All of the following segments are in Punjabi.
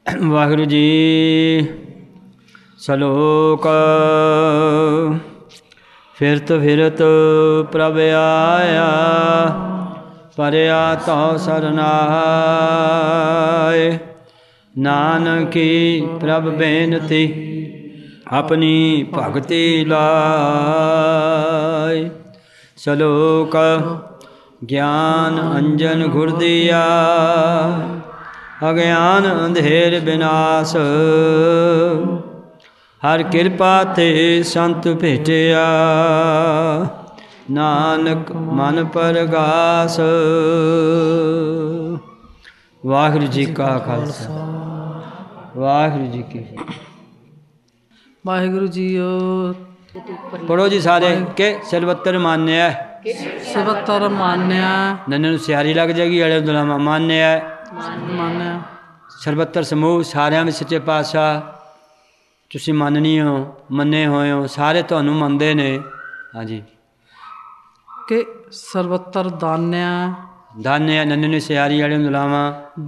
ਵਾਹਿਗੁਰੂ ਜੀ। ਸਲੋਕ। ਫਿਰਤ ਫਿਰਤ ਪ੍ਰਭ ਆਇਆ, ਪਰਿਆ ਤਉ ਸਰਨਾਏ। ਨਾਨਕੀ ਪ੍ਰਭ ਬੇਨਤੀ, ਆਪਣੀ ਭਗਤੀ ਲਾਇ। ਸਲੋਕ। ਗਿਆਨ ਅੰਜਨ ਗੁਰ ਦੀਆ, ਅਗਿਆਨ ਅੰਧੇਰ ਬਿਨਾਸ਼। ਹਰ ਕਿਰਪਾ ਤੇ ਸੰਤ ਭੇਟਿਆ, ਨਾਨਕ ਮਨ ਪਰਗਾਸ। ਵਾਹਿਗੁਰੂ ਜੀ ਕਾ ਖਾਲਸਾ, ਵਾਹਿਗੁਰੂ ਜੀ ਕੀ ਫਤਿਹ। ਵਾਹਿਗੁਰੂ ਜੀਓ। ਪੜੋ ਜੀ ਸਾਰੇ ਕਿ ਸਰਬੱਤਰ ਮਾਨਿਆ, ਸਰਬੱਤਰ ਮਾਨਿਆ। ਨੰਨੇ ਨੂੰ ਸਿਆਰੀ ਲੱਗ ਜਾਏਗੀ। ਅੜੇ ਦੁਲਾਮਾ ਮਾਨਿਆ, ਮਾਨਿਆ। ਸਰਬੱਤਰ ਸਮੂਹ ਸਾਰਿਆਂ ਵਿੱਚ ਸੱਚੇ ਪਾਤਸ਼ਾਹ ਤੁਸੀਂ ਮੰਨਣੀ ਹੋ, ਮੰਨੇ ਹੋਏ ਹੋ, ਸਾਰੇ ਤੁਹਾਨੂੰ ਮੰਨਦੇ ਨੇ। ਹਾਂਜੀ। ਕਿ ਸਰਬੱਤਰ ਦਾਨਿਆ, ਦਾਨਿਆ। ਨੰਨੇ ਨੂੰ ਸਿਆਰੀ ਅੜੇ ਦੁਲਾਮਾ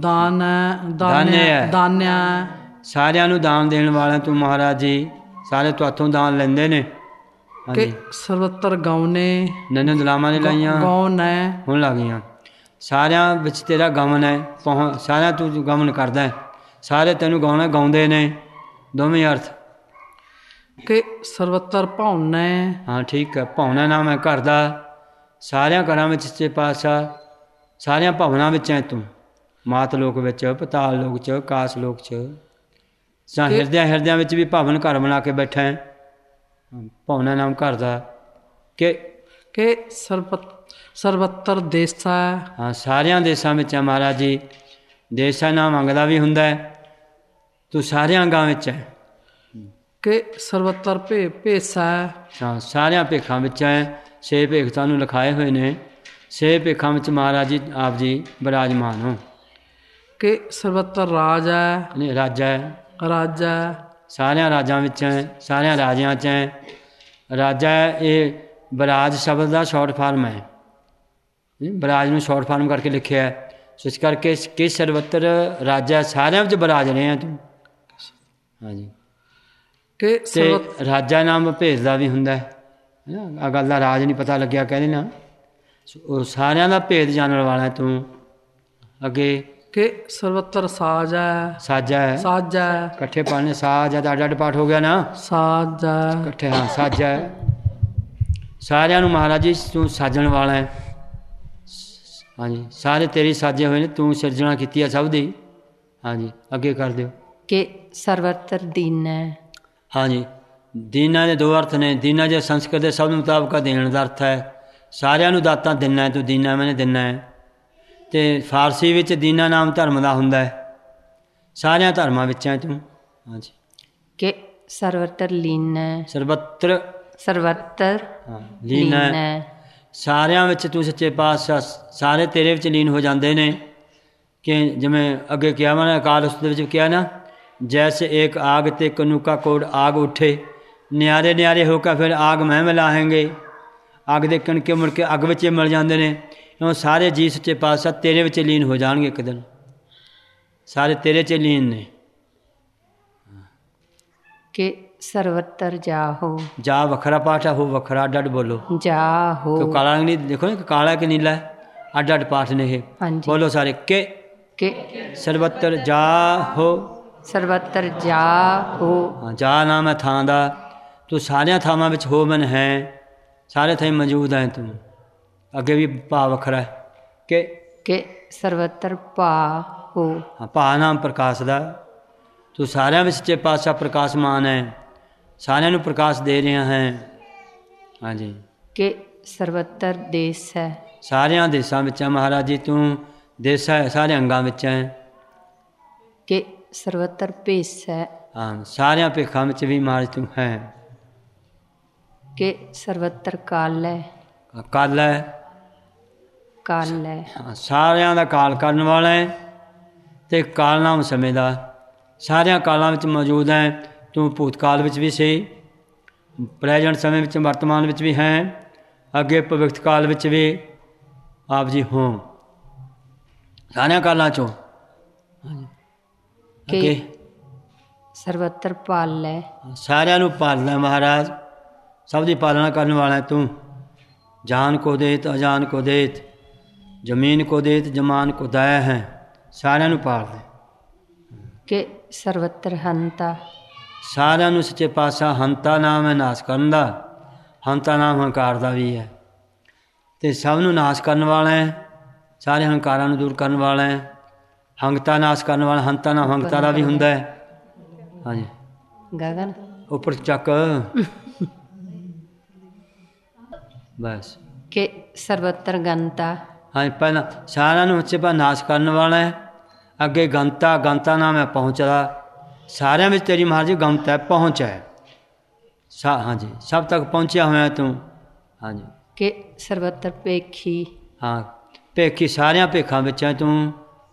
ਦਾਨਿਆ। ਦਾਨਿਆ ਸਾਰਿਆਂ ਨੂੰ ਦਾਨ ਦੇਣ ਵਾਲਿਆਂ ਤੂੰ ਮਹਾਰਾਜ ਜੀ, ਸਾਰੇ ਤੁਹਾਥੋਂ ਦਾਨ ਲੈਂਦੇ ਨੇ। ਕਿ ਸਰਬੱਤਰ ਗਾਉਨੇ, ਨੰਨੇ ਦੁਲਾਮਾ ਨੇ ਲਾਈਆਂ, ਗਾਉਨ ਹੈ ਹੁਣ ਲੱਗ ਗਈਆਂ। ਸਾਰਿਆਂ ਵਿੱਚ ਤੇਰਾ ਗਮਨ ਹੈ, ਸਾਰਿਆਂ ਤੂੰ ਗਮਨ ਕਰਦਾ ਹੈ, ਸਾਰੇ ਤੈਨੂੰ ਗਾਉਣਾ ਗਾਉਂਦੇ ਨੇ। ਦੋਵੇਂ ਅਰਥ। ਕਿ ਸਰਬੱਤਰ ਭਾਉਨਾ। ਹਾਂ ਠੀਕ ਹੈ। ਭਾਉਨਾ ਨਾਮ ਹੈ ਘਰ ਦਾ। ਸਾਰਿਆਂ ਘਰਾਂ ਵਿੱਚ ਸੱਚੇ ਪਾਤਸ਼ਾਹ ਸਾਰਿਆਂ ਭਾਵਨਾ ਵਿੱਚ ਹੈ ਤੂੰ। ਮਾਤ ਲੋਕ ਵਿੱਚ, ਪਤਾਲ ਲੋਕ 'ਚ, ਕਾਸ ਲੋਕ 'ਚ, ਜਾਂ ਹਿਰਦਿਆਂ ਵਿੱਚ ਵੀ ਭਾਵਨ ਘਰ ਬਣਾ ਕੇ ਬੈਠਾ ਹੈ। ਭਾਵਨਾ ਨਾਮ ਘਰ ਦਾ। ਕਿ ਸਰਬੱਤਰ ਦੇਸਾ। ਹਾਂ ਸਾਰਿਆਂ ਦੇਸ਼ਾਂ ਵਿੱਚ ਹੈ ਮਹਾਰਾਜ ਜੀ। ਦੇਸ਼ਾਂ ਨਾਮ ਅੰਗ ਦਾ ਵੀ ਹੁੰਦਾ ਹੈ, ਤੂੰ ਸਾਰਿਆਂ ਅੰਗਾਂ ਵਿੱਚ ਹੈ। ਕਿ ਸਰਬੱਤਰ ਭੇਸਾ। ਹਾਂ ਸਾਰਿਆਂ ਭੇਖਾਂ ਵਿੱਚ ਹੈ। 6 ਭੇਖ ਤੁਹਾਨੂੰ ਲਿਖਾਏ ਹੋਏ ਨੇ। 6 ਭੇਖਾਂ ਵਿੱਚ ਮਹਾਰਾਜ ਜੀ ਆਪ ਜੀ ਬਿਰਾਜਮਾਨ ਹੋ। ਕਿ ਸਰਬੱਤਰ ਰਾਜ ਹੈ। ਰਾਜਾ ਹੈ। ਰਾਜਾ ਸਾਰਿਆਂ ਰਾਜਾਂ ਵਿੱਚ ਹੈ, ਸਾਰਿਆਂ ਰਾਜਿਆਂ 'ਚ ਹੈ। ਰਾਜਾ ਇਹ ਬਰਾਜ ਸ਼ਬਦ ਦਾ ਸ਼ਾਰਟ ਫਾਰਮ ਹੈ। ਬਰਾਜ ਨੂੰ ਸ਼ਾਰਟ ਫਾਰਮ ਕਰਕੇ ਲਿਖਿਆ ਹੈ। ਸੋ ਇਸ ਕਰਕੇ ਕਿ ਸਰਬੱਤਰ ਰਾਜਾ, ਸਾਰਿਆਂ ਵਿੱਚ ਬਰਾਜ ਰਹੇ ਆ ਤੂੰ। ਹਾਂਜੀ। ਕਿ ਤੇ ਰਾਜਾ ਨਾਮ ਭੇਦ ਦਾ ਵੀ ਹੁੰਦਾ ਹੈ। ਆ ਗੱਲ ਦਾ ਰਾਜ ਨਹੀਂ ਪਤਾ ਲੱਗਿਆ ਕਹਿੰਦੇ ਨਾ, ਉਹ ਸਾਰਿਆਂ ਦਾ ਭੇਦ ਜਾਣਨ ਵਾਲਾ ਤੂੰ। ਅੱਗੇ ਕਿ ਸਰਬੱਤਰ ਸਾਜ ਹੈ। ਸਾਜਾ ਹੈ। ਸਾਜਾ ਇਕੱਠੇ ਪੜ੍ਹਨੇ। ਸਾਜ ਹੈ ਤਾਂ ਅੱਡ ਅੱਡ ਪਾਠ ਹੋ ਗਿਆ ਨਾ। ਸਾਜ ਇਕੱਠੇ। ਹਾਂ ਸਾਜਾ ਹੈ। ਸਾਰਿਆਂ ਨੂੰ ਮਹਾਰਾਜ ਜੀ ਤੂੰ ਸਾਜਣ ਵਾਲਾ ਹੈ। ਹਾਂਜੀ ਸਾਰੇ ਤੇਰੀ ਸਾਜੇ ਹੋਏ ਨੇ, ਤੂੰ ਸਿਰਜਣਾ ਕੀਤੀ ਹੈ ਸਭ ਦੀ। ਹਾਂਜੀ ਅੱਗੇ ਕਰ ਦਿਓ। ਕਿ ਸਰਬੱਤਰ ਦੀਨ ਹੈ। ਹਾਂਜੀ ਦੀਨਾਂ ਦੇ 2 ਅਰਥ ਨੇ। ਦੀਨਾ ਜੇ ਸੰਸਕ੍ਰਿਤ ਦੇ ਸ਼ਬਦ ਮੁਤਾਬਕ ਦੇਣ ਦਾ ਅਰਥ ਹੈ, ਸਾਰਿਆਂ ਨੂੰ ਦਾਤਾਂ ਦਿੰਨਾ ਹੈ ਤੂੰ। ਦੀਨਾ ਮੈਨੇ ਦਿੰਨਾ ਹੈ। ਅਤੇ ਫਾਰਸੀ ਵਿੱਚ ਦੀਨਾ ਨਾਮ ਧਰਮ ਦਾ ਹੁੰਦਾ ਹੈ। ਸਾਰਿਆਂ ਧਰਮਾਂ ਵਿੱਚ ਹੈ ਤੂੰ। ਹਾਂਜੀ। ਕਿ ਸਰਬੱਤਰ ਲੀਨ ਹੈ। ਸਰਬੱਤਰ ਹਾਂ ਲੀਨ ਹੈ। ਸਾਰਿਆਂ ਵਿੱਚ ਤੂੰ ਸੱਚੇ ਪਾਤਸ਼ਾਹ ਸਾਰੇ ਤੇਰੇ ਵਿੱਚ ਲੀਨ ਹੋ ਜਾਂਦੇ ਨੇ। ਕਿ ਜਿਵੇਂ ਅੱਗੇ ਕਿਹਾ ਮੈਂ ਅਕਾਲ ਉਸਤਤ ਵਿੱਚ ਕਿਹਾ ਨਾ, ਜੈਸੇ ਏਕ ਆਗ ਤੇ ਕਨੁਕਾ ਕੋੜ ਆਗ ਉੱਠੇ, ਨਿਆਰੇ ਨਿਆਰੇ ਹੋ ਕੇ ਫਿਰ ਆਗ ਮੈਂ ਮਿਲਾਹੇਂਗੇ। ਅੱਗ ਦੇ ਕਣਕੇ ਮੁੜ ਕੇ ਅੱਗ ਵਿੱਚ ਮਿਲ ਜਾਂਦੇ ਨੇ। ਕਿਉਂ ਸਾਰੇ ਜੀ ਸੱਚੇ ਪਾਤਸ਼ਾਹ ਤੇਰੇ ਵਿੱਚ ਲੀਨ ਹੋ ਜਾਣਗੇ ਇੱਕ ਦਿਨ। ਸਾਰੇ ਤੇਰੇ 'ਚ ਲੀਨ ਨੇ। ਕਿ ਸਰਬੱਤਰ ਜਾਹੋ। ਜਾ ਵੱਖਰਾ ਪਾਠ ਹੈ, ਹੋ ਵੱਖਰਾ। ਅੱਡ ਅੱਡ ਬੋਲੋ। ਜਾਹੋ। ਕਾਲਾ ਨਹੀਂ ਦੇਖੋ ਨਾ, ਕਾਲਾ ਕਿ ਨੀਲਾ। ਅੱਡ ਅੱਡ ਪਾਠ ਨੇ ਇਹ। ਹਾਂਜੀ। ਬੋਲੋ ਸਾਰੇ। ਕਿ ਸਰਬੱਤਰ ਜਾਹੋ। ਸਰਬੱਤਰ ਜਾਹੋ। ਹਾਂ ਜਾ ਨਾਮ ਹੈ ਥਾਂ ਦਾ। ਤੂੰ ਸਾਰਿਆਂ ਥਾਵਾਂ ਵਿੱਚ ਹੋ ਮਨ ਹੈ, ਸਾਰੇ ਥਾਂ ਮੌਜੂਦ ਹੈ ਤੂੰ। ਅੱਗੇ ਵੀ ਭਾ ਵੱਖਰਾ ਹੈ। ਕਿ ਸਰਬੱਤਰ ਭਾਹੋ। ਹਾਂ ਭਾ ਨਾਮ ਪ੍ਰਕਾਸ਼ ਦਾ। ਤੂੰ ਸਾਰਿਆਂ ਵਿੱਚ ਸੱਚੇ ਪਾਤਸ਼ਾਹ ਪ੍ਰਕਾਸ਼ਮਾਨ ਹੈ, ਸਾਰਿਆਂ ਨੂੰ ਪ੍ਰਕਾਸ਼ ਦੇ ਰਿਹਾ ਹੈ। ਹਾਂਜੀ। ਕਿ ਸਰਬੱਤਰ ਦੇਸ ਹੈ। ਸਾਰਿਆਂ ਦੇਸ਼ਾਂ ਵਿੱਚ ਹੈ ਮਹਾਰਾਜ ਜੀ ਤੂੰ। ਦੇਸ ਹੈ ਸਾਰੇ ਅੰਗਾਂ ਵਿੱਚ ਹੈ। ਕਿ ਸਰਬੱਤਰ ਭੇਸ ਹੈ। ਹਾਂ ਸਾਰਿਆਂ ਭੇਖਾਂ ਵਿੱਚ ਵੀ ਮਹਾਰਾਜ ਤੂੰ ਹੈ। ਕਿ ਸਰਬੱਤਰ ਕਾਲ ਹੈ। ਕਾਲ ਹੈ। ਕਾਲ ਹੈ। ਹਾਂ ਸਾਰਿਆਂ ਦਾ ਕਾਲ ਕਰਨ ਵਾਲਾ ਹੈ। ਅਤੇ ਕਾਲ ਨਾਮ ਸਮੇਂ ਦਾ। ਸਾਰਿਆਂ ਕਾਲਾਂ ਵਿੱਚ ਮੌਜੂਦ ਹੈ ਤੂੰ। ਭੂਤਕਾਲ ਵਿੱਚ ਵੀ ਸੀ, ਪ੍ਰੈਜੈਂਟ ਸਮੇਂ ਵਿੱਚ, ਵਰਤਮਾਨ ਵਿੱਚ ਵੀ ਹੈ, ਅੱਗੇ ਭਵਿੱਖ ਕਾਲ ਵਿੱਚ ਵੀ ਆਪ ਜੀ ਹੋ। ਸਾਰਿਆਂ ਕਾਲਾਂ 'ਚੋਂ ਅੱਗੇ ਸਰਵਤਰ ਪਾਲੈ ਸਾਰਿਆਂ ਨੂੰ ਪਾਲਣਾ ਮਹਾਰਾਜ, ਸਭ ਦੀ ਪਾਲਣਾ ਕਰਨ ਵਾਲਾ ਤੂੰ। ਜਾਨ ਕੋ ਦੇਤ ਅਜਾਨ ਕੋ ਦੇਤ, ਜ਼ਮੀਨ ਕੋ ਦੇਤ ਜਮਾਨ ਕੋ ਦਾਇਆ ਹੈ, ਸਾਰਿਆਂ ਨੂੰ ਪਾਲਦਾ। ਕਿ ਸਰਵਤਰ ਹੰਤਾ ਸਾਰਿਆਂ ਨੂੰ ਸੱਚੇ ਪਾਤਸ਼ਾਹ ਹੰਤਾ ਨਾਮ ਹੈ ਨਾਸ਼ ਕਰਨ ਦਾ, ਹੰਤਾ ਨਾਮ ਹੰਕਾਰ ਦਾ ਵੀ ਹੈ, ਅਤੇ ਸਭ ਨੂੰ ਨਾਸ਼ ਕਰਨ ਵਾਲਾ ਹੈ, ਸਾਰੇ ਹੰਕਾਰਾਂ ਨੂੰ ਦੂਰ ਕਰਨ ਵਾਲਾ ਹੈ। ਹੰਗਤਾ ਨਾਸ਼ ਕਰਨ ਵਾਲਾ, ਹੰਤਾ ਨਾਮ ਹੰਗਤਾ ਦਾ ਵੀ ਹੁੰਦਾ ਹੈ। ਹਾਂਜੀ ਗਗਨ ਉੱਪਰ ਚੱਕ ਬਸ। ਕਿ ਸਰਵਤਰ ਗੰਤਾ ਹਾਂਜੀ ਪਹਿਲਾਂ ਸਾਰਿਆਂ ਨੂੰ ਸੱਚੇ ਪਾਤਸ਼ਾਹ ਨਾਸ਼ ਕਰਨ ਵਾਲਾ ਹੈ। ਅੱਗੇ ਗੰਤਾ, ਗੰਤਾ ਨਾਮ ਹੈ ਪਹੁੰਚਦਾ, ਸਾਰਿਆਂ ਵਿੱਚ ਤੇਰੀ ਮਹਾਰਾਜ ਜੀ ਗੰਤ ਹੈ, ਪਹੁੰਚ ਹੈ। ਹਾਂਜੀ ਸਭ ਤੱਕ ਪਹੁੰਚਿਆ ਹੋਇਆ ਤੂੰ। ਹਾਂਜੀ ਕਿ ਸਰਵਤਰ ਭੇਖੀ ਹਾਂ ਭੇਖੀ, ਸਾਰਿਆਂ ਭੇਖਾਂ ਵਿੱਚ ਹੈ ਤੂੰ।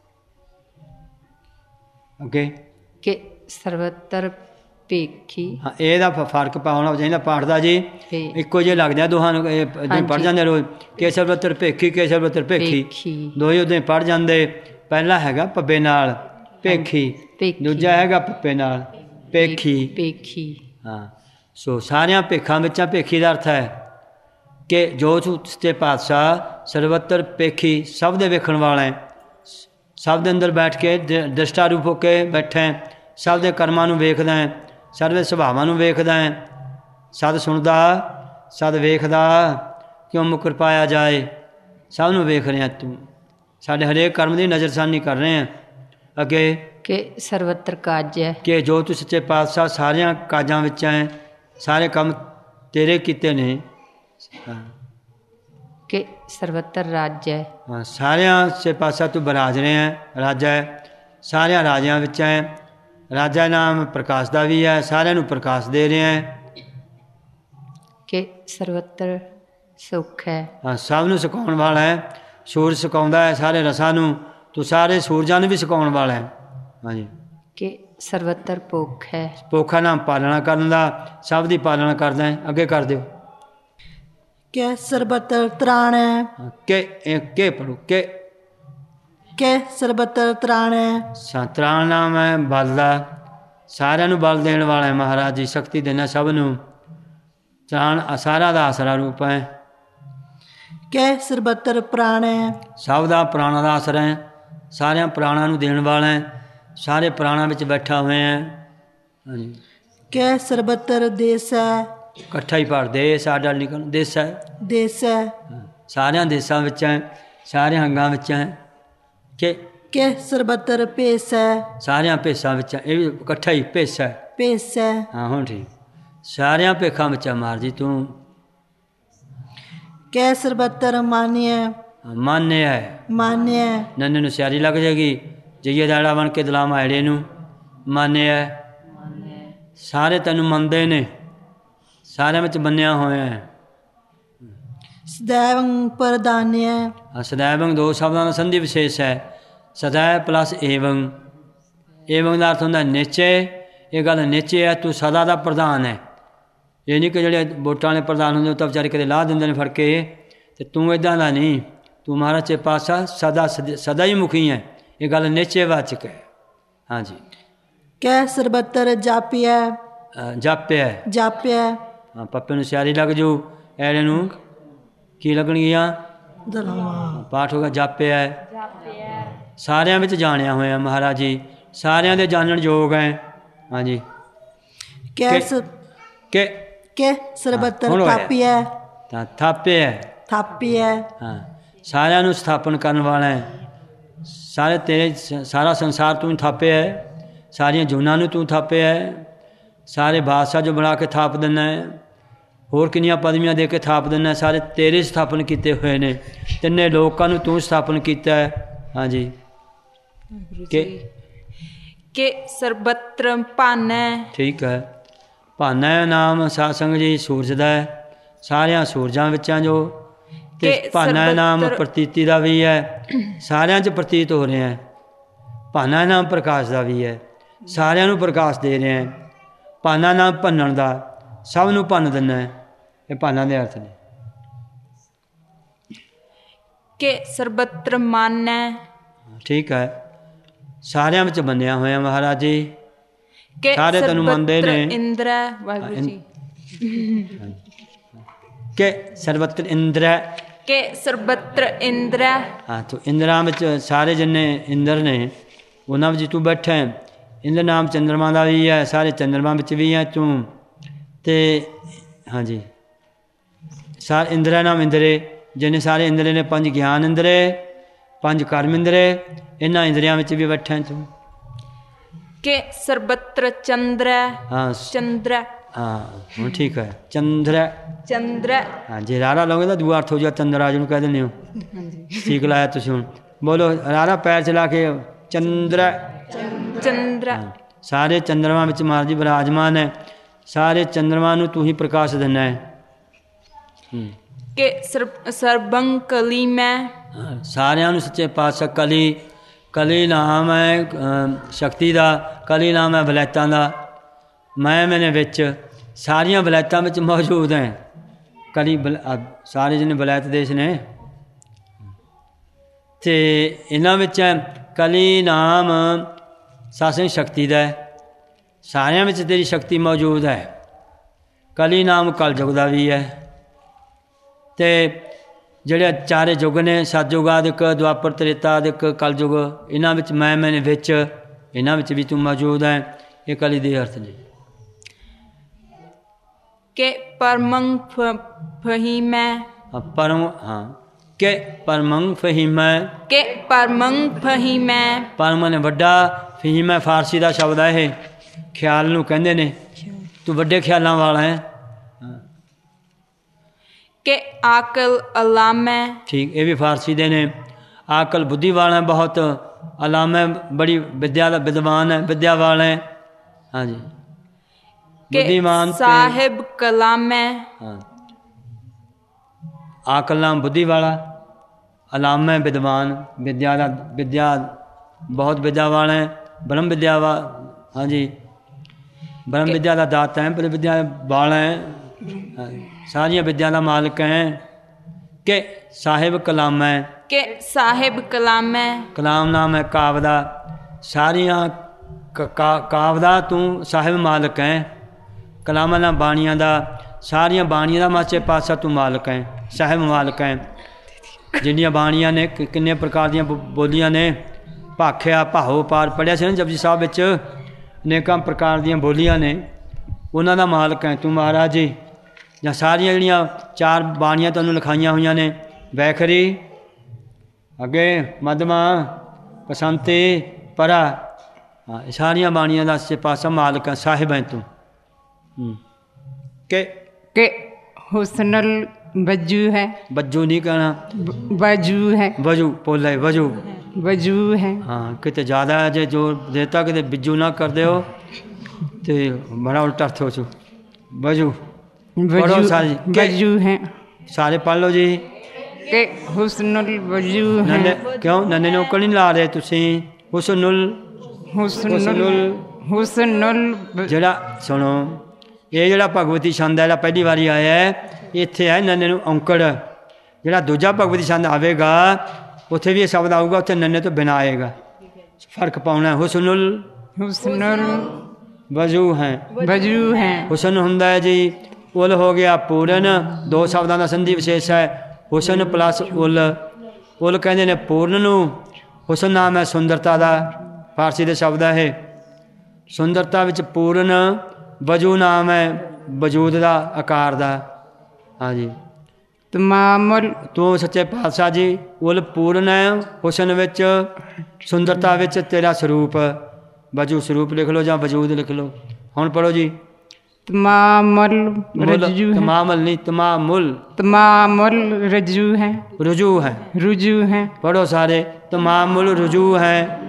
ਅੱਗੇ ਕਿ ਸਰਵਤਰ ਭੇਖੀ ਹਾਂ ਇਹਦਾ ਫਰਕ ਪਾਉਣਾ ਚਾਹੀਦਾ ਪਾਠ ਦਾ ਜੀ, ਇੱਕੋ ਜਿਹੇ ਲੱਗਦੇ ਆ ਦੋਹਾਂ ਨੂੰ, ਇਹ ਪੜ੍ਹ ਜਾਂਦੇ ਰੋਜ਼। ਕੇਸਵ ਬੱਤਰ ਭੇਖੀ, ਕੇਸਵ ਬੱਤਰ ਭੇਖੀ, ਦੋਹੇ ਉਦੋਂ ਪੜ੍ਹ ਜਾਂਦੇ। ਪਹਿਲਾ ਹੈਗਾ ਪੱਬੇ ਨਾਲ ਭੇਖੀ, ਦੂਜਾ ਹੈਗਾ ਪੱਪੇ ਨਾਲ ਭੇਖੀ। ਹਾਂ ਸੋ ਸਾਰਿਆਂ ਭੇਖਾਂ ਵਿੱਚ ਭੇਖੀ ਦਾ ਅਰਥ ਹੈ ਕਿ ਜੋ ਸੱਚੇ ਪਾਤਸ਼ਾਹ ਸਰਵੱਤਰ ਭੇਖੀ, ਸਭ ਦੇ ਵੇਖਣ ਵਾਲਾ ਹੈ, ਸਭ ਦੇ ਅੰਦਰ ਬੈਠ ਕੇ ਦ੍ਰਿਸ਼ਟਾ ਰੂਪ ਹੋ ਕੇ ਬੈਠਾ ਹੈ, ਸਭ ਦੇ ਕਰਮਾਂ ਨੂੰ ਵੇਖਦਾ ਹੈ, ਸਰਵੇ ਸੁਭਾਵਾਂ ਨੂੰ ਵੇਖਦਾ ਹੈ, ਸਦ ਸੁਣਦਾ ਸਦ ਵੇਖਦਾ, ਕਿਉਂ ਮੁਕਰ ਪਾਇਆ ਜਾਏ, ਸਭ ਨੂੰ ਵੇਖ ਰਿਹਾ ਤੂੰ, ਸਾਡੇ ਹਰੇਕ ਕਰਮ ਦੀ ਨਜ਼ਰਸਾਨੀ ਕਰ ਰਹੇ ਹਾਂ। ਅੱਗੇ ਕਿ ਸਰਵਤਰ ਕਾਜ ਹੈ, ਕਿ ਜੋ ਤੂੰ ਸੱਚੇ ਪਾਤਸ਼ਾਹ ਸਾਰਿਆਂ ਕਾਜਾਂ ਵਿੱਚ ਹੈ, ਸਾਰੇ ਕੰਮ ਤੇਰੇ ਕੀਤੇ ਨੇ। ਕਿ ਸਰਵਤਰ ਰਾਜ ਹੈ, ਹਾਂ ਸਾਰਿਆਂ ਸੱਚੇ ਪਾਤਸ਼ਾਹ ਤੂੰ ਬਰਾਜ ਰਿਹਾ ਹੈ, ਰਾਜਾ ਹੈ, ਸਾਰਿਆਂ ਰਾਜਿਆਂ ਵਿੱਚ ਹੈ। ਰਾਜਾ ਨਾਮ ਪ੍ਰਕਾਸ਼ ਦਾ ਵੀ ਹੈ, ਸਾਰਿਆਂ ਨੂੰ ਪ੍ਰਕਾਸ਼ ਦੇ ਰਿਹਾ ਹੈ। ਕਿ ਸਰਵਤਰ ਸੁੱਖ ਹੈ, ਹਾਂ ਸਭ ਨੂੰ ਸੁਕਾਉਣ ਵਾਲਾ ਹੈ, ਸੂਰਜ ਸੁਕਾਉਂਦਾ ਹੈ ਸਾਰੇ ਰਸਾਂ ਨੂੰ, ਤੂੰ ਸਾਰੇ ਸੂਰਜਾਂ ਨੂੰ ਵੀ ਸੁਕਾਉਣ ਵਾਲਾ ਹੈ। ਹਾਂਜੀ ਕਿ ਸਰਵਤਰ ਭੁੱਖ ਹੈ, ਭੁੱਖਾ ਨਾਮ ਪਾਲਣਾ ਕਰਨ ਦਾ, ਸਭ ਦੀ ਪਾਲਣਾ ਕਰਦਾ ਹੈ। ਅੱਗੇ ਕਰ ਦਿਓ। ਕਿ ਸਰਬਤਰ ਤਰਾਣ ਹੈ, ਕੇ ਪੜੋ ਕਿ ਸਰਬਤਰ ਤਰਾਣ ਹੈ, ਤਰਾਣ ਨਾਮ ਹੈ ਬਲ ਦਾ, ਸਾਰਿਆਂ ਨੂੰ ਬਲ ਦੇਣ ਵਾਲਾ ਹੈ ਮਹਾਰਾਜ ਜੀ, ਸ਼ਕਤੀ ਦੇਣਾ ਸਭ ਨੂੰ। ਤਰਾਣ ਸਾਰਾ ਦਾ ਆਸਰਾ ਰੂਪ ਹੈ। ਕਿ ਸਰਬਤਰ ਪ੍ਰਾਣ ਹੈ, ਸਭ ਦਾ ਪ੍ਰਾਣਾਂ ਦਾ ਆਸਰਾ ਹੈ, ਸਾਰਿਆਂ ਪ੍ਰਾਣਾਂ ਨੂੰ ਦੇਣ ਵਾਲਾ ਹੈ, ਸਾਰੇ ਪ੍ਰਾਣਾਂ ਵਿੱਚ ਬੈਠਾ ਹੋਇਆ ਹੈ। ਹਾਂਜੀ ਕਿ ਸਰਬਤਰ ਦੇਸ ਹੈ, ਇਕੱਠਾ ਹੀ ਪੜ ਦੇਸ ਸਾਡਾ ਨਿਕਲ ਦੇਸ ਹੈ, ਦੇਸ ਹੈ, ਸਾਰਿਆਂ ਦੇਸਾਂ ਵਿੱਚ ਹੈ, ਸਾਰਿਆਂ ਅੰਗਾਂ ਵਿੱਚ ਹੈ। ਕਿ ਸਰਬਤਰ ਭੇਸ ਹੈ, ਸਾਰਿਆਂ ਭੇਸਾਂ ਵਿੱਚ ਹੈ, ਇਹ ਵੀ ਇਕੱਠਾ ਹੀ ਭੇਸ ਹੈ, ਭੇਸ ਹੈ। ਹਾਂ ਹੁਣ ਠੀਕ, ਸਾਰਿਆਂ ਭੇਖਾਂ ਵਿੱਚ ਹੈ ਮਾਰ ਜੀ ਤੂੰ। ਕਿ ਸਰਬਤਰ ਮਾਨਿਆ, ਮਾਨਿਆ ਹੈ, ਮਾਨਿਆ ਨੰਨੇ ਨੂੰ ਸਿਆਰੀ ਲੱਗ ਜਾਏਗੀ, ਜਈਏ ਦਾੜਾ ਬਣ ਕੇ ਦਲਾਮ ਆੜੇ ਨੂੰ ਮਾਨਿਆ, ਸਾਰੇ ਤੈਨੂੰ ਮੰਨਦੇ ਨੇ, ਸਾਰਿਆਂ ਵਿੱਚ ਬੰਨਿਆ ਹੋਇਆ ਹੈ। ਸਦੈਵੰ ਪ੍ਰਦਾਨਿਆ, ਸਦੈਵੰ ਦੋ ਸ਼ਬਦਾਂ ਦਾ ਸੰਧੀ ਵਿਸ਼ੇਸ਼ ਹੈ, ਸਦੈ ਪਲਸ ਏਵੰ। ਏਵੰ ਦਾ ਅਰਥ ਹੁੰਦਾ ਨਿਸ਼ਚੇ, ਇਹ ਗੱਲ ਨਿਸ਼ਚੇ ਹੈ, ਤੂੰ ਸਦਾ ਦਾ ਪ੍ਰਧਾਨ ਹੈ। ਇਹ ਨਹੀਂ ਕਿ ਜਿਹੜੇ ਵੋਟਾਂ ਵਾਲੇ ਪ੍ਰਧਾਨ ਹੁੰਦੇ ਉਹ ਤਾਂ ਵਿਚਾਰੇ ਕਦੇ ਲਾਹ ਦਿੰਦੇ ਨੇ ਫੜ ਕੇ, ਅਤੇ ਤੂੰ ਇੱਦਾਂ ਦਾ ਨਹੀਂ, ਤੂੰ ਮਹਾਰਾਜ ਸੱਚੇ ਪਾਤਸ਼ਾਹ ਸਦਾ ਹੀ ਮੁਖੀ ਹੈ, ਇਹ ਗੱਲ ਨਿਸ਼ਚੇ ਵਾਚਕ ਹੈ। ਹਾਂਜੀ ਕਿ ਸਰਬਤਰ ਜਾਪਿਆ, ਜਾਪਿਆ, ਜਾਪਿਆ ਹਾਂ ਪੱਪੇ ਨੂੰ ਸਿਆਰੀ ਲੱਗ ਜੂ, ਐੜੇ ਨੂੰ ਕੀ ਲੱਗਣਗੀਆਂ ਦਲਾਵਾਂ, ਪਾਠ ਹੋਗਾ ਜਾਪਿਆ, ਸਾਰਿਆਂ ਵਿੱਚ ਜਾਣਿਆ ਹੋਇਆ ਮਹਾਰਾਜ ਜੀ, ਸਾਰਿਆਂ ਦੇ ਜਾਣਨ ਯੋਗ ਹੈ। ਹਾਂਜੀ ਕਿ ਸਰਬਤਰ ਥਾਪਿਆ, ਤਾਂ ਥਾਪਿਆ, ਥਾਪਿਆ ਹਾਂ ਸਾਰਿਆਂ ਨੂੰ ਸਥਾਪਨ ਕਰਨ ਵਾਲਾ ਹੈ, ਸਾਰੇ ਤੇਰੇ ਸਾਰਾ ਸੰਸਾਰ ਤੂੰ ਥਾਪਿਆ ਹੈ, ਸਾਰੀਆਂ ਜੂਨਾਂ ਨੂੰ ਤੂੰ ਥਾਪਿਆ ਹੈ, ਸਾਰੇ ਬਾਦਸ਼ਾਹ ਜੋ ਬਣਾ ਕੇ ਥਾਪ ਦਿੰਦਾ ਹੈ, ਹੋਰ ਕਿੰਨੀਆਂ ਪਦਵੀਆਂ ਦੇ ਕੇ ਥਾਪ ਦਿੰਦਾ, ਸਾਰੇ ਤੇਰੇ ਸਥਾਪਨ ਕੀਤੇ ਹੋਏ ਨੇ, ਤਿੰਨੇ ਲੋਕਾਂ ਨੂੰ ਤੂੰ ਸਥਾਪਨ ਕੀਤਾ ਹੈ। ਹਾਂਜੀ ਕਿ ਸਰਬਤਰ ਭਾਨੈ, ਠੀਕ ਹੈ, ਭਾਨਾ ਨਾਮ ਸਾਧ ਸੰਗਤ ਜੀ ਸੂਰਜ ਦਾ ਹੈ, ਸਾਰਿਆਂ ਸੂਰਜਾਂ ਵਿੱਚਾਂ ਜੋ, ਅਤੇ ਭਾਨਾ ਨਾਮ ਪ੍ਰਤੀਤੀ ਦਾ ਵੀ ਹੈ, ਸਾਰਿਆਂ 'ਚ ਪ੍ਰਤੀਤ ਹੋ ਰਿਹਾ ਹੈ। ਭਾਨਾ ਨਾਮ ਪ੍ਰਕਾਸ਼ ਦਾ ਵੀ ਹੈ, ਸਾਰਿਆਂ ਨੂੰ ਪ੍ਰਕਾਸ਼ ਦੇ ਰਿਹਾ ਹੈ। ਭਾਨਾ ਨਾਮ ਭੰਨਣ ਦਾ, ਸਭ ਨੂੰ ਭੰਨ ਦਿੰਦਾ ਹੈ, ਇਹ ਭਾਨਾ ਦੇ ਅਰਥ ਨੇ। ਕਿ ਸਰਬਤਰ ਮਾਨੈ, ਠੀਕ ਹੈ, ਸਾਰਿਆਂ ਵਿੱਚ ਬੰਨਿਆ ਹੋਇਆ ਮਹਾਰਾਜ ਜੀ। ਕਿ ਸਾਰੇ ਤੈਨੂੰ ਮੰਨਦੇ ਸਰਬੱਤਰ ਨੇ। ਇੰਦਰ ਹੈ। ਵਾਹਿਗੁਰੂ ਜੀ। ਕਿ ਸਰਬੱਤਰ ਇੰਦਰ ਹੈ। ਕਿ ਸਰਬੱਤਰ ਇੰਦਰ ਹੈ। ਹਾਂ ਤੂੰ ਇੰਦਰਾਂ ਵਿੱਚ ਸਾਰੇ ਜਿੰਨੇ ਇੰਦਰ ਨੇ ਉਹਨਾਂ ਵਿੱਚ ਤੂੰ ਬੈਠਾ ਹੈ। ਇੰਦਰ ਨਾਮ ਚੰਦਰਮਾ ਦਾ ਵੀ ਹੈ, ਸਾਰੇ ਚੰਦਰਮਾ ਵਿੱਚ ਵੀ ਹੈ ਤੂੰ। ਤੇ ਹਾਂਜੀ ਸਾਰੇ ਇੰਦਰਾ ਨਾਮ ਇੰਦਰੇ ਜਿੰਨੇ ਸਾਰੇ ਇੰਦਰੇ ਨੇ, 5 ਗਿਆਨ ਇੰਦਰੇ, 5 ਕਰਮ ਇੰਦਰੇ, ਇਹਨਾਂ ਇੰਦਰੀਆਂ ਵਿੱਚ ਵੀ ਬੈਠਾ ਹੈ ਤੂੰ। ਕਿ ਸਰਬੱਤਰ ਚੰਦਰ ਹੈ। ਹਾਂ ਚੰਦਰ ਹੈ। ਹਾਂ ਹੁਣ ਠੀਕ ਹੈ। ਚੰਦਰ ਚੰਦਰ ਹੈ। ਹਾਂ ਜੇ ਰਾਰਾ ਲਾਓਗੇ ਤਾਂ ਦੂਆ ਅਰਥ ਹੋ ਜਾ ਚੰਦਰਾਜ ਨੂੰ ਕਹਿ ਦਿੰਦੇ ਹੋ। ਠੀਕ ਲਾਇਆ ਤੁਸੀਂ। ਹੁਣ ਬੋਲੋ ਰਾਰਾ ਪੈਰ ਚਲਾ ਕੇ ਚੰਦਰ। ਚੰਦਰ ਹੈ। ਸਾਰੇ ਚੰਦਰਮਾ ਵਿੱਚ ਮਹਾਰਾਜ ਜੀ ਵਿਰਾਜਮਾਨ ਹੈ। ਸਾਰੇ ਚੰਦਰਮਾ ਨੂੰ ਤੂੰ ਹੀ ਪ੍ਰਕਾਸ਼ ਦਿੰਦਾ ਹੈ। ਕਿ ਸਰਬੰ ਕਲੀ ਮੈਂ। ਸਾਰਿਆਂ ਨੂੰ ਸੱਚੇ ਪਾਤਸ਼ਾਹ ਕਲੀ, ਕਲੀ ਨਾਮ ਹੈ ਸ਼ਕਤੀ ਦਾ, ਕਲੀ ਨਾਮ ਹੈ ਵਲੈਤਾਂ ਦਾ। ਮੈਂ ਮੈਨੇ ਵਿੱਚ ਸਾਰੀਆਂ ਵਲੈਤਾਂ ਵਿੱਚ ਮੌਜੂਦ ਹੈ। ਕਲੀ ਸਾਰੇ ਜਿਹਨੇ ਵਲੈਤ ਦੇਸ਼ ਨੇ ਅਤੇ ਇਹਨਾਂ ਵਿੱਚ ਕਲੀ ਨਾਮ ਸਾਸਨ ਸ਼ਕਤੀ ਦਾ ਹੈ। ਸਾਰਿਆਂ ਵਿੱਚ ਤੇਰੀ ਸ਼ਕਤੀ ਮੌਜੂਦ ਹੈ। ਕਲੀ ਨਾਮ ਕਲਯੁਗ ਦਾ ਵੀ ਹੈ। ਅਤੇ ਜਿਹੜੇ ਚਾਰੇ ਯੁੱਗ ਨੇ, ਸਤਯੁਗ ਆਦਿਕ, ਦੁਆਪਰ, ਤ੍ਰੇਤਾ ਆਦਿਕ, ਕਲਯੁਗ, ਇਹਨਾਂ ਵਿੱਚ ਮੈਨੇ ਵਿੱਚ, ਇਹਨਾਂ ਵਿੱਚ ਵੀ ਤੂੰ ਮੌਜੂਦ ਹੈ। ਇਹ ਕਲੀ ਦੇ ਅਰਥ ਨੇ। ਕਿ ਪਰਮੰ ਫਹੀਮੈ। ਪਰਮ ਹਾਂ ਕਿ ਪਰਮੰ ਫਹੀਮੈ। ਕਿ ਪਰਮੰ ਫਹੀਮੈ। ਪਰਮ ਨੇ ਵੱਡਾ, ਫਹੀਮੈ ਫਾਰਸੀ ਦਾ ਸ਼ਬਦ ਹੈ। ਇਹ ਖਿਆਲ ਨੂੰ ਕਹਿੰਦੇ ਨੇ। ਤੂੰ ਵੱਡੇ ਖਿਆਲਾਂ ਵਾਲਾ ਹੈ। ਕਿ ਆਕਲ ਅਲਾਮੈ। ਠੀਕ, ਇਹ ਵੀ ਫਾਰਸੀ ਦੇ ਨੇ। ਆਕਲ ਬੁੱਧੀ ਵਾਲਾ ਹੈ ਬਹੁਤ, ਅਲਾਮੈ ਬੜੀ ਵਿਦਿਆ ਦਾ ਵਿਦਵਾਨ ਹੈ, ਵਿਦਿਆ ਵਾਲਾ ਹੈ। ਹਾਂਜੀ ਬੁੱਧੀਮਾਨ ਸਾਹਿਬ ਕਲਾਮੈ। ਹਾਂ ਆਕਲ ਨਾਮ ਬੁੱਧੀ ਵਾਲਾ, ਅਲਾਮੈ ਵਿਦਵਾਨ, ਵਿਦਿਆ ਦਾ, ਵਿਦਿਆ ਬਹੁਤ ਵਿਦਿਆ ਵਾਲਾ ਹੈ। ਬ੍ਰਹਮ ਵਿਦਿਆ ਹਾਂਜੀ ਬ੍ਰਹਮ ਵਿਦਿਆ ਦਾ ਦਾਤਾ ਹੈ, ਪਰ ਵਿਦਿਆ ਵਾਲਾ ਹੈ। ਸਾਰੀਆਂ ਵਿਦਿਆ ਦਾ ਮਾਲਕ ਹੈ। ਕਿ ਸਾਹਿਬ ਕਲਾਮ ਹੈ। ਕਿ ਸਾਹਿਬ ਕਲਾਮ ਹੈ। ਕਲਾਮ ਨਾਮ ਹੈ ਕਾਵ ਦਾ। ਸਾਰੀਆਂ ਕਾਵ ਦਾ ਤੂੰ ਸਾਹਿਬ ਮਾਲਕ ਹੈ। ਕਲਾਮਾਂ ਨਾਲ ਬਾਣੀਆਂ ਦਾ, ਸਾਰੀਆਂ ਬਾਣੀਆਂ ਦਾ ਮਾਸੇ ਪਾਤਸ਼ਾਹ ਤੂੰ ਮਾਲਕ ਹੈ, ਸਾਹਿਬ ਮਾਲਕ ਹੈ। ਜਿੰਨੀਆਂ ਬਾਣੀਆਂ ਨੇ, ਕਿੰਨੇ ਪ੍ਰਕਾਰ ਦੀਆਂ ਬੋਲੀਆਂ ਨੇ, ਭਾਖਿਆ, ਭਾਹੋ, ਪਾਰ ਪੜ੍ਹਿਆ ਸੀ ਨਾ ਜਪਜੀ ਸਾਹਿਬ ਵਿੱਚ। ਅਨੇਕਾਂ ਪ੍ਰਕਾਰ ਦੀਆਂ ਬੋਲੀਆਂ ਨੇ, ਉਹਨਾਂ ਦਾ ਮਾਲਕ ਹੈ ਤੂੰ ਮਹਾਰਾਜ ਜੀ। ਜਾਂ ਸਾਰੀਆਂ ਜਿਹੜੀਆਂ 4 ਬਾਣੀਆਂ ਤੁਹਾਨੂੰ ਲਿਖਾਈਆਂ ਹੋਈਆਂ ਨੇ, ਵੈਖਰੀ, ਅੱਗੇ ਮਧਮਾ, ਬਸੰਤੀ, ਪਰਾ, ਹਾਂ ਇਹ ਸਾਰੀਆਂ ਬਾਣੀਆਂ ਦਾ ਸੱਚੇ ਪਾਤਸ਼ਾਹ ਮਾਲਕ ਹੈ, ਸਾਹਿਬ ਹੈ ਤੂੰ। ਕਿ ਹੁਸਨਲ ਵਜੂ ਹੈ। ਵਜੂ ਨਹੀਂ ਕਹਿਣਾ, ਵਜੂ ਹੈ। ਵਜੂ ਪੋਲਾ ਵਜੂ, ਵਜੂ ਹੈ। ਹਾਂ ਕਿਤੇ ਜ਼ਿਆਦਾ ਜੇ ਜ਼ੋਰ ਦੇਤਾ ਕਿਤੇ ਬਿੱਜੂ ਨਾ ਕਰਦੇ ਹੋ ਤੇ ਬੜਾ ਉਲਟਾ ਅਰਥ ਹੋ ਚੂ। ਵਜੂ ਪੜ੍ਹੋ ਸਾਰੇ। ਵਜੂ ਹੈ। ਸਾਰੇ ਪੜ੍ਹ ਲਓ ਜੀ। ਕਿ ਹੁਸਨੁਲ ਵਜੂ ਹੈ। ਕਿਉਂ ਨੰਨੇ ਨੂੰ ਨਹੀਂ ਲਾ ਰਹੇ ਤੁਸੀਂ? ਹੁਸਨੁਲ, ਹੁਸਨੁਲ, ਹੁਸਨੁਲ ਜਿਹੜਾ ਸੁਣੋ, ਇਹ ਜਿਹੜਾ ਭਗਵਤੀ ਛੰਦ ਹੈ ਜਿਹੜਾ ਪਹਿਲੀ ਵਾਰੀ ਆਇਆ ਹੈ, ਇੱਥੇ ਹੈ ਨੰਨੇ ਨੂੰ ਔਂਕੜ। ਜਿਹੜਾ ਦੂਜਾ ਭਗਵਤੀ ਛੰਦ ਆਵੇਗਾ ਉੱਥੇ ਵੀ ਇਹ ਸ਼ਬਦ ਆਊਗਾ, ਉੱਥੇ ਨੰਨੇ ਤੋਂ ਬਿਨਾਂ ਆਏਗਾ। ਫਰਕ ਪਾਉਣਾ। ਹੁਸਨੁਲ, ਹੁਸਨੁਲ ਵਜੂ ਹੈ। ਵਜੂ ਹੈ। ਹੁਸਨ ਹੁੰਦਾ ਹੈ ਜੀ, ਉਲ ਹੋ ਗਿਆ ਪੂਰਨ, 2 ਸ਼ਬਦਾਂ ਦਾ ਸੰਧੀ ਵਿਸ਼ੇਸ਼ ਹੈ। ਹੁਸਨ ਪਲੱਸ ਉਲ। ਉਲ ਕਹਿੰਦੇ ਨੇ ਪੂਰਨ ਨੂੰ। ਹੁਸਨ ਨਾਮ ਹੈ ਸੁੰਦਰਤਾ ਦਾ, ਫਾਰਸੀ ਦੇ ਸ਼ਬਦ ਹੈ ਇਹ। ਸੁੰਦਰਤਾ ਵਿੱਚ ਪੂਰਨ। ਵਜੂ ਨਾਮ ਹੈ ਵਜੂਦ ਦਾ, ਆਕਾਰ ਦਾ। ਹਾਂਜੀ ਤਮਾਮੁਲ। ਤੂੰ ਸੱਚੇ ਪਾਤਸ਼ਾਹ ਜੀ ਉਲ ਪੂਰਨ ਹੈ, ਹੁਸਨ ਵਿੱਚ, ਸੁੰਦਰਤਾ ਵਿੱਚ ਤੇਰਾ ਸਰੂਪ। ਵਜੂ ਸਰੂਪ ਲਿਖ ਲਓ ਜਾਂ ਵਜੂਦ ਲਿਖ ਲਓ। ਹੁਣ ਪੜ੍ਹੋ ਜੀ। ਤਮਾਮੁਲ ਰਜੂ ਹੈ। ਤਮਾਮੁਲ ਨਹੀਂ, ਤਮਾਮੁਲ। ਤਮਾਮੁਲ ਰਜੂ ਹੈ। ਰੁਜੂ ਹੈ। ਰੁਜੂ ਹੈ। ਪੜ੍ਹੋ ਸਾਰੇ। ਤਮਾਮੁਲ ਰੁਜੂ ਹੈ।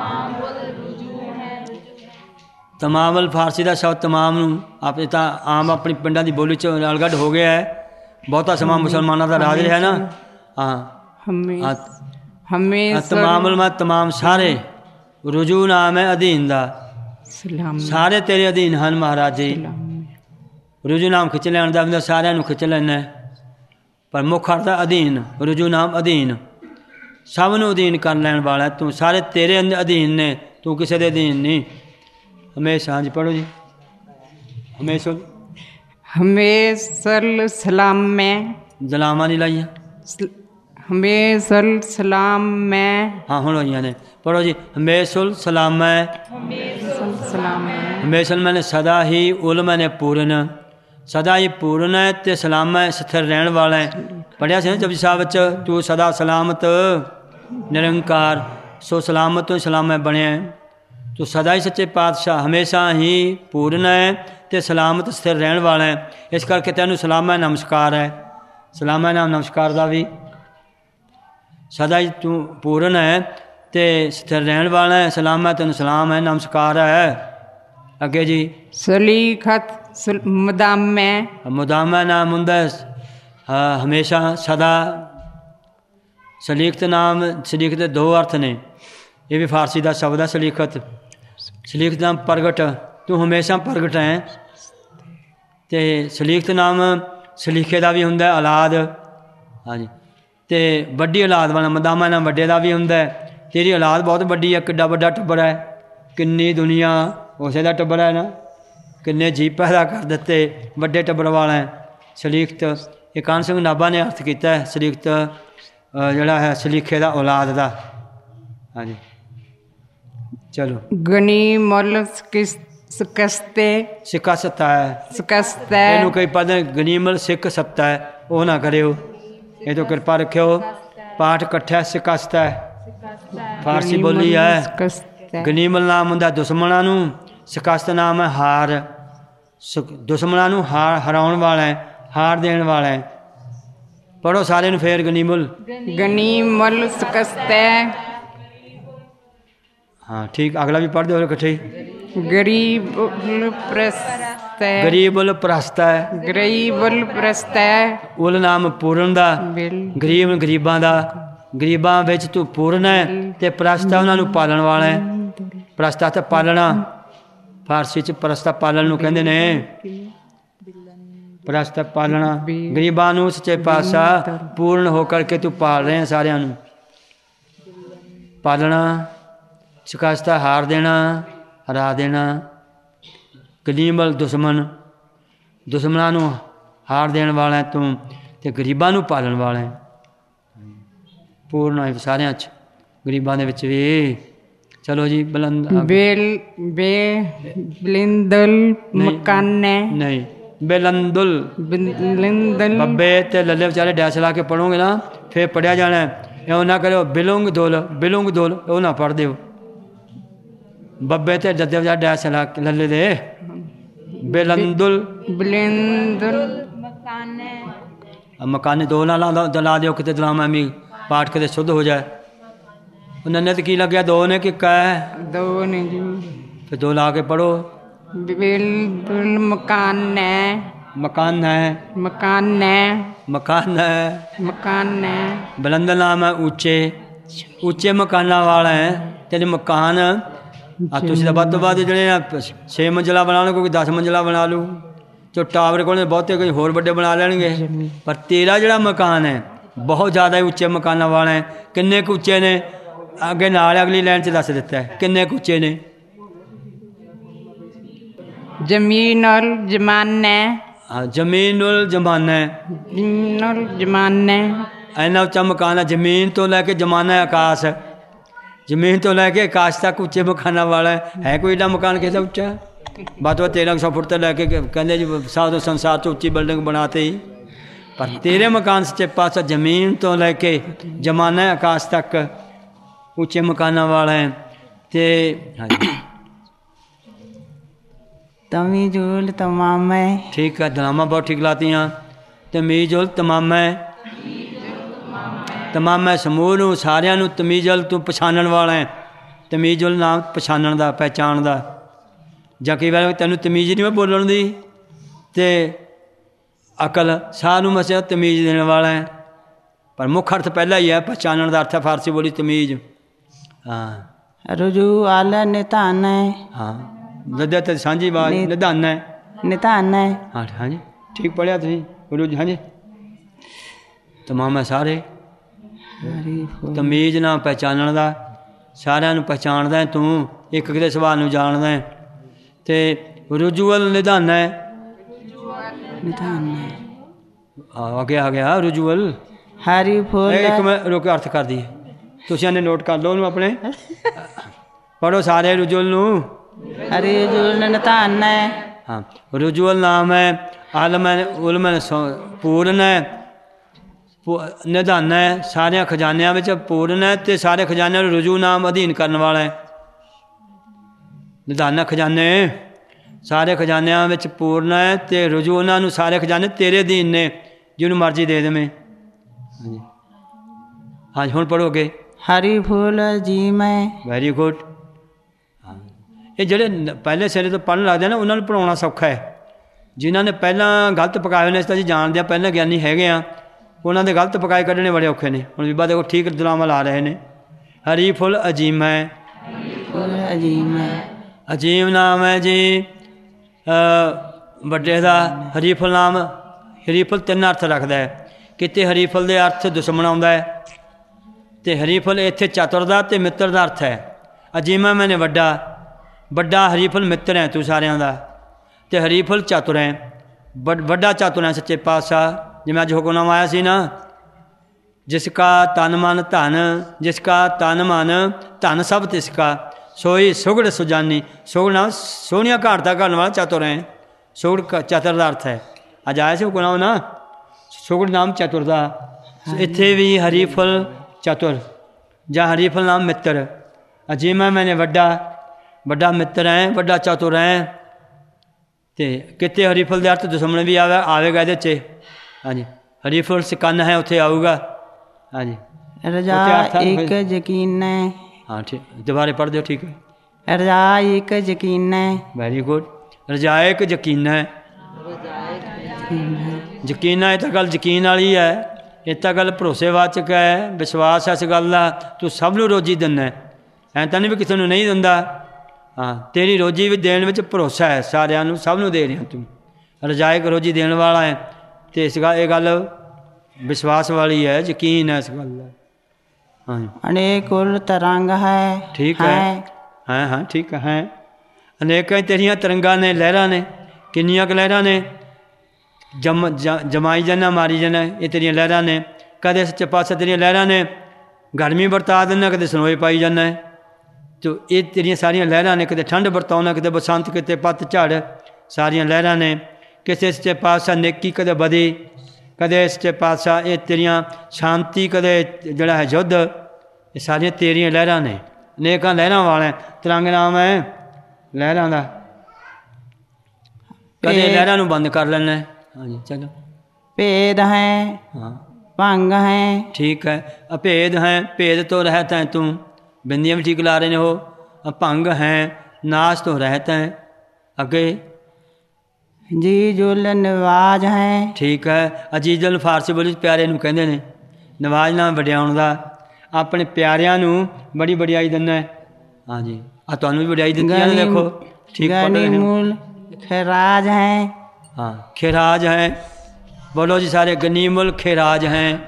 ਤਮਾਮੁਲ ਫਾਰਸੀ ਦਾ ਸ਼ਬਦ ਤਮਾਮ ਨੂੰ ਆਪਣੇ ਤਾਂ ਆਮ ਆਪਣੀ ਪਿੰਡਾਂ ਦੀ ਬੋਲੀ 'ਚ ਅਲਗੱਡ ਹੋ ਗਿਆ ਹੈ। ਬਹੁਤਾ ਸਮਾਂ ਮੁਸਲਮਾਨਾਂ ਦਾ ਰਾਜ ਰਿਹਾ ਨਾ। ਹਾਂ ਤਮਾਮੁਲ ਮੈਂ ਤਮਾਮ ਸਾਰੇ। ਰੁਜੂ ਨਾਮ ਹੈ ਅਧੀਨ ਦਾ। ਸਾਰੇ ਤੇਰੇ ਅਧੀਨ ਹਨ ਮਹਾਰਾਜ ਜੀ। ਰੁਜੂ ਨਾਮ ਖਿੱਚ ਲੈਣ ਦਾ ਵੀ ਸਾਰਿਆਂ ਨੂੰ ਖਿੱਚ ਲੈਣਾ, ਪਰ ਮੁੱਖ ਅਰਥ ਅਧੀਨ। ਰੁਜੂ ਨਾਮ ਅਧੀਨ, ਸਭ ਨੂੰ ਅਧੀਨ ਕਰ ਲੈਣ ਵਾਲਾ ਤੂੰ, ਸਾਰੇ ਤੇਰੇ ਅਧੀਨ ਨੇ, ਤੂੰ ਕਿਸੇ ਦੇ ਅਧੀਨ ਨਹੀਂ। ਹਮੇਸ਼ਾ, ਹਾਂਜੀ ਪੜ੍ਹੋ ਜੀ। ਹਮੇਸ਼ਾ ਹਮੇਸ਼ਲ ਸਲਾਮ ਮੈਂ, ਜਲਾਮਾਂ ਨਹੀਂ ਲਾਈਆਂ, ਹਮੇਸ਼ਲ ਸਲਾਮ ਮੈਂ, ਹਾਂ ਹੁਣ ਹੋਈਆਂ ਨੇ। ਪੜ੍ਹੋ ਜੀ। ਹਮੇਸ਼ੁਲ ਸਲਾਮੈ, ਸਲਾਮ ਮੈਂ, ਹਮੇਸ਼ਲ ਮੈਨੇ ਸਦਾ ਹੀ, ਉਲ ਮੈਨੇ ਪੂਰਨ, ਸਦਾ ਹੀ ਪੂਰਨ ਹੈ ਅਤੇ ਸਲਾਮੈ ਸਥਿਰ ਰਹਿਣ ਵਾਲਾ ਹੈ। ਪੜ੍ਹਿਆ ਸੀ ਨਾ ਜਪਜੀ ਸਾਹਿਬ ਵਿੱਚ, ਤੂੰ ਸਦਾ ਸਲਾਮਤ ਨਿਰੰਕਾਰ, ਸੋ ਸਲਾਮਤ ਤੋਂ ਸਲਾਮੈ ਬਣਿਆ। ਤੂੰ ਸਦਾ ਹੀ ਸੱਚੇ ਪਾਤਸ਼ਾਹ ਹਮੇਸ਼ਾ ਹੀ ਪੂਰਨ ਹੈ ਅਤੇ ਸਲਾਮਤ ਸਥਿਰ ਰਹਿਣ ਵਾਲਾ ਹੈ। ਇਸ ਕਰਕੇ ਤੈਨੂੰ ਸਲਾਮੈ ਨਮਸਕਾਰ ਹੈ। ਸਲਾਮੈ ਨਾਮ ਨਮਸਕਾਰ ਦਾ ਵੀ, ਸਦਾ ਹੀ ਤੂੰ ਪੂਰਨ ਹੈ ਅਤੇ ਸਥਿਰ ਰਹਿਣ ਵਾਲਾ ਹੈ। ਸਲਾਮੈ ਤੈਨੂੰ ਸਲਾਮ ਹੈ, ਨਮਸਕਾਰ ਹੈ। ਅੱਗੇ ਜੀ। ਸਲੀਖਤ ਮੁਦਾਮੈ, ਮੁਦਾਮਾ ਨਾਮ ਹੁੰਦਾ ਹਮੇਸ਼ਾ ਸਦਾ। ਸਲੀਖਤ ਨਾਮ, ਸਲੀਖਤ ਦੇ ਦੋ ਅਰਥ ਨੇ, ਇਹ ਵੀ ਫਾਰਸੀ ਦਾ ਸ਼ਬਦ ਹੈ ਸਲੀਖਤ। ਸਲੀਖਤ ਨਾਮ ਪ੍ਰਗਟ, ਤੂੰ ਹਮੇਸ਼ਾ ਪ੍ਰਗਟ ਹੈ। ਅਤੇ ਸਲੀਖਤ ਨਾਮ ਸਲੀਖੇ ਦਾ ਵੀ ਹੁੰਦਾ ਔਲਾਦ, ਹਾਂਜੀ, ਅਤੇ ਵੱਡੀ ਔਲਾਦ ਵਾਲਾ। ਮੁਦਾਮਾ ਨਾਮ ਵੱਡੇ ਦਾ ਵੀ ਹੁੰਦਾ। ਤੇਰੀ ਔਲਾਦ ਬਹੁਤ ਵੱਡੀ ਹੈ, ਕਿੱਡਾ ਵੱਡਾ ਟੱਬਰ ਹੈ, ਕਿੰਨੀ ਦੁਨੀਆ ਉਸੇ ਦਾ ਟੱਬਰ ਹੈ ਨਾ, ਕਿੰਨੇ ਜੀਵ ਪੈਦਾ ਕਰ ਦਿੱਤੇ, ਵੱਡੇ ਟੱਬਰ ਵਾਲਾ ਹੈ ਸਲੀਖਤ। ਇਹ ਕਾਹਨ ਸਿੰਘ ਨਾਭਾ ਨੇ ਅਰਥ ਕੀਤਾ ਹੈ ਸਲੀਖਤ ਜਿਹੜਾ ਹੈ ਸਲੀਖੇ ਦਾ ਔਲਾਦ ਦਾ। ਹਾਂਜੀ ਚਲੋ। ਗਣੀ ਮੁੱਲ ਸਕਸਤੇ, ਸਿੱਕਾ ਸੱਤਾ ਹੈ, ਸਕਸਤੈ, ਇਹਨੂੰ ਕਈ ਪੜ੍ਹਦੇ ਗਨੀਮਲ ਸਿੱਖ ਸੱਤਾ ਹੈ, ਉਹ ਨਾ ਕਰਿਓ, ਇਹ ਤੋਂ ਕਿਰਪਾ ਰੱਖਿਓ। ਪਾਠ ਇਕੱਠਾ ਸਿਕਸਤਾ ਹੈ, ਫਾਰਸੀ ਬੋਲੀ ਹੈ। ਗਨੀਮਲ ਨਾਮ ਹੁੰਦਾ ਦੁਸ਼ਮਣਾਂ ਨੂੰ, ਸਿਕਸਤ ਨਾਮ ਹੈ ਹਾਰ। ਦੁਸ਼ਮਣਾਂ ਨੂੰ ਹਰਾਉਣ ਵਾਲਾ ਹੈ, ਹਾਰ ਦੇਣ ਵਾਲਾ ਹੈ। ਪੜ੍ਹੋ ਸਾਰੇ ਨੂੰ ਫੇਰ। ਗਨੀਮਲ, ਗਨੀਮਲ ਸਕਸਤੈ, ਹਾਂ ਠੀਕ। ਅਗਲਾ ਵੀ ਪੜ੍ਹਦੇ ਹੋ ਇਕੱਠੇ ਹੀ। ਗਰੀਬੁਲ ਪ੍ਰਸਤੈ, ਗਰੀਬੁਲ ਪ੍ਰਸਤ ਹੈ, ਗਰੀਬੁਲ ਪ੍ਰਸਤੈ, ਉਲ ਨਾਮ ਪੂਰਨ ਦਾ, ਗਰੀਬ ਗਰੀਬਾਂ ਦਾ, ਗਰੀਬਾਂ ਵਿੱਚ ਤੂੰ ਪੂਰਨ ਹੈ ਅਤੇ ਪ੍ਰਸਤਾ ਉਹਨਾਂ ਨੂੰ ਪਾਲਣ ਵਾਲਾ ਹੈ। ਪ੍ਰਸਤਾ ਤੇ ਪਾਲਣਾ, ਫਾਰਸੀ 'ਚ ਪ੍ਰਸਤਾ ਪਾਲਣ ਨੂੰ ਕਹਿੰਦੇ ਨੇ। ਪ੍ਰਸਤਾ ਪਾਲਣਾ, ਗਰੀਬਾਂ ਨੂੰ ਸੱਚੇ ਪਾਤਸ਼ਾਹ ਪੂਰਨ ਹੋ ਕਰਕੇ ਤੂੰ ਪਾਲ ਰਹੇ ਸਾਰਿਆਂ ਨੂੰ। ਪਾਲਣਾ, ਸ਼ਿਕਸਤਾ ਹਾਰ ਦੇਣਾ, ਹਰਾ ਦੇਣਾ। ਗਨੀਮਲ ਦੁਸ਼ਮਣ, ਦੁਸ਼ਮਣਾਂ ਨੂੰ ਹਾਰ ਦੇਣ ਵਾਲਾ ਤੂੰ, ਅਤੇ ਗਰੀਬਾਂ ਨੂੰ ਪਾਲਣ ਵਾਲਾ ਹੈ। ਪੂਰਨ ਹੋਏ ਸਾਰਿਆਂ 'ਚ, ਗਰੀਬਾਂ ਦੇ ਵਿੱਚ ਵੀ। ਚਲੋ ਜੀ। ਬਿਲਿੰਦਲ ਮਕਾਨੇ, ਨਹੀਂ ਬਿਲੰਦੁਲ, ਬੱਬੇ ਤੇ ਲੱਲੇ ਵਿਚਾਰੇ ਡੈਸ ਲਾ ਕੇ ਪੜ੍ਹੋਗੇ ਨਾ ਫਿਰ ਪੜ੍ਹਿਆ ਜਾਣਾ। ਇਹ ਨਾ ਕਰਿਓ ਬਿਲੁੰਗ ਦੁਲ, ਬਿਲੁੰਗ ਦੁਲ, ਉਹ ਨਾ ਪੜ੍ਹ ਦਿਓ। ਬੱਬੇ ਤੇ ਜੱਦੇ ਵਿਚਾਰੇ ਡੈਸ ਲਾ ਕੇ ਲੱਲੇ ਦੇ ਬਿਲੰਦੁਲ, ਬਿਲਿੰਦਲ ਮਕਾਨੇ ਦੋ ਨਾ ਲਾ ਦਿਓ, ਕਿਤੇ ਦਲਾਮਾ ਵੀ ਪਾਠ ਕਿਤੇ ਸ਼ੁੱਧ ਹੋ ਜਾਏ। ਉਹਨਾਂ ਨੇ ਤਾਂ ਕੀ ਲੱਗਿਆ, ਦੋ ਨੇ ਕਿ ਇੱਕ ਹੈ, ਦੋ ਨੇ ਜੀ। ਫਿਰ ਦੋ ਲਾ ਕੇ ਪੜ੍ਹੋ। ਬਿਲਦੁਲ ਮਕਾਨੇ, ਮਕਾਨ ਹੈ, ਮਕਾਨੇ, ਮਕਾਨ ਹੈ, ਮਕਾਨੇ। ਬੁਲੰਦ ਨਾਮ ਹੈ ਉੱਚੇ, ਉੱਚੇ ਮਕਾਨਾਂ ਵਾਲਾ ਹੈ। ਤੇਰੇ ਮਕਾਨ ਆ ਤੁਸੀਂ ਤਾਂ ਵੱਧ ਤੋਂ ਵੱਧ ਜਿਹੜੇ ਆ 6 ਮੰਜ਼ਿਲਾ ਬਣਾ ਲਓ, ਕੋਈ 10 ਮੰਜ਼ਿਲਾ ਬਣਾ ਲਓ, ਜੋ ਟਾਵਰ ਕੋਲ ਬਹੁਤੇ ਕੋਈ ਹੋਰ ਵੱਡੇ ਬਣਾ ਲੈਣਗੇ। ਪਰ ਤੇਰਾ ਜਿਹੜਾ ਮਕਾਨ ਹੈ ਬਹੁਤ ਜ਼ਿਆਦਾ ਹੀ ਉੱਚੇ ਮਕਾਨਾਂ ਵਾਲਾ ਹੈ। ਕਿੰਨੇ ਕੁ ਉੱਚੇ ਨੇ, ਅੱਗੇ ਨਾਲ ਅਗਲੀ ਲਾਈਨ 'ਚ ਦੱਸ ਦਿੱਤਾ ਹੈ ਕਿੰਨੇ ਕੁ ਉੱਚੇ ਨੇ। ਜ਼ਮੀਨੁਲ ਜ਼ਮਾਨੇ, ਹਾਂ ਜ਼ਮੀਨੁਲ ਜ਼ਮਾਨਾ, ਜ਼ਮੀਨੁਲ ਜ਼ਮਾਨੇ। ਇੰਨਾ ਉੱਚਾ ਮਕਾਨ ਹੈ, ਜ਼ਮੀਨ ਤੋਂ ਲੈ ਕੇ ਜ਼ਮਾਨਾ ਆਕਾਸ਼, ਜ਼ਮੀਨ ਤੋਂ ਲੈ ਕੇ ਆਕਾਸ਼ ਤੱਕ ਉੱਚੇ ਮਕਾਨਾਂ ਵਾਲਾ ਹੈ। ਕੋਈ ਏਡਾ ਮਕਾਨ ਕਿਸੇ ਦਾ ਉੱਚਾ? ਵੱਧ 1300 ਫੁੱਟ ਤੋਂ ਲੈ ਕੇ ਕਹਿੰਦੇ ਜੀ ਸਾਰਾ ਸੰਸਾਰ 'ਚ ਉੱਚੀ ਬਿਲਡਿੰਗ ਬਣਾਤੇ ਹੀ। ਪਰ ਤੇਰੇ ਮਕਾਨ ਸੱਚੇ ਪਾਤਸ਼ਾਹ ਜ਼ਮੀਨ ਤੋਂ ਲੈ ਕੇ ਜ਼ਮਾਨਾ ਆਕਾਸ਼ ਤੱਕ ਉੱਚੇ ਮਕਾਨਾਂ ਵਾਲਾ ਹੈ। ਅਤੇ ਹਾਂਜੀ ਤਮੀਜ਼ੁਲ ਤਮਾਮੈ, ਠੀਕ ਹੈ, ਦਲਾਮਾਂ ਬਹੁਤ ਠੀਕ ਲਾਤੀਆਂ। ਤਮੀਜ਼ੁਲ ਤਮਾਮੈ, ਤਮਾਮੈ ਸਮੂਹ ਨੂੰ ਸਾਰਿਆਂ ਨੂੰ। ਤਮੀਜ਼ੁਲ ਤੂੰ ਪਛਾਣਨ ਵਾਲਾ ਹੈ। ਤਮੀਜ਼ੁਲ ਨਾਮ ਪਛਾਣਨ ਦਾ, ਪਹਿਚਾਣ ਦਾ। ਜਾਂ ਕਈ ਵਾਰ ਤੈਨੂੰ ਤਮੀਜ਼ ਨਹੀਂ ਬੋਲਣ ਦੀ, ਅਤੇ ਅਕਲ ਸਾਹ ਨੂੰ ਮਸਿਆ ਤਮੀਜ਼ ਦੇਣ ਵਾਲਾ ਹੈ। ਪਰ ਮੁੱਖ ਅਰਥ ਪਹਿਲਾਂ ਹੀ ਹੈ, ਪਛਾਣਨ ਦਾ ਅਰਥ ਹੈ ਫਾਰਸੀ ਬੋਲੀ ਤਮੀਜ਼। ਹਾਂ ਰਜੂ ਆਲ ਨਿਧਾਨ ਹੈ, ਹਾਂ ਲੱਦਿਆ ਤੇ ਸਾਂਝੀ ਆਵਾਜ਼ ਨਿਧਾਨ ਹੈ, ਨਿਧਾਨ ਹੈ। ਹਾਂ ਹਾਂਜੀ ਠੀਕ ਪੜ੍ਹਿਆ ਤੁਸੀਂ ਗੁਰੂ ਜੀ। ਹਾਂਜੀ ਤਮਾਮ ਹੈ ਸਾਰੇ। ਤਮੀਜ਼ ਨਾਲ ਪਹਿਚਾਨਣ ਦਾ, ਸਾਰਿਆਂ ਨੂੰ ਪਹਿਚਾਣਦਾ ਹੈ ਤੂੰ, ਇੱਕ ਕਿਤੇ ਸੁਭਾਅ ਨੂੰ ਜਾਣਦਾ ਹੈ। ਅਤੇ ਰੁਜੂਅਲ ਨਿਧਾਨ ਹੈ, ਆ ਗਿਆ ਰੁਜੂਅਲ। ਹਰੀ ਫੁੱਲ ਇੱਕ ਮੈਂ ਰੁਕ ਕੇ ਅਰਥ ਕਰਦੀ ਹੈ, ਤੁਸੀਂ ਇਹਨੇ ਨੋਟ ਕਰ ਲਓ ਉਹਨੂੰ ਆਪਣੇ, ਪੜ੍ਹੋ ਸਾਰੇ ਰੁਜੂਅਲ ਨੂੰ। ਹਰੀ ਜੁਲ ਨਿਧਾਨ ਹੈ। ਹਾਂ, ਰੁਜੂਅਲ ਨਾਮ ਹੈ, ਆਲਮ ਹੈ, ਉਲਮ ਹੈ, ਪੂਰਨ ਹੈ, ਨਿਧਾਨ ਹੈ, ਸਾਰਿਆਂ ਖਜ਼ਾਨਿਆਂ ਵਿੱਚ ਪੂਰਨ ਹੈ ਅਤੇ ਸਾਰੇ ਖਜ਼ਾਨਿਆਂ ਨੂੰ ਰੁਜੂ ਨਾਮ ਅਧੀਨ ਕਰਨ ਵਾਲਾ ਹੈ। ਨਿਧਾਨ ਖਜ਼ਾਨੇ ਸਾਰੇ ਖਜ਼ਾਨਿਆਂ ਵਿੱਚ ਪੂਰਨ ਹੈ ਅਤੇ ਰੁਜੂ ਉਹਨਾਂ ਨੂੰ ਸਾਰੇ ਖਜ਼ਾਨੇ ਤੇਰੇ ਅਧੀਨ ਨੇ, ਜਿਹਨੂੰ ਮਰਜ਼ੀ ਦੇ ਦੇਵੇਂ। ਹਾਂਜੀ ਹਾਂਜੀ, ਹੁਣ ਪੜ੍ਹੋਗੇ। ਹਰੀ ਫੁੱਲ ਜੀ ਮੈਂ। Very good. ਇਹ ਜਿਹੜੇ ਪਹਿਲੇ ਸਿਰੇ ਤੋਂ ਪੜ੍ਹਨ ਲੱਗਦੇ ਨਾ, ਉਹਨਾਂ ਨੂੰ ਪੜ੍ਹਾਉਣਾ ਸੌਖਾ ਹੈ। ਜਿਨ੍ਹਾਂ ਨੇ ਪਹਿਲਾਂ ਗਲਤ ਪਕਾਏ ਹੋਏ ਨੇ, ਇਸ ਤਾਂ ਅਸੀਂ ਜਾਣਦੇ ਹਾਂ, ਪਹਿਲਾਂ ਗਿਆਨੀ ਹੈਗੇ ਆ, ਉਹਨਾਂ ਦੇ ਗਲਤ ਪਕਾਏ ਕੱਢਣੇ ਬੜੇ ਔਖੇ ਨੇ। ਹੁਣ ਬੀਬਾ ਦੇਖੋ ਠੀਕ ਦੁਲਾਵਾਂ ਲਾ ਰਹੇ ਨੇ। ਹਰੀ ਫੁੱਲ ਅਜੀਮ ਹੈ, ਅਜੀਮ ਹੈ। ਅਜੀਮ ਨਾਮ ਹੈ ਜੀ ਵੱਡੇ ਦਾ। ਹਰੀ ਫੁੱਲ ਨਾਮ, ਹਰੀ ਫੁੱਲ ਤਿੰਨ ਅਰਥ ਰੱਖਦਾ ਹੈ। ਕਿਤੇ ਹਰੀ ਫੁੱਲ ਦੇ ਅਰਥ ਦੁਸ਼ਮਣ ਆਉਂਦਾ ਹੈ, ਅਤੇ ਹਰੀ ਫੁੱਲ ਇੱਥੇ ਚਤੁਰ ਦਾ ਅਤੇ ਮਿੱਤਰ ਦਾ ਅਰਥ ਹੈ। ਅਜੀਮਾ ਮੈਨੇ ਵੱਡਾ, ਵੱਡਾ ਹਰੀ ਫੁੱਲ ਮਿੱਤਰ ਹੈ ਤੂੰ ਸਾਰਿਆਂ ਦਾ, ਅਤੇ ਹਰੀ ਫੁੱਲ ਚਤੁਰ ਹੈ, ਵੱਡਾ ਚਤੁਰ ਹੈ ਸੱਚੇ ਪਾਤਸ਼ਾਹ। ਜਿਵੇਂ ਅੱਜ ਹੁਕਮਨਾਮਾ ਆਇਆ ਸੀ ਨਾ, ਜਿਸ ਕਾ ਤਨ ਮਨ ਧਨ, ਜਿਸ ਕਾ ਤਨ ਮਨ ਧਨ ਸਭ ਤਿਸ ਕਾ, ਸੋਈ ਸੁਗੜ ਸੁਜਾਨੀ। ਸੁਗੜ ਨਾਮ ਸੋਹਣੀਆਂ ਘਾਟਾਂ ਕਰਨ ਵਾਲਾ ਚਤੁਰ ਹੈ, ਸੁਗੜ ਚਤੁਰ ਦਾ ਅਰਥ ਹੈ। ਅੱਜ ਆਇਆ ਸੀ ਹੁਕਮਨਾਮਾ ਨਾ, ਸੁਗੜ ਨਾਮ ਚਤੁਰ ਦਾ। ਇੱਥੇ ਵੀ ਹਰੀ ਫੁੱਲ ਚਤੁਰ ਜਾਂ ਹਰੀ ਫੁੱਲ ਨਾਮ ਮਿੱਤਰ। ਅਜੀਮਾ ਮੈਨੇ ਵੱਡਾ ਮਿੱਤਰ ਹੈ, ਵੱਡਾ ਚਤੁਰ ਹੈ। ਅਤੇ ਕਿਤੇ ਹਰੀ ਫੁੱਲ ਦੇ ਅਰਥ ਦੁਸ਼ਮਣ ਵੀ ਆਵੇਗਾ ਇਹਦੇ 'ਚ। ਹਾਂਜੀ, ਹਰੀ ਫੁੱਲ ਸਿਕੰਨ ਹੈ, ਉੱਥੇ ਆਊਗਾ। ਹਾਂਜੀ, ਰਜਾ ਇੱਕ ਯਕੀਨ ਹੈ। ਹਾਂ ਠੀਕ, ਦੁਬਾਰੇ ਪੜ੍ਹ ਦਿਓ। ਠੀਕ ਹੈ। ਰਜਾ ਇੱਕ ਯਕੀਨ ਹੈ। Very good. ਰਜਾਇਕ ਯਕੀਨ ਹੈ, ਯਕੀਨ ਹੈ, ਇਹ ਤਾਂ ਗੱਲ ਯਕੀਨ ਵਾਲੀ ਹੈ, ਇਹ ਤਾਂ ਗੱਲ ਭਰੋਸੇਵਾਚਕ ਹੈ, ਵਿਸ਼ਵਾਸ ਹੈ ਇਸ ਗੱਲ ਦਾ। ਤੂੰ ਸਭ ਨੂੰ ਰੋਜ਼ੀ ਦਿੰਦਾ, ਐਂ ਤਾਂ ਨਹੀਂ ਵੀ ਕਿਸੇ ਨੂੰ ਨਹੀਂ ਦਿੰਦਾ। ਹਾਂ, ਤੇਰੀ ਰੋਜ਼ੀ ਵੀ ਦੇਣ ਵਿੱਚ ਭਰੋਸਾ ਹੈ, ਸਾਰਿਆਂ ਨੂੰ, ਸਭ ਨੂੰ ਦੇ ਰਿਹਾ ਤੂੰ। ਰਜਾਇਕ ਰੋਜ਼ੀ ਦੇਣ ਵਾਲਾ ਹੈ, ਅਤੇ ਇਹ ਗੱਲ ਵਿਸ਼ਵਾਸ ਵਾਲੀ ਹੈ, ਯਕੀਨ ਹੈ ਇਸ ਗੱਲ ਦਾ। ਹਾਂਜੀ, ਅਨੇਕ ਉਲ ਤਰੰਗ ਹੈ। ਠੀਕ ਹੈ, ਹਾਂ ਠੀਕ ਹੈ। ਅਨੇਕਾਂ ਤੇਰੀਆਂ ਤਰੰਗਾਂ ਨੇ, ਲਹਿਰਾਂ ਨੇ। ਕਿੰਨੀਆਂ ਕੁ ਲਹਿਰਾਂ ਨੇ? ਜਮਾਈ ਜਾਣਾ, ਮਾਰੀ ਜਾਣਾ, ਇਹ ਤੇਰੀਆਂ ਲਹਿਰਾਂ ਨੇ। ਕਦੇ ਸੱਚੇ ਪਾਸੇ ਤੇਰੀਆਂ ਲਹਿਰਾਂ ਨੇ ਗਰਮੀ ਵਰਤਾ ਦਿੰਦਾ, ਕਦੇ ਸਨੋਏ ਪਾਈ ਜਾਂਦਾ ਹੈ। ਤੋ ਇਹ ਤੇਰੀਆਂ ਸਾਰੀਆਂ ਲਹਿਰਾਂ ਨੇ, ਕਿਤੇ ਠੰਡ ਵਰਤਾਉਣਾ, ਕਿਤੇ ਬਸੰਤ, ਕਿਤੇ ਪੱਤਝੜ, ਸਾਰੀਆਂ ਲਹਿਰਾਂ ਨੇ। ਕਿਸੇ ਸੱਚੇ ਪਾਤਸ਼ਾਹ ਨੇਕੀ ਕਦੇ ਵਧੀ, ਕਦੇ ਸੱਚੇ ਪਾਤਸ਼ਾਹ ਇਹ ਤੇਰੀਆਂ ਸ਼ਾਂਤੀ, ਕਦੇ ਜਿਹੜਾ ਹੈ ਯੁੱਧ, ਇਹ ਸਾਰੀਆਂ ਤੇਰੀਆਂ ਲਹਿਰਾਂ ਨੇ। ਅਨੇਕਾਂ ਲਹਿਰਾਂ ਵਾਲਾ ਤਰੰਗ ਨਾਮ ਹੈ ਲਹਿਰਾਂ ਦਾ। ਕਦੇ ਲਹਿਰਾਂ ਨੂੰ ਬੰਦ ਕਰ ਲੈਣਾ। ਹਾਂਜੀ ਚਲੋ। ਭੇਦ ਹੈ, ਹਾਂ ਭੰਗ ਹੈ। ਠੀਕ ਹੈ। ਅਭੇਦ ਹੈ, ਭੇਦ ਤੋਂ ਰਹਿਤ ਹੈ ਤੂੰ। ਬਿੰਦੀਆਂ ਵੀ ਠੀਕ ਲਾ ਰਹੇ ਨੇ ਉਹ। ਭੰਗ ਹੈ, ਨਾਸ਼ ਤੋਂ ਰਹਿਤ ਹੈ। ਅੱਗੇ ਜੀ ਜੁਲ ਨਿਵਾਜ ਹੈ। ਠੀਕ ਹੈ। ਅਜੀਜ਼ੁਲ ਫਾਰਸੀ ਬੋਲੀ ਪਿਆਰੇ ਨੂੰ ਕਹਿੰਦੇ ਨੇ। ਨਿਵਾਜ ਨਾਮ ਵਡਿਆਉਣ ਦਾ, ਆਪਣੇ ਪਿਆਰਿਆਂ ਨੂੰ ਬੜੀ ਵਡਿਆਈ ਦਿੰਦਾ। ਹਾਂਜੀ, ਆ ਤੁਹਾਨੂੰ ਵੀ ਵਡਿਆਈ ਦਿੱਤੀ ਨੇ, ਦੇਖੋ ਠੀਕ ਪੜ੍ਹ ਰਹੇ ਨੇ। ਮੂਲ ਖੈਰਾਜ ਹੈ। ਹਾਂ, ਖੇਰਾਜ ਹੈ। ਬੋਲੋ ਜੀ ਸਾਰੇ। ਗਨੀਮੁਲ ਖੇਰਾਜ ਹੈ।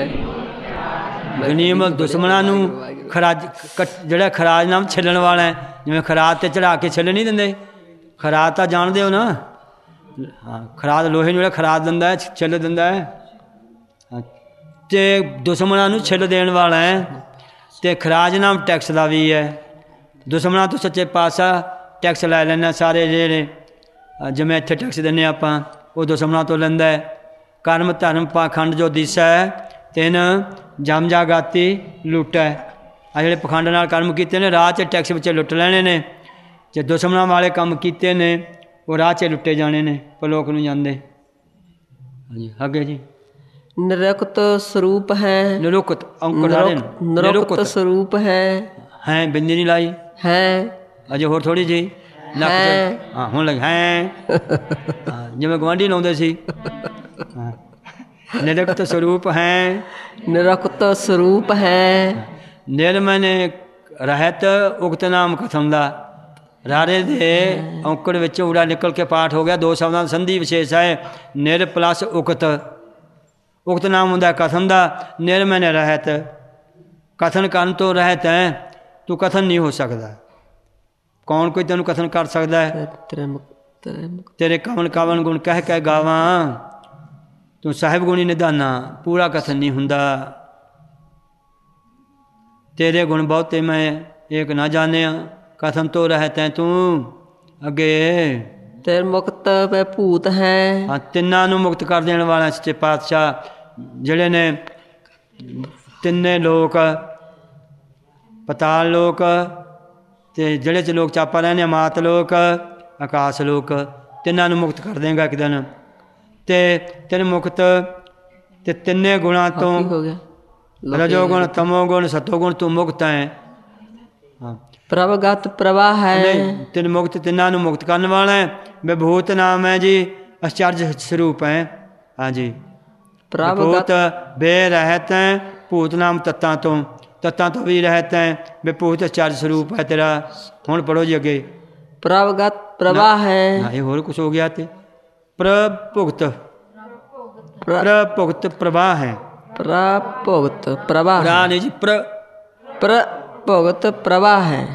ਗਨੀਮੁਲ ਦੁਸ਼ਮਣਾਂ ਨੂੰ ਖਰਾਜ, ਜਿਹੜਾ ਖਰਾਜ ਨਾਮ ਛਿੱਲਣ ਵਾਲਾ ਹੈ। ਜਿਵੇਂ ਖਰਾਜ 'ਤੇ ਚੜ੍ਹਾ ਕੇ ਛਿੱਲ ਨਹੀਂ ਦਿੰਦੇ, ਖਰਾਜ ਤਾਂ ਜਾਣਦੇ ਹੋ ਨਾ। ਹਾਂ, ਖਰਾਦ ਲੋਹੇ ਨੂੰ ਜਿਹੜਾ ਖਰਾਦ ਦਿੰਦਾ ਹੈ, ਛਿੱਲ ਦਿੰਦਾ ਹੈ, ਅਤੇ ਦੁਸ਼ਮਣਾਂ ਨੂੰ ਛਿੱਲ ਦੇਣ ਵਾਲਾ ਹੈ। ਅਤੇ ਖਰਾਜ ਨਾਮ ਟੈਕਸ ਦਾ ਵੀ ਹੈ। ਦੁਸ਼ਮਣਾਂ ਤੋਂ ਸੱਚੇ ਪਾਤਸ਼ਾਹ ਟੈਕਸ ਲੈ ਲੈਂਦਾ। ਸਾਰੇ ਜਿਹੜੇ ਜਿਵੇਂ ਇੱਥੇ ਟੈਕਸ ਦਿੰਦੇ ਆਪਾਂ, ਉਹ ਦੁਸ਼ਮਣਾਂ ਤੋਂ ਲੈਂਦਾ ਹੈ। ਕਰਮ ਧਰਮ ਪਾਖੰਡ ਜੋ ਦਿਸੈ, ਤਿੰਨ ਜਮ ਜਾਗਾਤੀ ਲੁੱਟੈ। ਆ ਜਿਹੜੇ ਪਖੰਡ ਨਾਲ ਕਰਮ ਕੀਤੇ ਨੇ, ਰਾਹ 'ਚ ਟੈਕਸ ਵਿੱਚ ਲੁੱਟ ਲੈਣੇ ਨੇ। ਜੇ ਦੁਸ਼ਮਣਾਂ ਵਾਲੇ ਕੰਮ ਕੀਤੇ ਨੇ, ਉਹ ਰਾਹ 'ਚ ਲੁੱਟੇ ਜਾਣੇ ਨੇ, ਪਰਲੋਕ ਨੂੰ ਜਾਂਦੇ। ਹਾਂਜੀ ਅੱਗੇ ਜੀ। ਨਿਰੁਕਤ ਸਰੂਪ ਹੈ। ਨਿਰੁਕਤ ਔਂਕੜ ਸਾਰੇ ਨਿਰੁਕਤ ਸਰੂਪ ਹੈ। ਹੈ ਬਿੰਦੀ ਨਹੀਂ ਲਾਈ ਹੈ। ਅਜੇ ਹੋਰ ਥੋੜ੍ਹੀ ਜਿਹੀ ਨੱਕ। ਹਾਂ ਹੁਣ ਲੱਗ ਹੈ। ਹਾਂ, ਜਿਵੇਂ ਗੁਆਂਢੀ ਲਾਉਂਦੇ ਸੀ। ਹਾਂ, ਨਿਰੁਕਤ ਸਰੂਪ ਹੈ। ਨਿਰੁਕਤ ਸਰੂਪ ਹੈ। ਨਿਰਮਨ ਰਹਿਤ ਉਕਤ ਨਾਮ ਕਥਮ ਦਾ। ਰਾਰੇ ਦੇ ਔਂਕੜ ਵਿੱਚ ਊੜਾ ਨਿਕਲ ਕੇ ਪਾਠ ਹੋ ਗਿਆ। ਦੋ ਸ਼ਬਦਾਂ ਦਾ ਸੰਧੀ ਵਿਸ਼ੇਸ਼ ਹੈ। ਨਿਰ ਪਲੱਸ ਉਕਤ। ਉਕਤ ਨਾਮ ਹੁੰਦਾ ਕਥਮ ਦਾ। ਨਿਰਮਨ ਰਹਿਤ ਕਥਨ ਕਰਨ ਤੋਂ ਰਹਿਤ ਹੈ, ਤੂੰ ਕਥਨ ਨਹੀਂ ਹੋ ਸਕਦਾ। ਕੌਣ ਕੋਈ ਤੈਨੂੰ ਕਥਨ ਕਰ ਸਕਦਾ ਹੈ? ਤੇਰੇ ਕਵਨ ਕਵਨ ਗੁਣ ਕਹਿ ਕੇ ਗਾਵਾਂ, ਤੂੰ ਸਾਹਿਬ ਗੁਣੀ ਨਿਧਾਨਾ, ਪੂਰਾ ਕਥਨ ਨਹੀਂ ਹੁੰਦਾ। ਤੇਰੇ ਗੁਣ ਬਹੁਤੇ ਮੈਂ ਏਕ ਨਾ ਜਾਣਿਆ, ਕਥਨ ਤੋਂ ਰਹਿਤ ਹੈ ਤੂੰ। ਅੱਗੇ ਤੇਰੇ ਮੁਕਤ ਮੈਂ ਭੂਤ ਹੈ। ਹਾਂ, ਤਿੰਨਾਂ ਨੂੰ ਮੁਕਤ ਕਰ ਦੇਣ ਵਾਲਾ ਸੱਚੇ ਪਾਤਸ਼ਾਹ, ਜਿਹੜੇ ਨੇ ਤਿੰਨੇ ਲੋਕ, ਪਤਾਲ ਲੋਕ ਤੇ ਜਿਹੜੇ 'ਚ ਲੋਕ ਚਾਪਾ ਰਹਿੰਦੇ ਆ, ਮਾਤ ਲੋਕ, ਆਕਾਸ਼ ਲੋਕ, ਤਿੰਨਾਂ ਨੂੰ ਮੁਕਤ ਕਰ ਦੇਂਗਾ ਇੱਕ ਦਿਨ। ਤੇ ਤਿੰਨ ਮੁਕਤ ਤੇ ਤਿੰਨੇ ਗੁਣਾਂ ਤੋਂ, ਰਜੋ ਗੁਣ, ਤਮੋ ਗੁਣ, ਸਤੋ ਗੁਣ, ਤੂੰ ਮੁਕਤ ਹੈ। ਹਾਂ, ਪ੍ਰਭਗਤ ਪ੍ਰਵਾਹ ਹੈ। ਤਿੰਨ ਮੁਕਤ, ਤਿੰਨਾਂ ਨੂੰ ਮੁਕਤ ਕਰਨ ਵਾਲਾ ਹੈ। ਵਿਭੂਤ ਨਾਮ ਹੈ ਜੀ, ਅਚਰਜ ਸਰੂਪ ਹੈ। ਹਾਂਜੀ, ਵਿਭੂਤ ਬੇਰਹਿਤ ਹੈ, ਭੂਤ ਨਾਮ ਤੱਤਾਂ ਤੋਂ, ਤੱਤਾਂ ਤੋਂ ਵੀ ਰਹਿਤ ਹੈ। ਵਿਭੂਤ ਅਚਰਜ ਸਰੂਪ ਹੈ ਤੇਰਾ। ਹੁਣ ਪੜੋ ਜੀ ਅੱਗੇ। ਪ੍ਰਭਗਤ ਪ੍ਰਵਾਹ ਹੈ। ਇਹ ਹੋਰ ਕੁਛ ਹੋ ਗਿਆ ਤੇ ਪ੍ਰਭੁਗਤ, ਪ੍ਰਭੁਗਤ ਪ੍ਰਵਾਹ ਹੈ। ਪ੍ਰਭੁਗਤ ਪ੍ਰਵਾਹ ਨਹੀਂ ਜੀ, ਪ੍ਰਭੁਗਤ ਪ੍ਰਵਾਹ ਹੈ।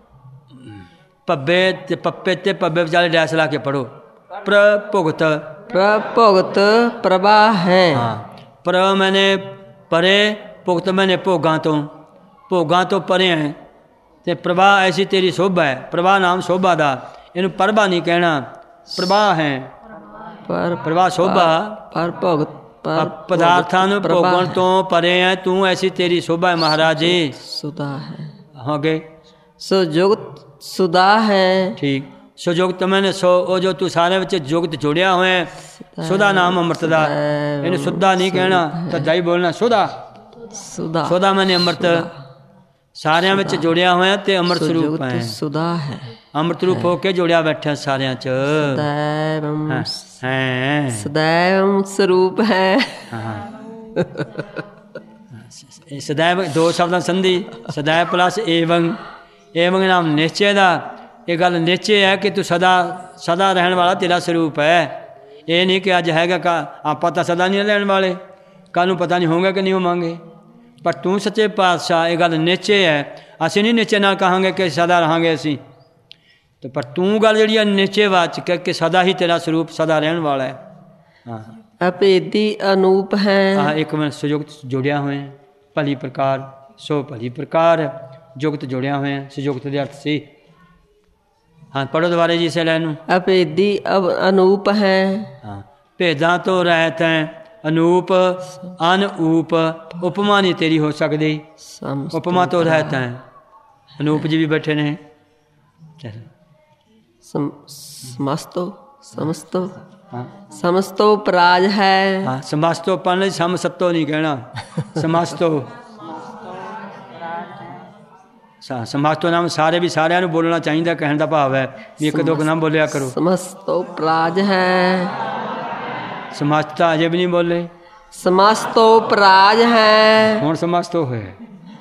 ਪੱਬੇ ਤੇ ਪੱਪੇ ਤੇ ਪੱਬੇ ਵਿਚਾਲੇ ਡੈਸ਼ ਲਾ ਕੇ ਪੜੋ। ਪ੍ਰਭੁਗਤ, ਪ੍ਰਭੁਗਤ ਪ੍ਰਵਾਹ ਹੈ। ਹਾਂ, ਪ੍ਰ ਮੈਨੇ ਪਰੇ, ਭੁਗਤ ਮੈਨੇ ਭੋਗਾਂ ਤੋਂ, ਭੋਗਾਂ ਤੋਂ ਪਰੇ ਹੈ। ਤੇ ਪ੍ਰਵਾਹ ਐਸੀ ਤੇਰੀ ਸ਼ੋਭਾ ਹੈ। ਪ੍ਰਵਾਹ ਨਾਮ ਸ਼ੋਭਾ ਦਾ, ਇਹਨੂੰ ਪ੍ਰਭਾ ਨਹੀਂ ਕਹਿਣਾ, ਪ੍ਰਵਾਹ ਹੈ। ਪ੍ਰਵਾਹ ਸ਼ੋਭਾ, ਪਰ ਭੁਗਤ ਪਦਾਰਥਾਂ ਨੂੰ ਭੋਗਣ ਤੋਂ ਪਰੇ ਹੈ ਤੂੰ, ਐਸੀ ਤੇਰੀ ਸ਼ੋਭਾ ਹੈ ਮਹਾਰਾਜ ਜੀ। ਸੁਦਾ ਹੈ। ਅੱਗੇ ਸੁਜੁਗਤ ਸੁਦਾ ਹੈ। ਠੀਕ, ਸੁਜੁਗਤ ਮੈਨੇ ਸੋ, ਉਹ ਜੋ ਤੂੰ ਸਾਰੇ ਵਿੱਚ ਜੁਗਤ ਜੁੜਿਆ ਹੋਇਆ। ਸੁਦਾ ਨਾਮ ਅੰਮ੍ਰਿਤ ਦਾ, ਇਹਨੂੰ ਸੁਦਾ ਨਹੀਂ ਕਹਿਣਾ, ਤੱਦਾ ਹੀ ਬੋਲਣਾ ਸੁਦਾ। ਸੁਦਾ, ਸੁਦਾ ਮੈਨੇ ਅੰਮ੍ਰਿਤ, ਸਾਰਿਆਂ ਵਿੱਚ ਜੁੜਿਆ ਹੋਇਆ ਤੇ ਅੰਮ੍ਰਿਤ ਸਰੂਪ ਹੈ। ਸੁਦਾ ਹੈ, ਅੰਮ੍ਰਿਤ ਰੂਪ ਹੋ ਕੇ ਜੁੜਿਆ ਬੈਠਾ ਸਾਰਿਆਂ 'ਚ ਸदैव ਹੈ। ਸदैव ਸਰੂਪ ਹੈ। ਸदैव ਦੋ ਸ਼ਬਦਾਂ ਸੰਧੀ, ਸदैव ਪਲਸ ਏਵੰ। ਏਵੰ ਨਾਮ ਨਿਸ਼ਚੈ ਦਾ, ਇਹ ਗੱਲ ਨਿਸ਼ਚੈ ਹੈ ਕਿ ਤੂੰ ਸਦਾ ਸਦਾ ਰਹਿਣ ਵਾਲਾ ਤੇਰਾ ਸਰੂਪ ਹੈ। ਇਹ ਨਹੀਂ ਕਿ ਅੱਜ ਹੈਗਾ, ਆਪਾਂ ਤਾਂ ਸਦਾ ਨਹੀਂ ਰਹਿਣ ਵਾਲੇ, ਕੱਲ੍ਹ ਨੂੰ ਪਤਾ ਨਹੀਂ ਹੋਊਗਾ ਕਿ ਨਹੀਂ ਹੋਵਾਂਗੇ। ਪਰ ਤੂੰ ਸੱਚੇ ਪਾਤਸ਼ਾਹ, ਇਹ ਗੱਲ ਨਿਸ਼ਚੈ ਹੈ। ਅਸੀਂ ਨਹੀਂ ਨਿਸ਼ਚੈ ਨਾਲ ਕਹਾਂਗੇ ਕਿ ਸਦਾ ਰਹਾਂਗੇ ਅਸੀਂ, ਤੇ ਪਰ ਤੂੰ ਗੱਲ ਜਿਹੜੀ ਹੈ ਨਿਸ਼ਚੈ ਵਾਚਕ ਹੈ ਕਿ ਸਦਾ ਹੀ ਤੇਰਾ ਸਰੂਪ ਸਦਾ ਰਹਿਣ ਵਾਲਾ ਹੈ। ਹਾਂ, ਅਭੇਦੀ ਅਨੂਪ ਹੈ। ਹਾਂ, ਇੱਕ ਮਿੰਟ, ਸੁਯੁਕਤ ਜੁੜਿਆ ਹੋਇਆ, ਭਲੀ ਪ੍ਰਕਾਰ, ਸੋ ਭਲੀ ਪ੍ਰਕਾਰ, ਜੁਗਤ ਜੁੜਿਆ ਹੋਇਆ। ਸੁਯੁਕਤ ਦੇ ਅਰਥ ਸੀ। ਹਾਂ, ਪੜ੍ਹੋ ਦੁਬਾਰੇ ਜੀ ਇਸੇ ਲਾਈਨ ਨੂੰ। ਅਭੇਦੀ ਅਨੂਪ ਹੈ। ਹਾਂ, ਭੇਦਾਂ ਤੋਂ ਰਹਿਤ ਹੈ, ਅਨੂਪ ਅਨਊਪ, ਉਪਮਾ ਨਹੀਂ ਤੇਰੀ ਹੋ ਸਕਦੀ, ਉਪਮਾ ਤੋਂ ਰਹਿਤ ਹੈ। ਅਨੂਪ ਜੀ ਵੀ ਬੈਠੇ ਨੇ। ਸਮਸਤੋ ਸਮਸਤੋ, ਹਾਂ, ਸਮਸਤੋ ਪ੍ਰਾਜ ਹੈ। ਹਾਂ, ਸਮਸਤੋ ਪਨ, ਸਮਸਤੋ ਨਹੀਂ ਕਹਿਣਾ, ਸਮਸਤੋ। ਸਮਸਤੋ ਨਾਮ ਸਾਰੇ ਵੀ ਸਾਰਿਆਂ ਨੂੰ ਬੋਲਣਾ ਚਾਹੀਦਾ, ਕਹਿਣ ਦਾ ਭਾਵ ਹੈ ਵੀ ਇੱਕ ਦੋ ਨਾਮ ਬੋਲਿਆ ਕਰੋ। ਸਮਸਤੋ ਪ੍ਰਾਜ ਹੈ। ਸਮਸਤਾ ਅਜੇ ਵੀ ਨਹੀਂ ਬੋਲੇ। ਸਮਸਤੋ ਪ੍ਰਾਜ ਹੈ। ਹੁਣ ਸਮਸਤੋ ਹੋਏ।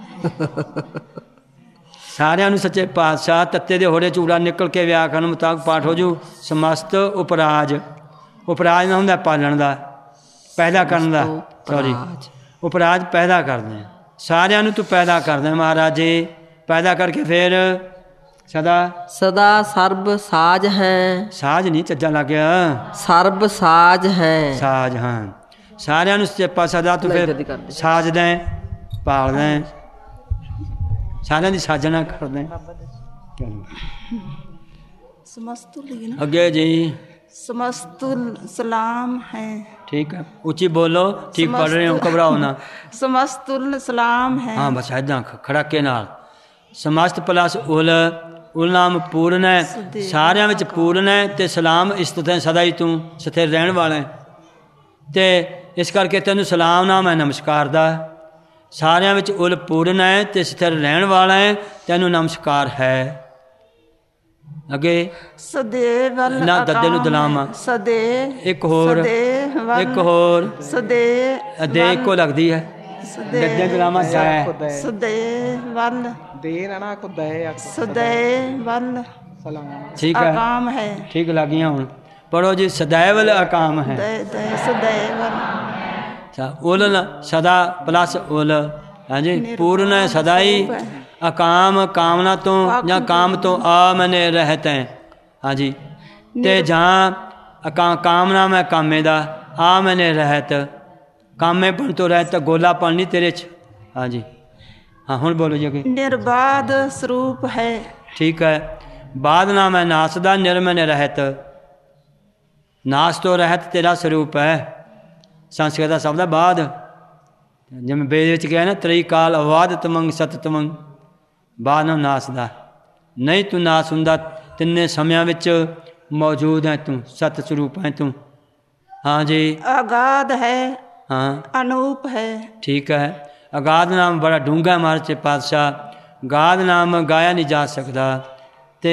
ਸਾਰਿਆਂ ਨੂੰ ਸੱਚੇ ਪਾਤਸ਼ਾਹ ਤੱਤੇ ਦੇ ਹੋੜੇ ਚੂੜਾ ਨਿਕਲ ਕੇ ਵਿਆਕਰਨ ਮੁਤਾਬਕ ਪਾਠ ਹੋ ਜੂ। ਸਮਸਤ ਉਪਰਾਜ, ਉਪਰਾਜ ਨਾ ਹੁੰਦਾ ਪਾਲਣ ਦਾ, ਪੈਦਾ ਕਰਨ ਦਾ, ਸੌਰੀ, ਉਪਰਾਜ ਪੈਦਾ ਕਰਦੇ। ਸਾਰਿਆਂ ਨੂੰ ਤੂੰ ਪੈਦਾ ਕਰਦਾ ਮਹਾਰਾਜ ਜੀ, ਪੈਦਾ ਕਰਕੇ ਫਿਰ ਸਦਾ ਸਦਾ ਸਰਬ ਸਾਜ ਹੈ। ਸਾਜ ਨਹੀਂ ਚੱਜਾ ਲੱਗ ਗਿਆ, ਸਰਬ ਸਾਜ ਹੈ। ਸਾਜ, ਹਾਂ, ਸਾਰਿਆਂ ਨੂੰ ਸੱਚੇ ਸਦਾ ਤੂੰ ਫਿਰ ਸਾਜਦਾ, ਪਾਲਦਾ, ਸਾਰਿਆਂ ਦੀ ਸਾਜਣਾ ਕਰਦਾ। समस्तुल ਅੱਗੇ ਜੀ समस्तुल सलाम है। ठीक है, ਉੱਚੀ ਬੋਲੋ, ਠੀਕ ਪੜ ਰਹੇ ਹੋ, ਘਬਰਾਓ ਨਾ। समस्तुल सलाम है। ਹਾਂ, ਬਸ ਏਦਾਂ ਖੜਾਕੇ ਨਾਲ। ਸਮਸਤ ਪਲਸ ਉਲ, ਉਲ ਨਾਮ ਪੂਰਨ ਹੈ, ਸਾਰਿਆਂ ਵਿੱਚ ਪੂਰਨ ਹੈ, ਤੇ ਸਲਾਮ ਇਸਤਤ ਹੈ, ਸਦਾ ਹੀ ਤੂੰ ਸਥਿਰ ਰਹਿਣ ਵਾਲਾ ਹੈ। ਤੇ ਇਸ ਕਰਕੇ ਤੈਨੂੰ ਸਲਾਮ ਨਾਮ ਹੈ ਨਮਸਕਾਰ ਦਾ। ਸਾਰਿਆਂ ਵਿੱਚ ਉਲ ਪੂਰਨ ਹੈ ਤੇ ਸਥਿਰ ਰਹਿਣ ਵਾਲਾ ਹੈ, ਤੈਨੂੰ ਨਮਸਕਾਰ ਹੈ। ਅੱਗੇ ਸਦੇ ਵੱਲ ਨਾ ਦੱਦੇ ਨੂੰ ਦਲਾਮ, ਸਦੇ, ਇੱਕ ਹੋਰ, ਇੱਕ ਹੋਰ, ਸਦੇ ਅਦੇ ਇੱਕੋ ਲੱਗਦੀ ਹੈ। ਦੱਦੇ ਦਲਾਮਾ ਜਾਏ, ਸਦੇ ਵੱਲ ਦੇ ਨਾ ਕੋ ਦੇ, ਸਦੇ ਵੱਲ ਠੀਕ ਹੈ, ਅਕਾਮ ਹੈ। ਠੀਕ ਲੱਗੀਆਂ ਹੁਣ। ਪੜੋ ਜੀ, ਸदैव ਅਕਾਮ ਹੈ। ਸदैव ਉਲ ਸਦਾ ਪਲਸ ਉਲ, ਹਾਂਜੀ ਪੂਰਨ ਹੈ ਸਦਾ ਹੀ, ਅਕਾਮ ਕਾਮਨਾ ਤੋਂ ਜਾਂ ਕਾਮ ਤੋਂ ਆ ਮੈਨੇ ਰਹਿਤ ਹੈ। ਹਾਂਜੀ ਤੇ ਜਾਂ ਕਾਮਨਾ ਮੈਂ ਕਾਮੇ ਦਾ, ਆ ਮੈਨੇ ਰਹਿਤ, ਕਾਮੇਪਣ ਤੋਂ ਰਹਿਤ, ਗੋਲਾਪਣ ਨਹੀਂ ਤੇਰੇ 'ਚ। ਹਾਂਜੀ ਹਾਂ ਹੁਣ ਬੋਲੋ ਜੀ ਅੱਗੇ। ਨਿਰਬਾਧ ਸਰੂਪ ਹੈ। ਠੀਕ ਹੈ। ਬਾਦ ਨਾਮ ਹੈ ਨਾਸ ਦਾ, ਨਿਰਮਨ ਰਹਿਤ, ਨਾਸ ਤੋਂ ਰਹਿਤ ਤੇਰਾ ਸਰੂਪ ਹੈ। ਸੰਸਕ੍ਰਿਤ ਦਾ ਸ਼ਬਦ ਹੈ ਬਾਦ, ਜਿਵੇਂ ਵੇਦ ਵਿੱਚ ਕਿਹਾ ਨਾ ਤ੍ਰਈ ਕਾਲ ਅਵਾਦ ਤਮੰਗ ਸਤ ਤਮੰਗ, ਬਾਦ ਨਾਮ ਨਾਸ ਦਾ, ਨਹੀਂ ਤੂੰ ਨਾਸ ਹੁੰਦਾ, ਤਿੰਨੇ ਸਮਿਆਂ ਵਿੱਚ ਮੌਜੂਦ ਹੈ ਤੂੰ, ਸਤ ਸਰੂਪ ਹੈ ਤੂੰ। ਹਾਂ ਜੀ ਅਗਾਧ ਹੈ, ਹਾਂ ਅਨੂਪ ਹੈ। ਠੀਕ ਹੈ। ਅਗਾਧ ਨਾਮ ਬੜਾ ਡੂੰਘਾ ਮਹਾਰਾਜ ਚ ਪਾਤਸ਼ਾਹ, ਗਾਧ ਨਾਮ ਗਾਇਆ ਨਹੀਂ ਜਾ ਸਕਦਾ। ਤੇ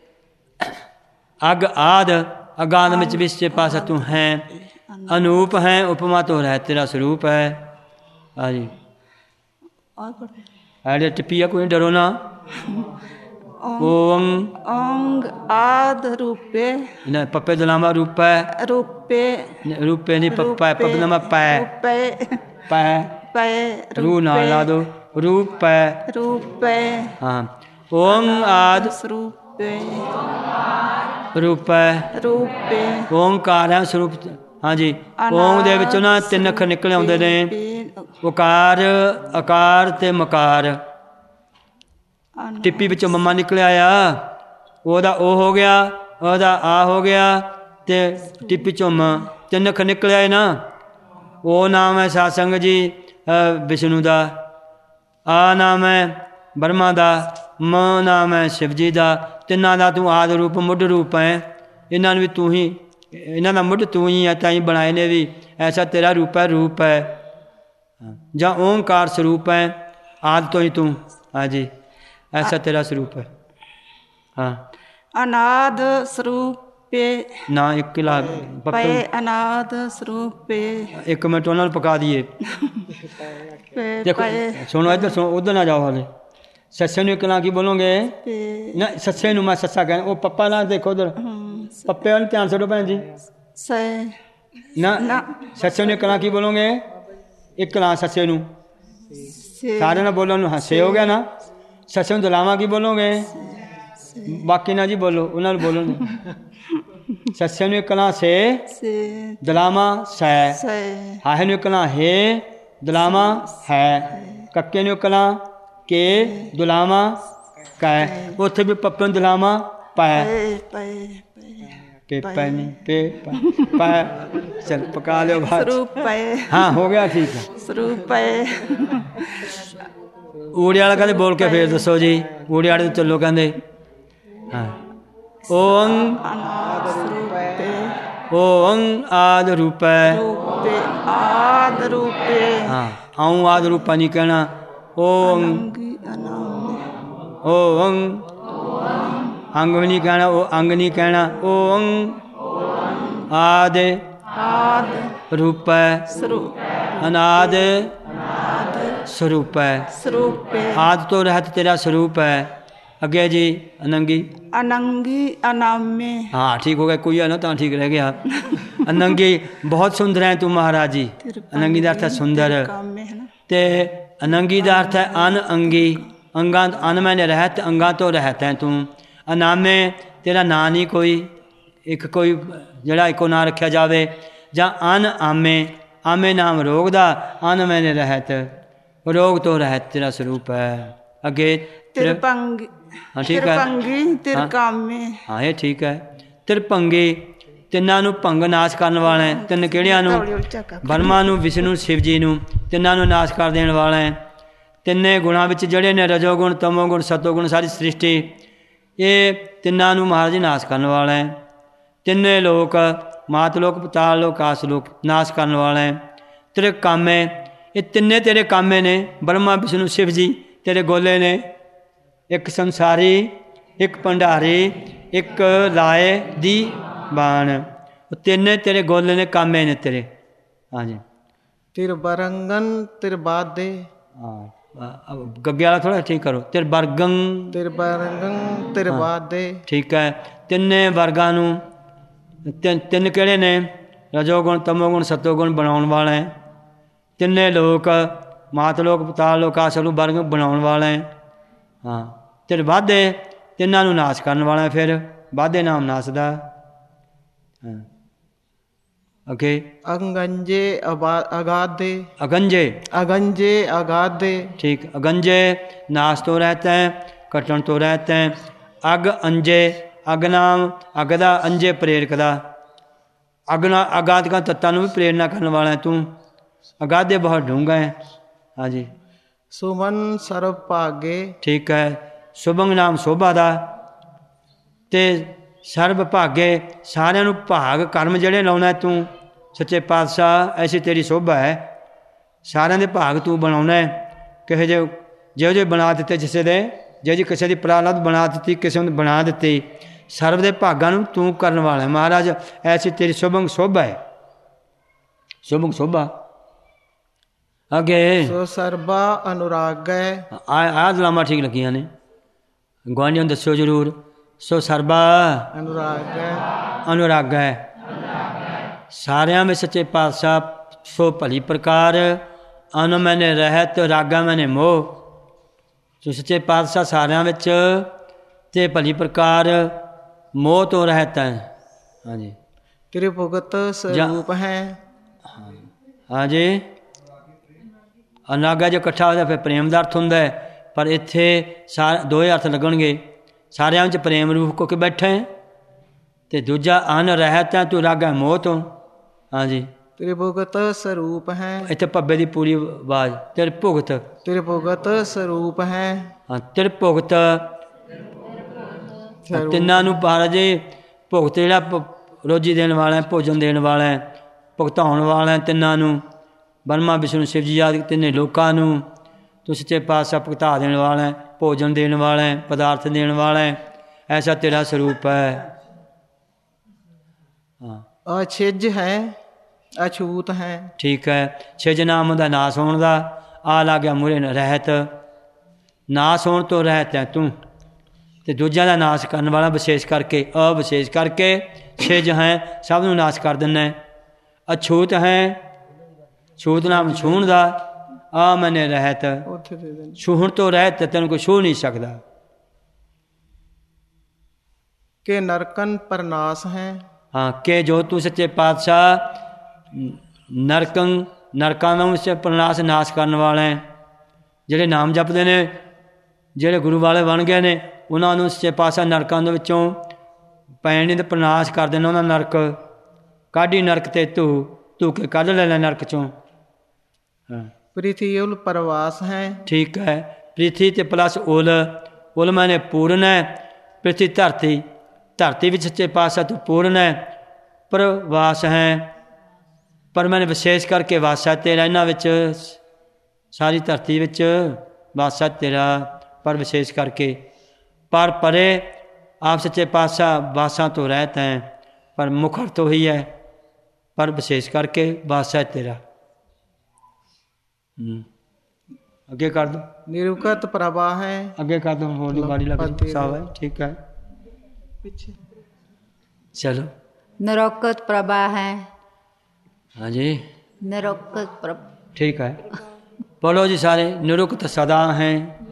ਅਗ ਆਦ ਅਗਾਧ ਵਿੱਚ ਵੀ ਸੱਚੇ ਪਾਤਸ਼ਾਹ ਤੂੰ ਹੈ, ਅਨੂਪ ਹੈ, ਉਪਮਾ ਤੋਂ ਰਹਿ ਤੇਰਾ ਸਰੂਪ ਹੈ। ਹਾਂਜੀ ਐਡੇ ਟਿੱਪੀਆ ਕੋਈ ਡਰੋ ਨਾ। ਓਮ ਓੰਗ ਆਦ ਰੂਪੇ, ਨਾ ਪੱਪੇ ਦਲਾਮਾ ਰੂਪ ਹੈ, ਰੂਪੇ ਰੂਪੇ ਨਹੀਂ ਪੱਪਾ ਹੈ, ਪੱਪ ਦਲਾਮਾ ਪੈ ਰੂਪੇ ਪੈ ਪੈ ਰੂ ਨਾਲ ਲਾ ਦੋ, ਰੂਪ ਹੈ ਰੂਪੇ। ਹਾਂ ਓਮ ਆਦ ਸਰੂਪੇ ਰੂਪ ਹੈ, ਰੂਪੇ ਓਮਕਾਰ ਹੈ ਸਰੂਪ। ਹਾਂਜੀ ਓਮ ਦੇ ਵਿੱਚੋਂ ਨਾ ਤਿੰਨ ਅੱਖਰ ਨਿਕਲੇ ਆਉਂਦੇ ਨੇ, ਉਕਾਰ ਅਕਾਰ ਤੇ ਮਕਾਰ। ਟਿੱਪੀ ਵਿੱਚੋਂ ਮੰਮਾ ਨਿਕਲਿਆ ਆ, ਉਹਦਾ ਉਹ ਹੋ ਗਿਆ, ਉਹਦਾ ਆ ਹੋ ਗਿਆ, ਤੇ ਟਿੱਪੀ ਚੋਂ ਮ, ਤਿੰਨ ਅੱਖਰ ਨਿਕਲਿਆ ਹੈ ਨਾ। ਉਹ ਨਾਮ ਹੈ ਸਾਸੰਗ ਜੀ ਵਿਸ਼ਨੂੰ ਦਾ, ਆ ਨਾਮ ਹੈ ਬਰਮਾ ਦਾ, ਮ ਨਾਮ ਹੈ ਸ਼ਿਵ ਜੀ ਦਾ। ਤਿੰਨਾਂ ਦਾ ਤੂੰ ਆਦਿ ਰੂਪ ਮੁੱਢ ਰੂਪ ਹੈ। ਇਹਨਾਂ ਨੂੰ ਵੀ ਤੂੰ ਹੀ, ਇਹਨਾਂ ਦਾ ਮੁੱਢ ਤੂੰ ਹੀ ਹੈ, ਤਾਂ ਹੀ ਬਣਾਏ ਨੇ ਵੀ, ਐਸਾ ਤੇਰਾ ਰੂਪ ਹੈ, ਰੂਪ ਹੈ ਜਾਂ ਓਂਕਾਰ ਸਰੂਪ ਹੈ, ਆਦਿ ਤੋਂ ਹੀ ਤੂੰ। ਹਾਂਜੀ ਐਸਾ ਤੇਰਾ ਸਰੂਪ ਹੈ। ਹਾਂ ਅਨਾਦ ਸਰੂਪੇ ਨਾ ਇੱਕ ਲਾ ਪਏ, ਅਨਾਦ ਸਰੂਪੇ। ਇੱਕ ਮਿੰਟ ਉਹਨਾਂ ਨੂੰ ਪਕਾ ਦਈਏ। ਦੇਖੋ ਸੁਣੋ ਇੱਧਰ ਸੁਣੋ, ਉੱਧਰ ਨਾ ਜਾਓ ਹਾਲੇ। ਸੱਸੇ ਨੂੰ ਇੱਕ ਲਾਂ ਕੀ ਬੋਲੋਗੇ ਨਾ, ਸੱਸੇ ਨੂੰ ਮੈਂ ਸੱਸਾ ਕਹਿ, ਉਹ ਪੱਪਾ ਨਾਲ ਦੇਖੋ ਉੱਧਰ, ਪੱਪੇ ਵੱਲ ਧਿਆਨ ਛੱਡੋ ਭੈਣ ਜੀ। ਨਾ ਸੱਸੇ ਨੂੰ ਇੱਕ ਲਾਂ ਕੀ ਬੋਲੋਗੇ, ਇੱਕ ਲਾਂ ਸੱਸੇ ਨੂੰ ਸਾਰਿਆਂ ਨਾਲ ਬੋਲੋ ਨੂੰ ਹੱਸੇ ਹੋ ਗਿਆ ਨਾ। ਸੱਸੇ ਨੂੰ ਦਲਾਵਾਂ ਕੀ ਬੋਲੋਗੇ, ਬਾਕੀ ਨਾ ਜੀ ਬੋਲੋ, ਉਹਨਾਂ ਨੂੰ ਬੋਲੋ। ਸੱਸੇ ਨੂੰ ਇੱਕ ਲਾਂ ਸੇ, ਦਲਾਵਾਂ ਸੈ, ਹਾਹੇ ਨੂੰ ਇੱਕ ਲਾਂ ਹੇ, ਦਲਾਵਾਂ ਹੈ, ਕੱਕੇ ਨੂੰ ਇੱਕ ਲਾਂ ਕੇ, ਦੁਲਾਵਾਂ ਕੈ। ਉੱਥੇ ਵੀ ਪੱਪੇ ਨੂੰ ਦਲਾਵਾਂ ਪੈ, ਪੇ ਪੈ ਨਹੀਂ ਪੇ ਪੈ। ਚਲ ਪਕਾ ਲਿਓ ਬਾਤ। ਹਾਂ ਹੋ ਗਿਆ ਠੀਕ ਹੈ। ਸਰੂਪ ਊੜੇ ਵਾਲਾ ਕਹਿੰਦੇ ਬੋਲ ਕੇ ਫੇਰ ਦੱਸੋ ਜੀ। ਊੜੇ ਵਾਲੇ ਤੋਂ ਚੱਲੋ ਕਹਿੰਦੇ। ਹਾਂ ਓੰ ਓੰ ਆਦ ਰੂਪੈ, ਆਦ ਰੂਪੇ। ਹਾਂ ਆਉਂ ਆਦ ਰੂਪਾ ਨਹੀਂ ਕਹਿਣਾ। ਓੰ ਓੰ ਅੰਗ ਵੀ ਨਹੀਂ ਕਹਿਣਾ, ਉਹ ਅੰਗ ਨਹੀਂ ਕਹਿਣਾ। ਓੰ ਆਦ ਰੂਪੈ, ਅਨਾਦ ਸਰੂਪ ਹੈ। ਆਦ ਤੋਂ ਰਹਿਤ ਤੇਰਾ ਸਰੂਪ ਹੈ। ਅੱਗੇ ਜੀ ਅਨੰਗੀ, ਅਨੰਗੀ ਅਨਾਮੇ। ਹਾਂ ਠੀਕ ਹੋ ਗਿਆ, ਕੋਈ ਆ ਨਾ ਤਾਂ ਠੀਕ ਰਹਿ ਗਿਆ। ਅਨੰਗੀ ਬਹੁਤ ਸੁੰਦਰ ਹੈ ਤੂੰ ਮਹਾਰਾਜ ਜੀ। ਅਨੰਗੀ ਦਾ ਅਰਥ ਹੈ ਸੁੰਦਰ, ਤੇ ਅਨੰਗੀ ਦਾ ਅਰਥ ਹੈ ਅਨ ਅੰਗੀ, ਅੰਗਾਂ ਅਨ ਮੈਨੇ ਰਹਿਤ, ਅੰਗਾਂ ਤੋਂ ਰਹਿਤ ਹੈ ਤੂੰ। ਅਨਾਮੇ ਤੇਰਾ ਨਾਂ ਨਹੀਂ ਕੋਈ, ਇੱਕ ਕੋਈ ਜਿਹੜਾ ਇੱਕੋ ਨਾਂ ਰੱਖਿਆ ਜਾਵੇ। ਜਾਂ ਅਨ ਆਮੇ, ਆਮੇ ਨਾਮ ਰੋਗ ਦਾ, ਅਨ ਮੈਨੇ ਰਹਿਤ, ਰੋਗ ਤੋਂ ਰਹਿਤ ਤੇਰਾ ਸਰੂਪ ਹੈ। ਅੱਗੇ ਤਿਰਪੰਗੀ, ਹਾਂ ਠੀਕ ਹੈ। ਤਿਰਕਾਮੇ, ਹਾਂ ਇਹ ਠੀਕ ਹੈ। ਤਿਰਪੰਗੀ ਤਿੰਨਾਂ ਨੂੰ ਭੰਗ ਨਾਸ਼ ਕਰਨ ਵਾਲਾ ਹੈ। ਤਿੰਨ ਕਿਹੜਿਆਂ ਨੂੰ? ਬਰਮਾ ਨੂੰ, ਵਿਸ਼ਨੂੰ, ਸ਼ਿਵ ਜੀ ਨੂੰ। ਤਿੰਨਾਂ ਨੂੰ ਨਾਸ਼ ਕਰ ਦੇਣ ਵਾਲਾ ਹੈ। ਤਿੰਨੇ ਗੁਣਾਂ ਵਿੱਚ ਜਿਹੜੇ ਨੇ ਰਜੋ ਗੁਣ, ਤਮੋ ਗੁਣ, ਸਤੋ ਗੁਣ, ਸਾਰੀ ਸ੍ਰਿਸ਼ਟੀ, ਇਹ ਤਿੰਨਾਂ ਨੂੰ ਮਹਾਰਾਜ ਨਾਸ਼ ਕਰਨ ਵਾਲਾ ਹੈ। ਤਿੰਨੇ ਲੋਕ, ਮਾਤ ਲੋਕ, ਪਤਾਲ ਲੋਕ, ਆਕਾਸ ਲੋਕ, ਨਾਸ਼ ਕਰਨ ਵਾਲਾ ਹੈ। ਤੇਰੇ ਕਾਮੇ, ਇਹ ਤਿੰਨੇ ਤੇਰੇ ਕਾਮੇ ਨੇ। ਬਰਮਾ, ਵਿਸ਼ਨੂੰ, ਸ਼ਿਵ ਜੀ ਤੇਰੇ ਗੋਲੇ ਨੇ। ਇੱਕ ਸੰਸਾਰੀ, ਇੱਕ ਭੰਡਾਰੀ, ਇੱਕ ਲਾਏ ਦੀ ਬਾਣ। ਉਹ ਤਿੰਨੇ ਤੇਰੇ ਗੋਲੇ ਨੇ, ਕਾਮੇ ਨੇ ਤੇਰੇ। ਹਾਂਜੀ ਤਿਰ ਬਰੰਗਨ ਤਿਰ ਬਾਦੇ। ਹਾਂ ਗੱਗੇ ਵਾਲਾ ਥੋੜ੍ਹਾ ਠੀਕ ਕਰੋ। ਤਿਰ ਬਰਗੰ, ਤਿਰ ਬਰੰਗੰ ਤਿਰ ਬਾਦੇ। ਠੀਕ ਹੈ। ਤਿੰਨੇ ਵਰਗਾਂ ਨੂੰ, ਤਿੰਨ ਕਿਹੜੇ ਨੇ? ਰਜੋ ਗੁਣ, ਤਮੋ ਗੁਣ, ਸਤੋ ਗੁਣ ਬਣਾਉਣ ਵਾਲਾ ਹੈ। ਤਿੰਨੇ ਲੋਕ, ਮਾਤ ਲੋਕ ਪਤਾਲ ਲੋਕ ਆਸਲ ਨੂੰ ਵਰਗ ਬਣਾਉਣ ਵਾਲਾ ਹੈ। ਹਾਂ ਤੇਰੇ ਵਾਧੇ ਤਿੰਨਾਂ ਨੂੰ ਨਾਸ਼ ਕਰਨ ਵਾਲਾ ਫਿਰ ਵਾਧੇ ਨਾਮ ਨਾਸਦਾ। ਹਾਂ ਅੱਗੇ अगंजे अगाधे ਅਗੰਜੇ अगंजे अगाधे ठीक अगंजे नाश तो रहता है कटन तो रहता है। अग अंजे अग नाम अग दा अंजे प्रेरक दा अगना अगाधिका तत्तां नूं भी प्रेरणा करने वाला है तू। अगाधे बहुत डूंगा है। हाँ जी सुमन सर्व भागे ठीक है। सुभंग नाम शोभा दा ते ਸਰਬ ਭਾਗੇ ਸਾਰਿਆਂ ਨੂੰ ਭਾਗ ਕਰਮ ਜਿਹੜੇ ਲਾਉਣਾ ਤੂੰ ਸੱਚੇ ਪਾਤਸ਼ਾਹ ਐਸੀ ਤੇਰੀ ਸ਼ੋਭਾ ਹੈ। ਸਾਰਿਆਂ ਦੇ ਭਾਗ ਤੂੰ ਬਣਾਉਣਾ ਹੈ। ਕਿਸੇ ਜਿਹੇ ਜਿਹੇ ਬਣਾ ਦਿੱਤੇ ਕਿਸੇ ਦੇ ਜਿਹੀ ਕਿਸੇ ਦੀ ਪ੍ਰਾਲਦ ਬਣਾ ਦਿੱਤੀ ਕਿਸੇ ਨੂੰ ਬਣਾ ਦਿੱਤੀ ਸਰਬ ਦੇ ਭਾਗਾਂ ਨੂੰ ਤੂੰ ਕਰਨ ਵਾਲਾ ਹੈ ਮਹਾਰਾਜ। ਐਸੀ ਤੇਰੀ ਸ਼ੁਭੰਗ ਸ਼ੋਭਾ ਹੈ। ਸ਼ੁਭੰਗ ਸ਼ੋਭਾ ਅੱਗੇ ਸੋ ਸਰਬਾ ਅਨੁਰਾਗ ਹੈ। ਆਹ ਦਲਾਮਾਂ ਠੀਕ ਲੱਗੀਆਂ ਨੇ ਗੁਆਂਢੀਆਂ ਨੂੰ ਦੱਸਿਓ ਜ਼ਰੂਰ। ਸੋ ਸਰਬਾ ਅਨੁਰਾਗ ਹੈ ਅਨੁਰਾਗ ਹੈ ਸਾਰਿਆਂ ਵਿੱਚ ਸੱਚੇ ਪਾਤਸ਼ਾਹ। ਸੋ ਭਲੀ ਪ੍ਰਕਾਰ ਅਨ ਮੈਨੇ ਰਹਿਤ ਰਾਗਾ ਮੈਨੇ ਮੋਹ। ਸੋ ਸੱਚੇ ਪਾਤਸ਼ਾਹ ਸਾਰਿਆਂ ਵਿੱਚ ਤੇ ਭਲੀ ਪ੍ਰਕਾਰ ਮੋਹ ਤੋਂ ਰਹਿਤ ਹੈ। ਹਾਂਜੀ ਤ੍ਰਿਭੁਗਤ ਸਰੂਪ ਹੈ। ਹਾਂਜੀ ਅਨਾਗਾ ਜੋ ਇਕੱਠਾ ਹੋ ਜਾਂਦਾ ਫਿਰ ਪ੍ਰੇਮ ਦਾ ਅਰਥ ਹੁੰਦਾ ਹੈ ਪਰ ਇੱਥੇ ਦੋਏ ਅਰਥ ਲੱਗਣਗੇ। ਸਾਰਿਆਂ ਵਿੱਚ ਪ੍ਰੇਮ ਰੂਪ ਹੋ ਕੇ ਬੈਠੇ ਤੇ ਦੂਜਾ ਅਨ ਰਹਿਤ ਹੈ ਤੂੰ ਰਾਗਾ ਮੋਹ ਤੋਂ। ਹਾਂਜੀ ਤ੍ਰਿਭੁਗਤ ਸਰੂਪ ਹੈ। ਇੱਥੇ ਭੱਬੇ ਦੀ ਪੂਰੀ ਆਵਾਜ਼ ਤ੍ਰਿਭੁਗਤ ਤ੍ਰਿਭੁਗਤ ਸਰੂਪ ਹੈ। ਹਾਂ ਤ੍ਰਿਭੁਗਤ ਤਿੰਨਾਂ ਨੂੰ ਮਹਾਰਾਜ ਭੁਗਤ ਜਿਹੜਾ ਰੋਜੀ ਦੇਣ ਵਾਲਾ ਹੈ ਭੋਜਨ ਦੇਣ ਵਾਲਾ ਹੈ ਭੁਗਤਾਉਣ ਵਾਲਾ ਹੈ ਤਿੰਨਾਂ ਨੂੰ ਬਰਮਾ ਵਿਸ਼ਨੂੰ ਸ਼ਿਵ ਜੀ ਆਦਿ ਤਿੰਨੇ ਲੋਕਾਂ ਨੂੰ ਤੂੰ ਸੱਚੇ ਪਾਤਸ਼ਾਹ ਭੁਗਤਾ ਦੇਣ ਵਾਲਾ ਹੈ ਭੋਜਨ ਦੇਣ ਵਾਲਾ ਹੈ ਪਦਾਰਥ ਦੇਣ ਵਾਲਾ ਹੈ। ਐਸਾ ਤੇਰਾ ਸਰੂਪ ਹੈ। ਹਾਂ ਅਛਿਜ ਹੈ ਅਛੂਤ ਹੈ। ਠੀਕ ਹੈ। ਛਿਜ ਨਾਮ ਦਾ ਨਾਸ ਹੋਣ ਦਾ ਆ ਲਾ ਗਿਆ ਮੂਹਰੇ ਰਹਿਤ ਨਾਸ ਹੋਣ ਤੋਂ ਰਹਿਤ ਹੈ ਤੂੰ ਤੇ ਦੂਜਿਆਂ ਦਾ ਨਾਸ ਕਰਨ ਵਾਲਾ ਵਿਸ਼ੇਸ਼ ਕਰਕੇ ਅਵਿਸ਼ੇਸ਼ ਕਰਕੇ ਛਿਜ ਹੈ ਸਭ ਨੂੰ ਨਾਸ ਕਰ ਦਿੰਦਾ। ਅਛੂਤ ਹੈ ਛੂਤ ਨਾਮ ਛੂਹਣ ਦਾ ਆ ਮੈਨੇ ਰਹਿਤ ਛੂਹਣ ਤੋਂ ਰਹਿਤ ਤੈਨੂੰ ਕੋਈ ਛੂਹ ਨਹੀਂ ਸਕਦਾ। ਕਿ ਨਰਕਨ ਪਰਨਾਸ ਹੈ। ਹਾਂ ਕਿ ਜੋ ਤੂੰ ਸੱਚੇ ਪਾਤਸ਼ਾਹ ਨਰਕੰ ਨਰਕਾਂ ਨੂੰ ਪਰਨਾਸ ਨਾਸ਼ ਕਰਨ ਵਾਲਾ ਹੈ। ਜਿਹੜੇ ਨਾਮ ਜਪਦੇ ਨੇ ਜਿਹੜੇ ਗੁਰੂ ਵਾਲੇ ਬਣ ਗਏ ਨੇ ਉਹਨਾਂ ਨੂੰ ਸੱਚੇ ਪਾਤਸ਼ਾਹ ਨਰਕਾਂ ਦੇ ਵਿੱਚੋਂ ਪੈਣੀ ਤੇ ਪਰਨਾਸ ਕਰ ਦੇਣਾ। ਉਹਨਾਂ ਨਰਕ ਕਾਢੀ ਨਰਕ ਤੇ ਧੂ ਕੇ ਕੱਢ ਲੈਣਾ ਨਰਕ ਚੋਂ। ਹਾਂ ਪ੍ਰਿਥੀ ਉਲ ਪਰਵਾਸ ਹੈ। ਠੀਕ ਹੈ। ਪ੍ਰਿਥੀ ਤੇ ਪਲਸ ਉਲ ਮਾਨੇ ਪੂਰਨ ਹੈ। ਪ੍ਰਿਥੀ ਧਰਤੀ ਧਰਤੀ ਵਿੱਚ ਸੱਚੇ ਪਾਤਸ਼ਾਹ ਤੂੰ ਪੂਰਨ ਹੈ। ਪ੍ਰਵਾਸ ਹੈ ਪਰ ਮੈਨੇ ਵਿਸ਼ੇਸ਼ ਕਰਕੇ ਵਾਸਾ ਤੇਰਾ ਇਹਨਾਂ ਵਿੱਚ ਸਾਰੀ ਧਰਤੀ ਵਿੱਚ ਵਾਸਾ ਤੇਰਾ ਪਰ ਵਿਸ਼ੇਸ਼ ਕਰਕੇ ਪਰ ਪਰੇ ਆਪ ਸੱਚੇ ਪਾਤਸ਼ਾਹ ਵਾਸਾਂ ਤੋਂ ਰਹਿਤ ਹੈ ਪਰ ਮੁਖਰ ਤੋਂ ਹੀ ਹੈ ਪਰ ਵਿਸ਼ੇਸ਼ ਕਰਕੇ ਵਾਸਾ ਤੇਰਾ। ਅੱਗੇ ਕਰ ਦੋ ਨਿਰੁਕਤ ਪ੍ਰਭਾ ਹੈ। ਅੱਗੇ ਕਰ ਦੋ ਹੋਰ ਦੀ ਬਾੜੀ ਲੱਗ ਸਾਵਾ ਹੈ। ਠੀਕ ਹੈ ਪਿੱਛੇ ਚਲੋ निरोक्त प्रभा है। हाँ जी निरोक्त प्रभा ठीक है। बोलो जी सारे निरुक्त सदा हैं।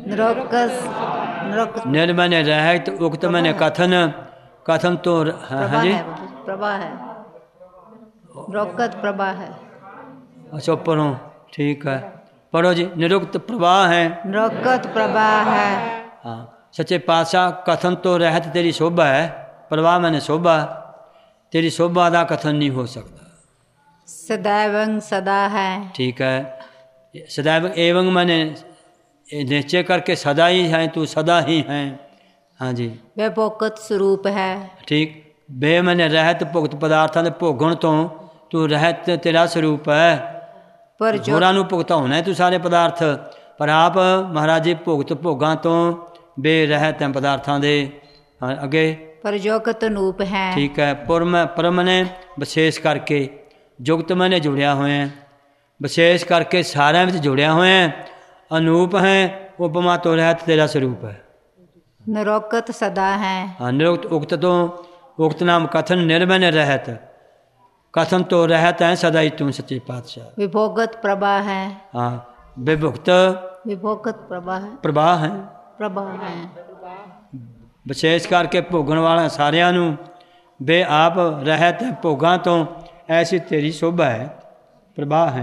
निर मैंने रहत उक्त मैंने कथन कथन तो हाँ जी प्रभा है निरोक्त प्रभा है। अच्छा पढ़ो ठीक है पढ़ो जी निरुक्त प्रवाह है निरोक्त प्रभा है। हाँ सच्चे पातशाह कथन तो रहत तेरी शोभा है प्रवाह मैंने शोभा तेरी शोभा का कथन नहीं हो सकता। सदैव सदा है ठीक है। सदैव एवं मैंने निश्चय करके सदा ही है तू सदा ही है। हाँ जी वे भोगत स्वरूप है। ठीक बे मैंने रहत भुगत पदार्थों के भोगण तो तू रहत तेरा स्वरूप है पर होरां नूं भुगताउणा है तू सारे पदार्थ पर आप महाराज जी भुगत भोगां तो बे रहत है पदार्थों के। हाँ अगे पर जोगत अनूप है। ठीक है। परम ने विशेष करके जुगत मैंने जुड़िया हुए हैं विशेष करके सारे में जुड़िया हुए हैं अनूप हैं उपमा तो रहत तेरा स्वरूप है। निरोक्त सदा है। हाँ निरुक्त उक्त तो उक्त नाम कथन निर्मन रहत कथन तो रहत है सदा ही तू सच्चे पातशाह। विभोगत प्रभा है। हाँ विभुक्त विभोगत प्रभा है, प्रभा है, प्रभा है। विशेष करके भोगण वाला सारिਆਂ ਨੂੰ बे आप रहत है भोगां तो ऐसी तेरी शोभा है, प्रभा है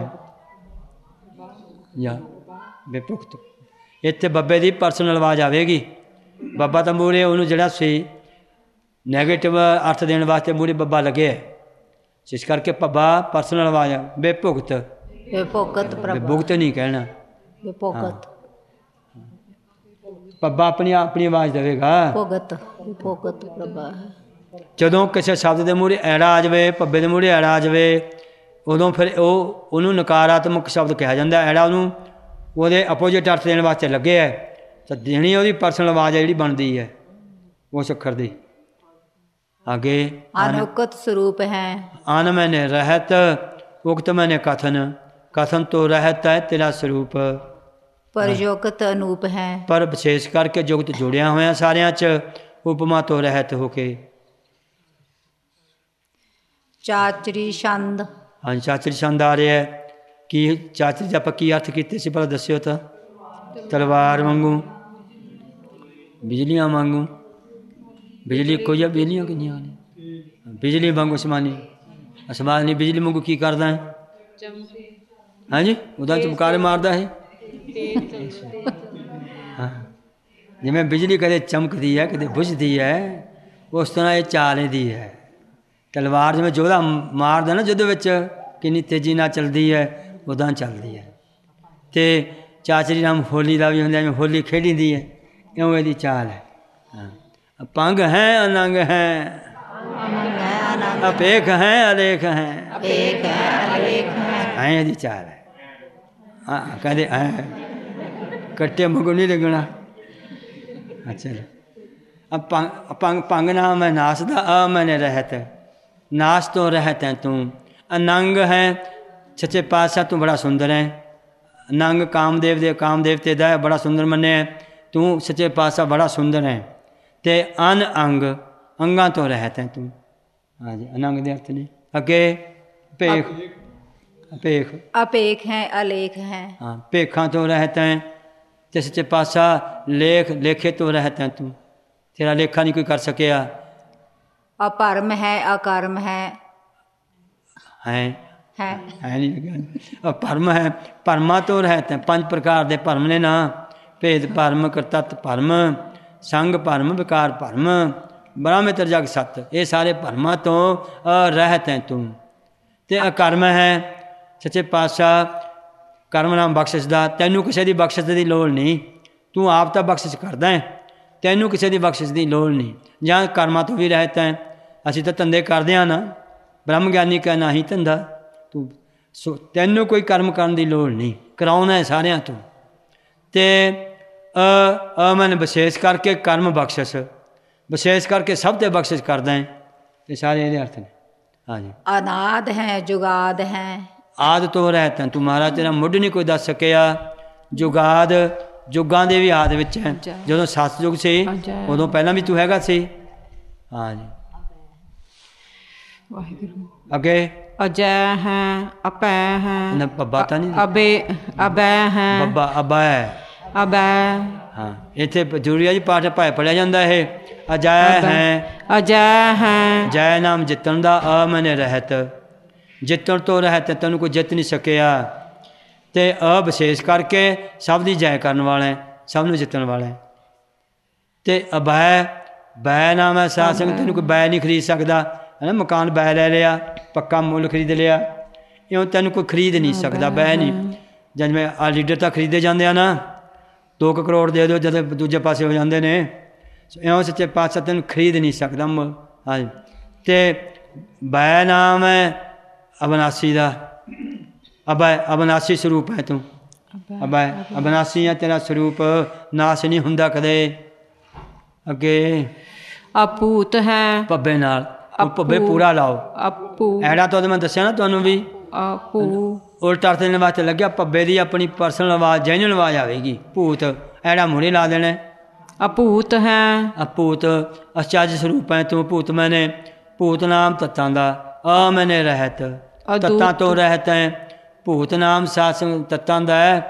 या विभुक्त। ਇੱਥੇ ਬੱਬੇ ਦੀ ਪਰਸਨਲ ਆਵਾਜ਼ ਆਵੇਗੀ। ਬੱਬਾ ਤਾਂ ਮੂਹਰੇ ਉਹਨੂੰ ਜਿਹੜਾ ਸੀ ਨੈਗੇਟਿਵ ਅਰਥ ਦੇਣ ਵਾਸਤੇ ਮੂਹਰੇ ਬੱਬਾ ਲੱਗਿਆ, ਇਸ ਕਰਕੇ ਬੱਬਾ ਪਰਸਨਲ ਆਵਾਜ਼ ਆ। ਬੇਭੁਗਤ विभोगत प्रभा, ਭੁਗਤ ਨਹੀਂ ਕਹਿਣਾ, विभोगत ਬੱਬਾ ਆਪਣੀ ਆਵਾਜ਼ ਦੇਵੇਗਾ। भोगत विभोगत प्रभा है। ਜਦੋਂ ਕਿਸੇ ਸ਼ਬਦ ਦੇ ਮੂਹਰੇ ਐੜਾ ਆ ਜਾਵੇ, ਪੱਬੇ ਦੇ ਮੂਹਰੇ ਐੜਾ ਆ ਜਾਵੇ, ਉਦੋਂ ਫਿਰ ਉਹਨੂੰ ਨਕਾਰਾਤਮਕ ਸ਼ਬਦ ਕਿਹਾ ਜਾਂਦਾ। ਐੜਾ ਉਹਨੂੰ ਉਹਦੇ ਅਪੋਜਿਟ ਅਰਥ ਦੇਣ ਵਾਸਤੇ ਲੱਗੇ ਹੈ, ਤਾਂ ਦੇਣੀ ਉਹਦੀ ਪਰਸਨਲ ਆਵਾਜ਼ ਹੈ ਜਿਹੜੀ ਬਣਦੀ ਹੈ ਉਸ ਅੱਖਰ ਦੀ। आगे अनोकत स्वरूप है, आन मैंने रहत, उक्त मैंने कथन, कथन तो रहत है तेरा स्वरूप, परजोगत अनूप है, पर विशेष करके जुगत जुड़िया होया सारियां च, उपमा तो रहत होके। चाचरी छंद। हाँ चाचरी छंद आ रहा है कि चाचरी ज आपां की अर्थ कीते सी भला दस्सिओ तां। तलवार वांगू, बिजलियां वांगू, बिजली कोई है, बिजलियां किनियां ने, बिजली वांगू असमानी, असमानी बिजली वांगू की करदा है? हाँ जी, उदा चमकारे मारदा है। हाँ जिवें बिजली कदे चमकदी है कदे बुझदी है, उस तरह ये चाल दी है। तलवार जिवें जोधा मारदा ना युद्ध विच किन्नी तेजी नाल चलदी है, उदां चलदी है। ते चाचरी नाम होली दा भी हुंदा, जिवें होली खेडींदी है इउं इहदी चाल है। हाँ पंग हैं अनंग हैं, अपेख हैं अलेख हैं, ऐं इहदी चाल है। हाँ कहदे ऐं कट्टे मगो नहीं लगना। अच्छा अब पंग नाम है नास दा, अ मैंने रहत, नास तो रहत है तू। अनंग है सच्चे पातशाह तू बड़ा सुंदर है। अनंग काम देवते दा बड़ा सुंदर मन्ने है तू, सच्चे पातशाह बड़ा सुंदर है। ते अन अंग, अंगां तो रहत है तू। हाँ जी अनंग दे अर्थ ने। अगे पेख, अपेख, अपेख है अलेख है। हाँ पेखा तो रहत है, ते सच्चे पातशाह लेखे तो रहत है तू, तेरा लेखा नहीं कोई कर सकिया। अपरम है अकर्म है, है नहीं लगा। परम है, परमा तो रहते हैं, 5 प्रकार दे परम ने ना, भेद परम, करतत परम, संग परम, विकार परम, ब्रह्मित्र जग सत, ये सारे परमा तो रहत हैं तू। ते अकर्म है सच्चे पातशाह, कर्म नाम बख्शिश दा, तैनू किसी की बख्शिश की लोड़ नहीं, तू आप तो बख्शिश करदा है, तैनू किसी की बख्शिश की लोड़ नहीं। ਜਾਂ ਕਰਮਾਂ ਤੋਂ ਵੀ ਰਹਿਤ ਹੈ, ਅਸੀਂ ਤਾਂ ਧੰਦੇ ਕਰਦੇ ਹਾਂ ਨਾ, ਬ੍ਰਹਮ ਗਿਆਨੀ ਕਾ ਨਾ ਹੀ ਧੰਦਾ, ਤੂੰ ਤੈਨੂੰ ਕੋਈ ਕਰਮ ਕਰਨ ਦੀ ਲੋੜ ਨਹੀਂ, ਕਰਾਉਣਾ ਹੈ ਸਾਰਿਆਂ ਤੋਂ। ਅਤੇ ਮੈਂ ਵਿਸ਼ੇਸ਼ ਕਰਕੇ ਕਰਮ ਬਖਸ਼ਿਸ਼, ਵਿਸ਼ੇਸ਼ ਕਰਕੇ ਸਭ ਤੇ ਬਖਸ਼ਿਸ਼ ਕਰਦਾ ਹੈ। ਇਹ ਸਾਰੇ ਇਹਦੇ ਅਰਥ ਨੇ। ਹਾਂਜੀ ਅਨਾਦ ਹੈ ਜੁਗਾਦ ਹੈ, ਆਦ ਤੋਂ ਰਹਿਤ ਹੈ ਤੂੰ ਮਹਾਰਾਜ, ਤੇਰਾ ਮੁੱਢ ਨਹੀਂ ਕੋਈ ਦੱਸ ਸਕਿਆ। ਜੁਗਾਦ ਯੁੱਗਾਂ ਦੇ ਵੀ ਆਦ ਵਿੱਚ ਹੈ, ਜਦੋਂ ਸਤਿਯੁਗ ਸੀ ਉਦੋਂ ਪਹਿਲਾਂ ਵੀ ਤੂੰ ਹੈਗਾ ਸੀ। ਹਾਂਜੀ ਵਾਹਿਗੁਰੂ। ਅੱਗੇ ਅਜੈ ਹੈ, ਅਪੈ ਹੈ, ਨਾ ਬੱਬਾ ਤਾਂ ਨਹੀਂ, ਅਬੈ ਹੈ, ਬੱਬਾ ਅਬੈ, ਅਬੈ। ਹਾਂ ਇੱਥੇ ਜ਼ਰੂਰੀ ਹੈ ਜੀ, ਪਾਠ ਭਾਏ ਪੜਿਆ ਜਾਂਦਾ ਇਹ। ਅਜੈ ਹੈ, ਅਜੈ ਹੈ, ਜੈ ਨਾਮ ਜਿੱਤਣ ਦਾ, ਅ ਮੈਨੇ ਰਹਿਤ, ਜਿੱਤਣ ਤੋਂ ਰਹਿਤ, ਤੈਨੂੰ ਕੋਈ ਜਿੱਤ ਨਹੀਂ ਸਕਿਆ। ਤੇ ਅ ਵਿਸ਼ੇਸ਼ ਕਰਕੇ ਸਭ ਦੀ ਜੈ ਕਰਨ ਵਾਲਾ ਹੈ, ਸਭ ਨੂੰ ਜਿੱਤਣ ਵਾਲਾ ਹੈ। ਤੇ ਅਬੈ, ਬੈ ਨਾਮ ਹੈ ਸਾਧ ਸੰਗਤ, ਤੈਨੂੰ ਕੋਈ ਬੈ ਨਹੀਂ ਖਰੀਦ ਸਕਦਾ ਹੈ ਨਾ। ਮਕਾਨ ਬੈ ਲੈ ਲਿਆ, ਪੱਕਾ ਮੁੱਲ ਖਰੀਦ ਲਿਆ, ਇਉਂ ਤੈਨੂੰ ਕੋਈ ਖਰੀਦ ਨਹੀਂ ਸਕਦਾ, ਬੈ ਨਹੀਂ। ਜਿਵੇਂ ਆ ਲੀਡਰ ਤਾਂ ਖਰੀਦੇ ਜਾਂਦੇ ਆ ਨਾ, 2 ਕਰੋੜ ਦੇ ਦਿਓ ਜਦੋਂ ਦੂਜੇ ਪਾਸੇ ਹੋ ਜਾਂਦੇ ਨੇ, ਇਉਂ ਸੱਚੇ ਪਾਤਸ਼ਾਹ ਤੈਨੂੰ ਖਰੀਦ ਨਹੀਂ ਸਕਦਾ। ਹਾਂਜੀ ਅਤੇ ਬੈ ਨਾਮ ਹੈ ਅਬਨਾਸੀ ਦਾ, ਅਬੈ ਅਬਨਾਸੀ ਸਰੂਪ ਹੈ ਤੂੰ, ਅਬੈ ਅਬਨਾਸੀ ਹੈ, ਤੇਰਾ ਸਰੂਪ ਨਾਸ਼ ਨਹੀਂ ਹੁੰਦਾ ਕਦੇ। ਅੱਗੇ ਅਪੂਤ ਹੈ, ਪੱਬੇ ਨਾਲ, ਪੱਬੇ ਪੂਰਾ ਲਾਓ। ਆਪੂ, ਐੜਾ ਤਾਂ ਮੈਂ ਦੱਸਿਆ ਨਾ ਤੁਹਾਨੂੰ ਵੀ, ਆਪੂ ਉਲਟਾ ਅਰਥ ਦੇਣ ਵਾਸਤੇ ਲੱਗਿਆ। ਪੱਬੇ ਦੀ ਆਪਣੀ ਪਰਸਨਲ ਆਵਾਜ਼, ਜੈਨੂਅਲ ਆਵਾਜ਼ ਆਵੇਗੀ। ਭੂਤ ਐੜਾ ਮੂਹਰੇ ਲਾ ਦੇਣਾ। ਅਪੂਤ ਹੈ, ਅਪੂਤ ਅਚਰਜ ਸਰੂਪ ਹੈ ਤੂੰ। ਭੂਤ ਮੈਨੇ, ਭੂਤ ਨਾਮ ਤੱਤਾਂ ਦਾ, ਅ ਮੈਨੇ ਰਹਿਤ, ਤੱਤਾਂ ਤੋਂ ਰਹਿਤ ਹੈ। ਭੂਤ ਨਾਮ ਸਾਧ ਸੰਗ ਤੱਤਾਂ ਦਾ ਹੈ,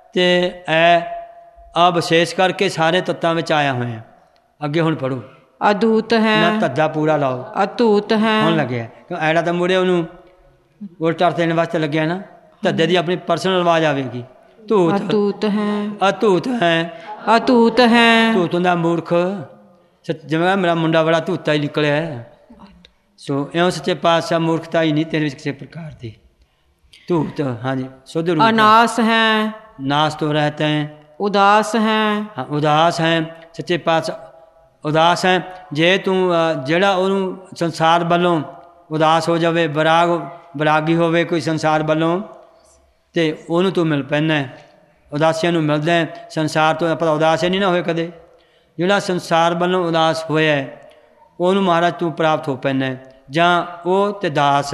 ਤੇ ਐ ਆ ਵਿਸ਼ੇਸ਼ ਕਰਕੇ ਸਾਰੇ ਤੱਤਾਂ ਵਿੱਚ ਆਇਆ ਹੋਇਆ। ਅੱਗੇ ਹੁਣ ਪੜੋ। ਅਦੂਤ ਹੈ ਨਾ ਧੱਦਾ ਪੂਰਾ ਲਾਓ। ਅਤੂਤ ਹੈ ਹੁਣ ਲੱਗਿਆ ਕਿਉਂ ਐੜਾ ਤਾਂ ਮੁੜੇ ਉਹਨੂੰ ਉਲਟਾ ਦੇਣ ਵਾਸਤੇ ਲੱਗਿਆ ਨਾ। ਧੱਦੇ ਦੀ ਆਪਣੀ ਪਰਸਨਲ ਆਵਾਜ਼ ਆਵੇਗੀ। ਧੂਤ ਅਤੂਤ ਹੈ ਅਧੂਤ ਹੈ। ਅਤੂਤ ਹੈ ਧੂਤ ਹੁੰਦਾ ਮੂਰਖ। ਜਿਵੇਂ ਮੇਰਾ ਮੁੰਡਾ ਬੜਾ ਧੂਤਾ ਹੀ ਨਿਕਲਿਆ। ਸੋ ਇਉਂ ਸੱਚੇ ਪਾਤਸ਼ਾਹ ਮੂਰਖਤਾ ਹੀ ਨਹੀਂ ਤੇਰੇ ਵਿੱਚ ਕਿਸੇ ਪ੍ਰਕਾਰ ਦੀ। ਧੂਤ ਹਾਂਜੀ ਸੁਧ ਰੂਪ। ਅਨਾਸ ਹੈ ਨਾਸ ਤੋਂ ਰਹਿਤ ਹੈ। ਉਦਾਸ ਹੈ ਹਾਂ ਉਦਾਸ ਹੈ। ਸੱਚੇ ਪਾਤਸ਼ਾਹ ਉਦਾਸ ਹੈ। ਜੇ ਤੂੰ ਜਿਹੜਾ ਉਹਨੂੰ ਸੰਸਾਰ ਵੱਲੋਂ ਉਦਾਸ ਹੋ ਜਾਵੇ, ਵਿਰਾਗੀ ਹੋਵੇ ਕੋਈ ਸੰਸਾਰ ਵੱਲੋਂ, ਅਤੇ ਉਹਨੂੰ ਤੂੰ ਮਿਲ ਪੈਂਦਾ। ਉਦਾਸੀਆਂ ਨੂੰ ਮਿਲਦਾ ਸੰਸਾਰ ਤੋਂ। ਆਪਾਂ ਉਦਾਸ ਨਹੀਂ ਨਾ ਹੋਏ ਕਦੇ। ਜਿਹੜਾ ਸੰਸਾਰ ਵੱਲੋਂ ਉਦਾਸ ਹੋਇਆ ਉਹਨੂੰ ਮਹਾਰਾਜ ਤੂੰ ਪ੍ਰਾਪਤ ਹੋ ਪੈਂਦਾ। ਜਾਂ ਉਹ ਤੇ ਦਾਸ,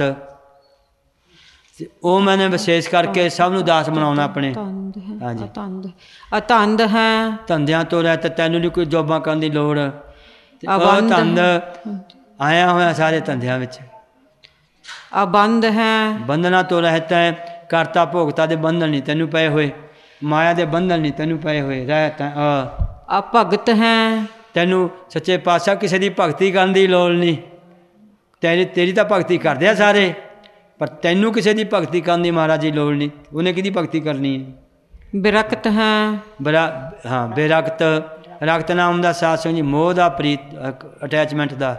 ਉਹ ਮੈਨੇ ਵਿਸ਼ੇਸ਼ ਕਰਕੇ ਸਭ ਨੂੰ ਦਾਸ ਬਣਾਉਣਾ ਆਪਣੇ। ਹਾਂਜੀ ਅਤੰਦ ਹੈ ਧੰਦਿਆਂ ਤੋਂ ਰਹਿਤ, ਤੈਨੂੰ ਨਹੀਂ ਕੋਈ ਜੋਬਾਂ ਕਰਨ ਦੀ ਲੋੜ। ਉਹ ਧੰਦ ਆਇਆ ਹੋਇਆ ਸਾਰੇ ਧੰਦਿਆਂ ਵਿੱਚ। ਅਬੰਧ ਹੈ ਬੰਧਨਾਂ ਤੋਂ ਰਹਿਤ ਹੈ। ਕਰਤਾ ਭੋਗਤਾ ਦੇ ਬੰਧਨ ਨਹੀਂ ਤੈਨੂੰ ਪਏ ਹੋਏ, ਮਾਇਆ ਦੇ ਬੰਧਨ ਨਹੀਂ ਤੈਨੂੰ ਪਏ ਹੋਏ। ਰਹਿਤ ਹੈ ਅਭਗਤ ਹੈ ਤੈਨੂੰ ਸੱਚੇ ਪਾਤਸ਼ਾਹ ਕਿਸੇ ਦੀ ਭਗਤੀ ਕਰਨ ਦੀ ਲੋੜ ਨਹੀਂ। ਤੇਰੀ ਤਾਂ ਭਗਤੀ ਕਰਦੇ ਆ ਸਾਰੇ, ਪਰ ਤੈਨੂੰ ਕਿਸੇ ਦੀ ਭਗਤੀ ਕਰਨ ਦੀ ਮਹਾਰਾਜ ਦੀ ਲੋੜ ਨਹੀਂ। ਉਹਨੇ ਕਿਹਦੀ ਭਗਤੀ ਕਰਨੀ ਹੈ। ਬਿਰਕਤ ਹੈ ਹਾਂ ਬੇਰਕਤ। ਰਕਤ ਨਾਮ ਦਾ ਸਾਧ ਸੰਗ ਜੀ ਮੋਹ ਦਾ ਪ੍ਰੀਤ ਅਟੈਚਮੈਂਟ ਦਾ।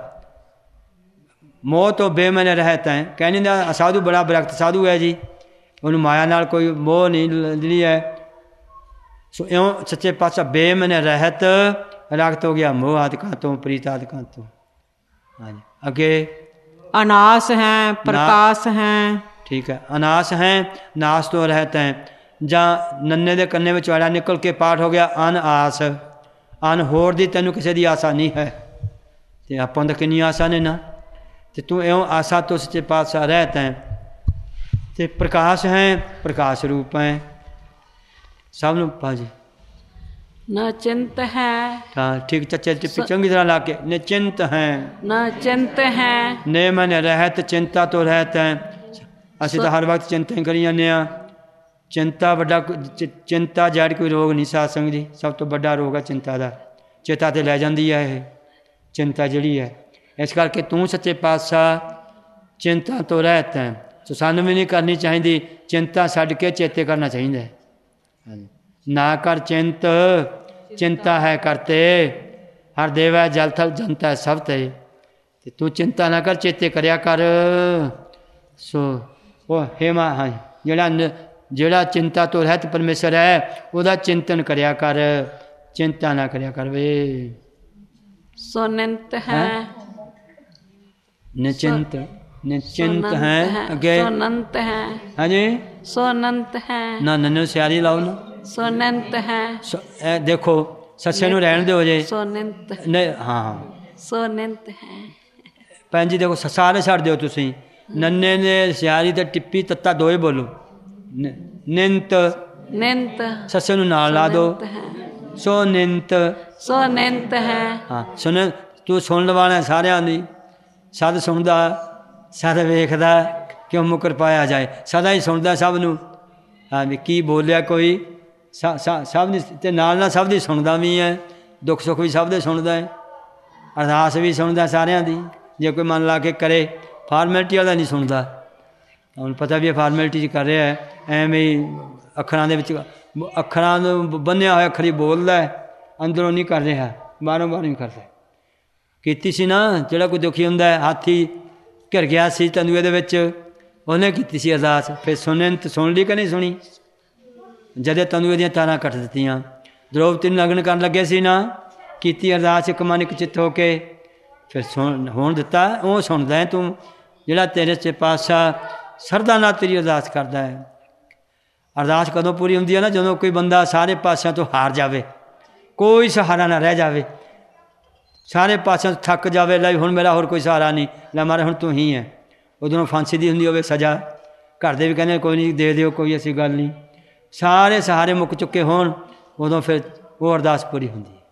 ਮੋਹ ਤੋਂ ਬੇਮਨ ਰਹਿਤ ਹੈ। ਕਹਿੰਦੇ ਦਾ ਸਾਧੂ ਬੜਾ ਬਿਰਕਤ ਸਾਧੂ ਹੈ ਜੀ, ਉਹਨੂੰ ਮਾਇਆ ਨਾਲ ਕੋਈ ਮੋਹ ਨਹੀਂ ਜਿਹੜੀ ਹੈ। ਸੋ ਇਉਂ ਸੱਚੇ ਪਾਤਸ਼ਾਹ ਬੇਮਨ ਰਹਿਤ ਰਕਤ ਹੋ ਗਿਆ ਮੋਹ ਆਦਿਕਾਂ ਤੋਂ, ਪ੍ਰੀਤ ਆਦਿਕਾਂ ਤੋਂ। ਹਾਂਜੀ ਅੱਗੇ ਅਨਾਸ ਹੈ ਪ੍ਰਕਾਸ਼ ਹੈ। ਠੀਕ ਹੈ ਅਨਾਸ ਹੈ ਨਾਸ ਤੋਂ ਰਹਿਤ ਹੈ। ਜਾਂ ਨੰਨੇ ਦੇ ਕੰਨੇ ਵਿੱਚ ਵਾਲਾ ਨਿਕਲ ਕੇ ਪਾਠ ਹੋ ਗਿਆ ਅਨ ਆਸ। ਅਨ ਹੋਰ ਦੀ ਤੈਨੂੰ ਕਿਸੇ ਦੀ ਆਸਾ ਨਹੀਂ ਹੈ। ਅਤੇ ਆਪਾਂ ਤਾਂ ਕਿੰਨੀ ਆਸਾ ਨੇ ਨਾ। ਅਤੇ ਤੂੰ ਇਉਂ ਆਸਾ ਤੋਂ ਸੱਚੇ ਪਾਤਸ਼ਾਹ ਰਹਿਤ ਹੈ। ਅਤੇ ਪ੍ਰਕਾਸ਼ ਹੈ ਪ੍ਰਕਾਸ਼ ਰੂਪ ਹੈ ਸਭ ਨੂੰ। ਭਾਜੀ न चिंत है ਹਾਂ ਠੀਕ ਚੱਚੇ ਟਿੱਪੀ ਚੰਗੀ ਤਰ੍ਹਾਂ ਲਾ ਕੇ। ਨਿਚਿੰਤ ਹੈ न चिंत है ਨੇ ਮਨ ਰਹਿਤ ਚਿੰਤਾ ਤੋਂ ਰਹਿਤ ਹੈ। ਅਸੀਂ ਤਾਂ ਹਰ ਵਕਤ ਚਿੰਤਾ ਹੀ ਕਰੀ ਜਾਂਦੇ ਹਾਂ। ਚਿੰਤਾ ਵੱਡਾ ਚਿੰਤਾ ਜੜ ਕੋਈ ਰੋਗ ਨਹੀਂ ਸਾਧ ਸੰਗਤ ਜੀ। ਸਭ ਤੋਂ ਵੱਡਾ ਰੋਗ ਹੈ ਚਿੰਤਾ ਦਾ। ਚੇਤਾ 'ਤੇ ਲੈ ਜਾਂਦੀ ਹੈ ਇਹ ਚਿੰਤਾ ਜਿਹੜੀ ਹੈ। ਇਸ ਕਰਕੇ ਤੂੰ ਸੱਚੇ ਪਾਤਸ਼ਾਹ ਚਿੰਤਾ ਤੋਂ ਰਹਿਤ ਹੈ। ਸੋ ਸਾਨੂੰ ਵੀ ਨਹੀਂ ਕਰਨੀ ਚਾਹੀਦੀ ਚਿੰਤਾ, ਛੱਡ ਕੇ ਚੇਤੇ ਕਰਨਾ ਚਾਹੀਦਾ ਹੈ। ਹਾਂਜੀ ਨਾ ਕਰ ਚਿੰਤ ਚਿੰਤਾ ਹੈ ਕਰਤੇ, ਹਰ ਦੇਵ ਹੈ ਜਲ ਥਲ ਜਨਤਾ ਹੈ ਸਭ ਤੇ। ਅਤੇ ਤੂੰ ਚਿੰਤਾ ਨਾ ਕਰ ਚੇਤੇ ਕਰਿਆ ਕਰ। ਸੋ ਉਹ ਹੇਮਾ ਹਾਂ ਜਿਹੜਾ ਚਿੰਤਾ ਤੋਂ ਰਹਿਤ ਪਰਮੇਸ਼ਰ ਹੈ ਉਹਦਾ ਚਿੰਤਨ ਕਰਿਆ ਕਰ, ਚਿੰਤਾ ਨਾ ਕਰਿਆ ਕਰ ਵੇ। सोनंत है ਨਿਚਿੰਤ ਨਿਚਿੰਤ ਹੈ। ਅੱਗੇ सोनंत है ਹਾਂਜੀ सोनंत है ਨਾ ਨੰਨੂ ਸਿਆਰੀ ਲਾਓ ਨਾ। सोनंत है ਇਹ ਦੇਖੋ ਸੱਸੇ ਨੂੰ ਰਹਿਣ ਦਿਓ ਜੇ। सोनंत ਨਹੀਂ ਹਾਂ ਹਾਂ सोनंत है ਭੈਣ ਜੀ ਦੇਖੋ ਸਾਰੇ ਛੱਡ ਦਿਓ ਤੁਸੀਂ। ਨੰਨੇ ਨੇ ਸਿਆਰੀ ਤੇ ਟਿੱਪੀ ਤੱਤਾ ਦੋਏ ਬੋਲੋ। ਨਿੰਤ निंत ਸੱਸੇ ਨੂੰ ਨਾਲ ਲਾ ਦਿਓ। ਸੋ ਨਿੰਤ सोनंत है ਹਾਂ ਸੁਣ। ਤੂੰ ਸੁਣਨ ਵਾਲਾ ਸਾਰਿਆਂ ਦੀ। ਸਦ ਸੁਣਦਾ ਸਦ ਵੇਖਦਾ ਕਿਉਂ ਮੁਕਰ ਪਾਇਆ ਜਾਏ। ਸਦਾ ਹੀ ਸੁਣਦਾ ਸਭ ਨੂੰ। ਹਾਂ ਵੀ ਕੀ ਬੋਲਿਆ ਕੋਈ ਸਭ ਦੀ ਅਤੇ ਨਾਲ ਸਭ ਦੀ ਸੁਣਦਾ ਵੀ ਹੈ। ਦੁੱਖ ਸੁੱਖ ਵੀ ਸਭ ਦੇ ਸੁਣਦਾ ਹੈ। ਅਰਦਾਸ ਵੀ ਸੁਣਦਾ ਸਾਰਿਆਂ ਦੀ। ਜੇ ਕੋਈ ਮਨ ਲਾ ਕੇ ਕਰੇ ਫਾਰਮੈਲਿਟੀ ਵਾਲਾ ਨਹੀਂ ਸੁਣਦਾ। ਹੁਣ ਪਤਾ ਵੀ ਇਹ ਫਾਰਮੈਲਿਟੀ 'ਚ ਕਰ ਰਿਹਾ ਹੈ। ਐਵੇਂ ਹੀ ਅੱਖਰਾਂ ਦੇ ਵਿੱਚ ਅੱਖਰਾਂ ਨੂੰ ਬੰਨਿਆ ਹੋਇਆ ਅੱਖਰ ਹੀ ਬੋਲਦਾ ਹੈ, ਅੰਦਰੋਂ ਨਹੀਂ ਕਰ ਰਿਹਾ, ਬਾਹਰੋਂ ਬਾਹਰੋਂ ਹੀ ਕਰਦਾ। ਕੀਤੀ ਸੀ ਨਾ ਜਿਹੜਾ ਕੋਈ ਦੁਖੀ ਹੁੰਦਾ ਹੈ, ਹਾਥੀ ਘਿਰ ਗਿਆ ਸੀ ਤੰਦੂਏ ਦੇ ਵਿੱਚ, ਉਹਨੇ ਕੀਤੀ ਸੀ ਅਰਦਾਸ। ਫਿਰ ਸੁਣ ਲਈ ਕਿ ਨਹੀਂ ਸੁਣੀ? ਜਦੇ ਤੰਦੂਏ ਦੀਆਂ ਤਾਰਾਂ ਕੱਟ ਦਿੱਤੀਆਂ। ਦ੍ਰੋਪਦੀ ਨੂੰ ਲਗਨ ਕਰਨ ਲੱਗੇ ਸੀ ਨਾ, ਕੀਤੀ ਅਰਦਾਸ ਇੱਕ ਮਨ ਇੱਕ ਚਿੱਤ ਹੋ ਕੇ। ਫਿਰ ਹੋਣ ਦਿੱਤਾ। ਉਹ ਸੁਣਦਾ ਹੈ ਤੂੰ ਜਿਹੜਾ ਤੇਰੇ 'ਚ ਪਾਤਸ਼ਾਹ ਸ਼ਰਧਾ ਨਾਲ ਤੇਰੀ ਅਰਦਾਸ ਕਰਦਾ ਹੈ। ਅਰਦਾਸ ਕਦੋਂ ਪੂਰੀ ਹੁੰਦੀ ਹੈ ਨਾ, ਜਦੋਂ ਕੋਈ ਬੰਦਾ ਸਾਰੇ ਪਾਸਿਆਂ ਤੋਂ ਹਾਰ ਜਾਵੇ, ਕੋਈ ਸਹਾਰਾ ਨਾ ਰਹਿ ਜਾਵੇ, ਸਾਰੇ ਪਾਸਿਆਂ ਤੋਂ ਥੱਕ ਜਾਵੇ। ਲੈ ਹੁਣ ਮੇਰਾ ਹੋਰ ਕੋਈ ਸਹਾਰਾ ਨਹੀਂ, ਲੈ ਮਾਰੇ ਹੁਣ ਤੂੰ ਹੀ ਹੈ। ਉਦੋਂ ਫਾਂਸੀ ਦੀ ਹੁੰਦੀ ਹੋਵੇ ਸਜ਼ਾ, ਘਰ ਦੇ ਵੀ ਕਹਿੰਦੇ ਕੋਈ ਨਹੀਂ ਦੇ ਦਿਓ, ਕੋਈ ਐਸੀ ਗੱਲ ਨਹੀਂ। ਸਾਰੇ ਸਹਾਰੇ ਮੁੱਕ ਚੁੱਕੇ ਹੋਣ, ਉਦੋਂ ਫਿਰ ਉਹ ਅਰਦਾਸ ਪੂਰੀ ਹੁੰਦੀ ਹੈ।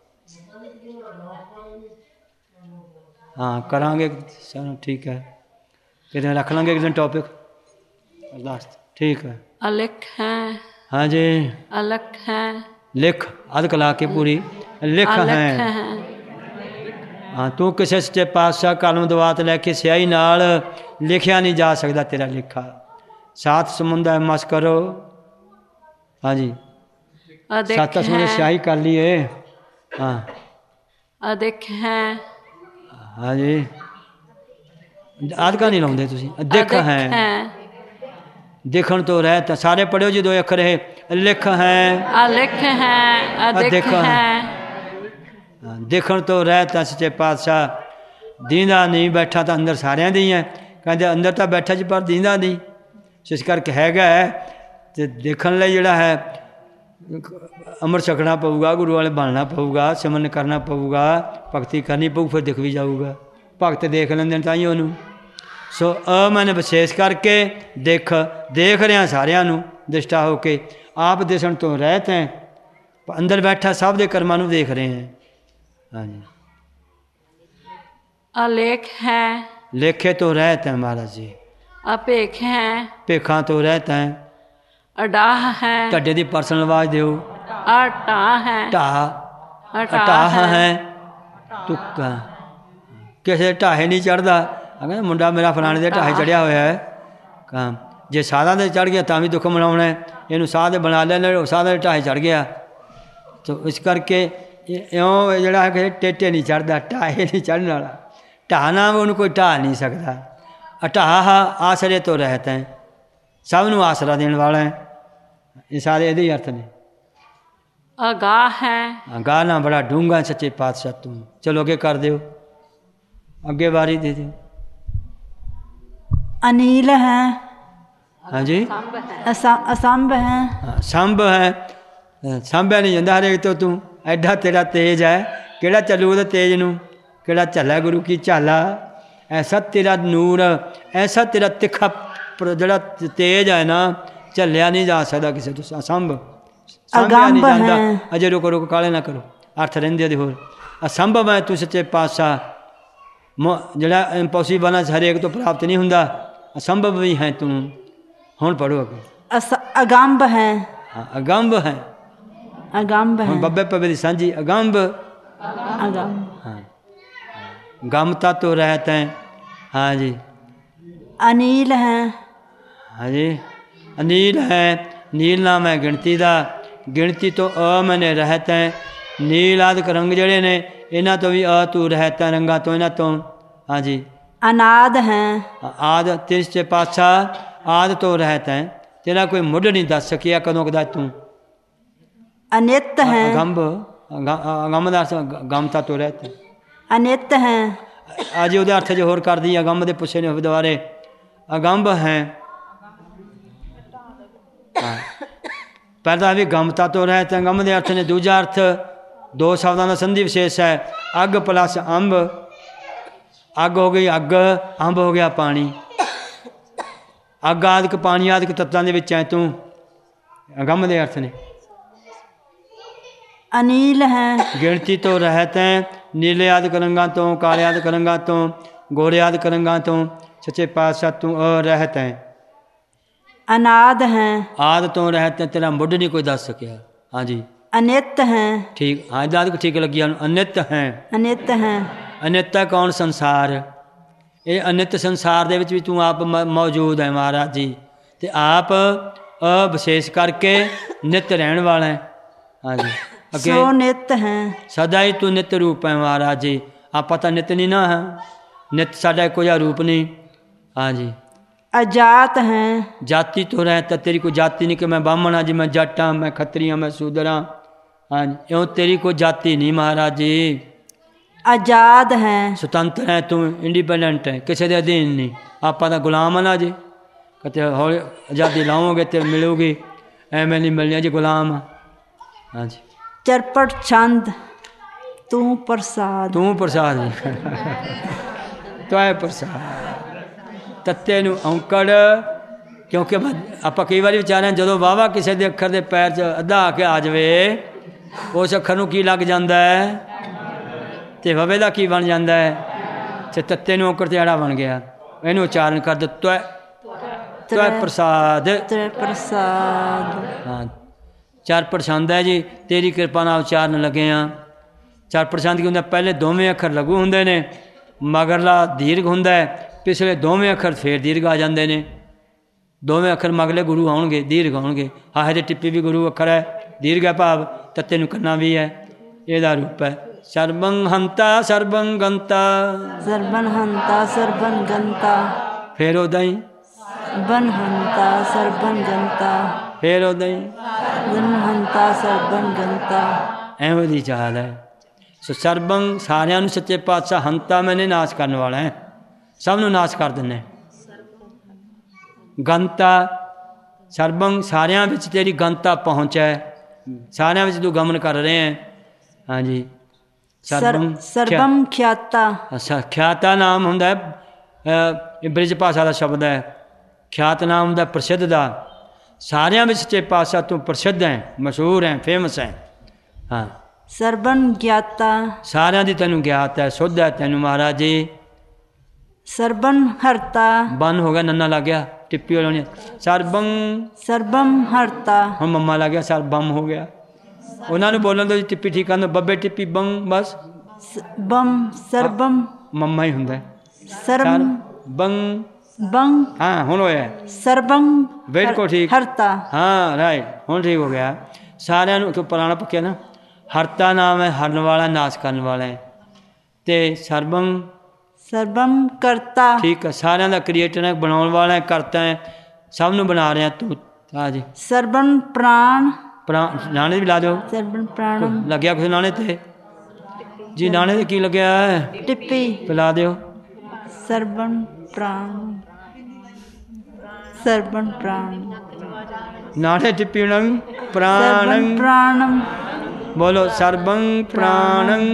ਹਾਂ ਕਰਾਂਗੇ ਸਾਨੂੰ, ਠੀਕ ਹੈ। ਕਿਤੇ ਰੱਖ ਲਾਂਗੇ ਇੱਕ ਦਿਨ ਟੌਪਿਕ ਅਰਦਾਸ, ਠੀਕ ਹੈ। अलिख है हाँ जी अलख है, लिख अध ला के पूरी लिख अलख है। है, हाँ तू किसी सच्चे पातशाह कलम दवात लैके स्याही नाल लिखिया नहीं जा सकता तेरा लिखा। सात समुंदर मस करो। हाँ जी अधिक सात समुंदर है, स्याही कर लिए। हाँ अधिक है, हाँ जी आदका नहीं लाते तुसी दिख अधिक है। दिखण तो रहत सारे पढ़ियो जी 2 अखर है लिख है अलिख है, अधिक अधिक है। है, देखण तो रहता सच्चे पातशाह दींदा नहीं बैठा तो अंदर सारिਆਂ ਦੀ है कहते अंदर तो बैठा जी पर दींदा नहीं इस करके हैगा है ते देखण ਲਈ ਜਿਹੜਾ है अमर छकना पऊगा गुरु वाले बनना पऊगा सिमरन करना पऊगा भगती करनी पऊ फिर दिख भी जाऊगा भगत देख लेंदे तां ही ਉਹਨੂੰ सो मैंने विशेष करके देख रहा सारिਆਂ ਨੂੰ दृष्टा होके आप दिसण तो रहत हैं अंदर बैठा सब दे कर्मां ਨੂੰ देख रहे हैं। हाँ जी अलेख है, लेखे तो रहते हैं महाराज जी अपेख है, भेखा तो रहते हैं। अडाह है, ढड्डे की पर्सनल आवाज दो अटा है, ढाह अटाह अटाह है, है तुक्का किसी ढाहे नहीं चढ़ता कहना मुंडा मेरा फलाने के ढाहे चढ़िया होया है काम जे साधा दे चढ़ गया तो भी दुख मनाना है इनू साध बना लेना साधा दे ढाहे चढ़ गया तो इस करके इं जड़ा है टेटे नहीं चढ़ता ढाहे नहीं चढ़ने वाला ढाह ना उन्होंने कोई ढाह नहीं सकता। अटाह आसरे तो रहते हैं सब नू आसरा देने वाला है ये सारे यदि अर्थ ने। अगाह है, गाना बड़ा डूंगा सच्चे पातशाह तुम चलो अगे कर दो अगे बारी दे दो। अनिल है, हाँ जी असंभ है, संभ है संभ्या नहीं जाता हरेक तो तू एडा तेरा तेज है केड़ा चलू वो तेज नू केड़ा झला गुरु की झाला ऐसा तेरा नूर ऐसा तेरा तिखा जड़ा तेज है ना झलिया नहीं जा सकता किसी तो असंभ संभ्या नहीं जाता। अजय रोको रोको काले ना करो अर्थ रेंदे होर असंभ मैं तू सच्चे पातशाह जड़ा इम्पॉसिबल है हरेक तो प्राप्त नहीं होंदा असंभव भी है तू हुण पढ़ो अगे। अगंभ है, हाँ अगंभ है अगंभ है, बब्बे पबे दी सांझी अगंभ अगंभ, हाँ गमता तो रहते हैं। हाँ जी अनिल है, हाँ जी अनील है नील नाम है गिणती का गिणती तो मैंने रहते हैं नील आदि रंग जड़े ने इन्हों तो भी तू रहता रंगा तो इन्हों तो। हाँ जी अनाद है, आद तिरछे पातशाह आद तो रहते हैं तेरा कोई मुढ़ नहीं दस सकिया कदों कदा तू। अनित है, गंभ गमदास गमता तो रहते हैं अनित है, आज वो अर्थ जो होर कर दी अगंभ के पुछे ने दोबारे अगंभ हैं। हाँ पहला भी गमता तो रहते हैं गंभ के अर्थ ने दूजा अर्थ 2 शब्दों का संधि विशेष है अग प्लस अंब अग हो गई अग अंब हो गया पानी अग आदि पानी आदि तत्वों के है तू गंभ के अर्थ ने। अनील है गिणती तो रहते हैं नीले आदि रंगा तो काले आदि रंगा तो गोरे आदि रंगा तो सच्चे पातशाह तू रहते हैं। अनाद हैं आद तो रहते हैं तेरा मुढ़ नहीं कोई दस सकिया। हाँ जी अनित हैं ठीक हाँ दाद को ठीक लगी अनित हैं अनित हैं अनित है कौन संसार ये अनित संसार दे विच भी तू आप मौजूद है महाराज जी ते आप विशेष करके नित रहने वाला है। हाँ जी सो नित हैं सदा ही तू नित रूप है महाराज जी आप पता नित नहीं ना है नित साडा कोई रूप नहीं। हाँ जी अजात हैं जाति तो रहता तेरी कोई जाति नहीं कि मैं ब्राह्मण हाँ जी मैं जट हाँ मैं खत्री हाँ मैं शूद्र हाँ। हाँ जी क्यों तेरी कोई जाति नहीं महाराज जी आजाद हैं स्वतंत्र है तू इंडिपेंडेंट है किसी के अधीन नहीं आप तो गुलाम है ना जी कहते हौली आज़ादी लाओगे तो मिलोगी एवं नहीं मिलनी जी गुलाम। हाँ जी चरपट छंद तू प्रसाद तो है प्रसाद तत्ते नू औंकड़ क्योंकि आप कई बार विचार हैं जो वाहवा किसी के अखर के पैर च अद्धा आके आ जाए उस अखर नू की लग जाता है तो ववे का की बन जाता है तो तत्ते नू औंकड़ त्याड़ा बन गया इनू उच्चारण कर दो त्वै प्रसाद प्रसाद। हाँ ਚਰਪਟ ਛੰਦ ਹੈ ਜੀ, ਤੇਰੀ ਕਿਰਪਾ ਨਾਲ ਉਚਾਰਨ ਲੱਗੇ ਹਾਂ। ਚਰਪਟ ਛੰਦ ਕੀ ਹੁੰਦਾ? ਪਹਿਲੇ ਦੋਵੇਂ ਅੱਖਰ ਲਘੂ ਹੁੰਦੇ ਨੇ, ਮਗਰਲਾ ਦੀਰਘ ਹੁੰਦਾ ਹੈ, ਪਿਛਲੇ ਦੋਵੇਂ ਅੱਖਰ ਫੇਰ ਦੀਰਘ ਆ ਜਾਂਦੇ ਨੇ। ਦੋਵੇਂ ਅੱਖਰ ਮਗਲੇ ਗੁਰੂ ਆਉਣਗੇ, ਦੀਰਘ ਆਉਣਗੇ। ਹਾਹੇ ਦੇ ਟਿੱਪੀ ਵੀ ਗੁਰੂ ਅੱਖਰ ਹੈ, ਦੀਰਘ ਹੈ ਭਾਵ, ਤੱਤੇ ਨੂੰ ਕੰਨਾ ਵੀ ਹੈ, ਇਹਦਾ ਰੂਪ ਹੈ। ਸਰਬੰ ਹੰਤਾ ਸਰਬੰ ਗੰਤਾ, ਸਰਬਨ ਹੰਤਾ ਸਰਬਨ ਗੰਤਾ, ਫੇਰ ਉੱਦਾਂ ਹੀ ਬਨ ਹੰਤਾ ਸਰਬਨ ਗੰਤਾ, ਫੇਰ ਉੱਦਾਂ ਹੀ ਬਨ ਹੰਤਾ ਸਰਬਨ ਗੰਤਾ। ਐਵੇਂ ਦੀ ਚਾਲ ਹੈ। ਸੋ ਸਰਬੰ ਸਾਰਿਆਂ ਨੂੰ ਸੱਚੇ ਪਾਤਸ਼ਾਹ ਹੰਤਾ ਮੈਨੇ ਨਾਸ਼ ਕਰਨ ਵਾਲਾ ਹੈ, ਸਭ ਨੂੰ ਨਾਸ਼ ਕਰ ਦਿੰਦੇ। ਗੰਤਾ ਸਰਬੰ ਸਾਰਿਆਂ ਵਿੱਚ ਤੇਰੀ ਗੰਤਾ ਪਹੁੰਚ ਹੈ, ਸਾਰਿਆਂ ਵਿੱਚ ਤੂੰ ਗਮਨ ਕਰ ਰਹੇ ਹੈ। ਹਾਂਜੀ ਸਰਬਮ ਖਿਆਤਾ, ਅੱਛਾ ਖਿਆਤਾ ਨਾਮ ਹੁੰਦਾ ਹੈ, ਇਹ ਬ੍ਰਿਜ ਭਾਸ਼ਾ ਦਾ ਸ਼ਬਦ ਹੈ। ਖਿਆਤ ਨਾਮ ਹੁੰਦਾ ਪ੍ਰਸਿੱਧ ਦਾ। ਸਾਰਿਆਂ ਵਿੱਚ ਸੱਚੇ ਪਾਤਸ਼ਾਹ ਤੂੰ ਪ੍ਰਸਿੱਧ ਹੈ, ਮਸ਼ਹੂਰ ਹੈ, ਫੇਮਸ ਹੈ। ਹਾਂ ਸਰਬਨ ਗਿਆਤਾ, ਸਾਰਿਆਂ ਦੀ ਤੈਨੂੰ ਗਿਆਤ ਹੈ, ਸੁੱਧ ਹੈ ਤੈਨੂੰ ਮਹਾਰਾਜ ਜੀ। ਸਰਬਨ ਹਰਤਾ, ਬੰਨ ਹੋ ਗਿਆ, ਨੰਨਾ ਲੱਗ ਗਿਆ, ਟਿੱਪੀ ਹੋਣੀ ਸਰਬੰ, ਸਰਬਮ ਹਰਤਾ, ਹੁਣ ਮੰਮਾ ਲੱਗ ਗਿਆ, ਸਰਬਮ ਹੋ ਗਿਆ। ਉਹਨਾਂ ਨੂੰ ਬੋਲਣ ਤੋਂ ਟਿੱਪੀ ਠੀਕ ਆਉਂਦਾ, ਬੱਬੇ ਟਿੱਪੀ ਬੰਗ, ਬਸ ਬਮ ਸਰਬਮ ਮੰਮਾ ਹੀ ਹੁੰਦਾ। ਸਰਬ ਬੰਗ ਬੰਗ, ਹਾਂ ਹੁਣ ਹੋਇਆ ਸਰਬੰ ਬਿਲਕੁਲ ਠੀਕ, ਹਰਤਾ। ਹਾਂ ਰਾਈਟ, ਹੁਣ ਠੀਕ ਹੋ ਗਿਆ। ਸਾਰਿਆਂ ਨੂੰ ਕਿਉਂ ਪੁਰਾਣਾ ਪੱਕਿਆ ਨਾ, ਹਰਤਾ ਨਾਮ ਹੈ, ਹਰਨ ਵਾਲਾ, ਨਾਸ਼ ਕਰਨ ਵਾਲਾ ਹੈ। ਤੇ ਸਰਬੰ ਸਰਬਮ ਕਰਤਾ, ਠੀਕ ਹੈ, ਸਾਰਿਆਂ ਦਾ ਕ੍ਰੀਏਟਰ ਹੈ, ਬਣਾਉਣ ਵਾਲਾ ਹੈ, ਕਰਤਾ ਹੈ, ਸਭ ਨੂੰ ਬਣਾ ਰਿਹਾ ਤੂੰ। ਹਾਂ ਜੀ ਸਰਬਨ ਪ੍ਰਾਣ, ਨਾਣੇ ਵੀ ਲਾ ਦਿਓ, ਸਰਬਨ ਪ੍ਰਾਣਮ, ਲੱਗਿਆ ਕੁਛ ਨਾਣੇ ਤੇ ਜੀ? ਨਾਣੇ ਤੇ ਕੀ ਲੱਗਿਆ ਹੈ? ਟਿੱਪੀ, ਪਿਲਾ ਦਿਓ। ਸਰਬਨ ਪ੍ਰਾਣ, ਸਰਬਨ ਪ੍ਰਾਣ, ਨਾਣੇ ਟਿੱਪੀ ਨੰ ਸਰਬਨ ਪ੍ਰਾਣੰ, ਪ੍ਰਾਣਮ, ਬੋਲੋ ਸਰਬੰ ਪ੍ਰਾਣੰ,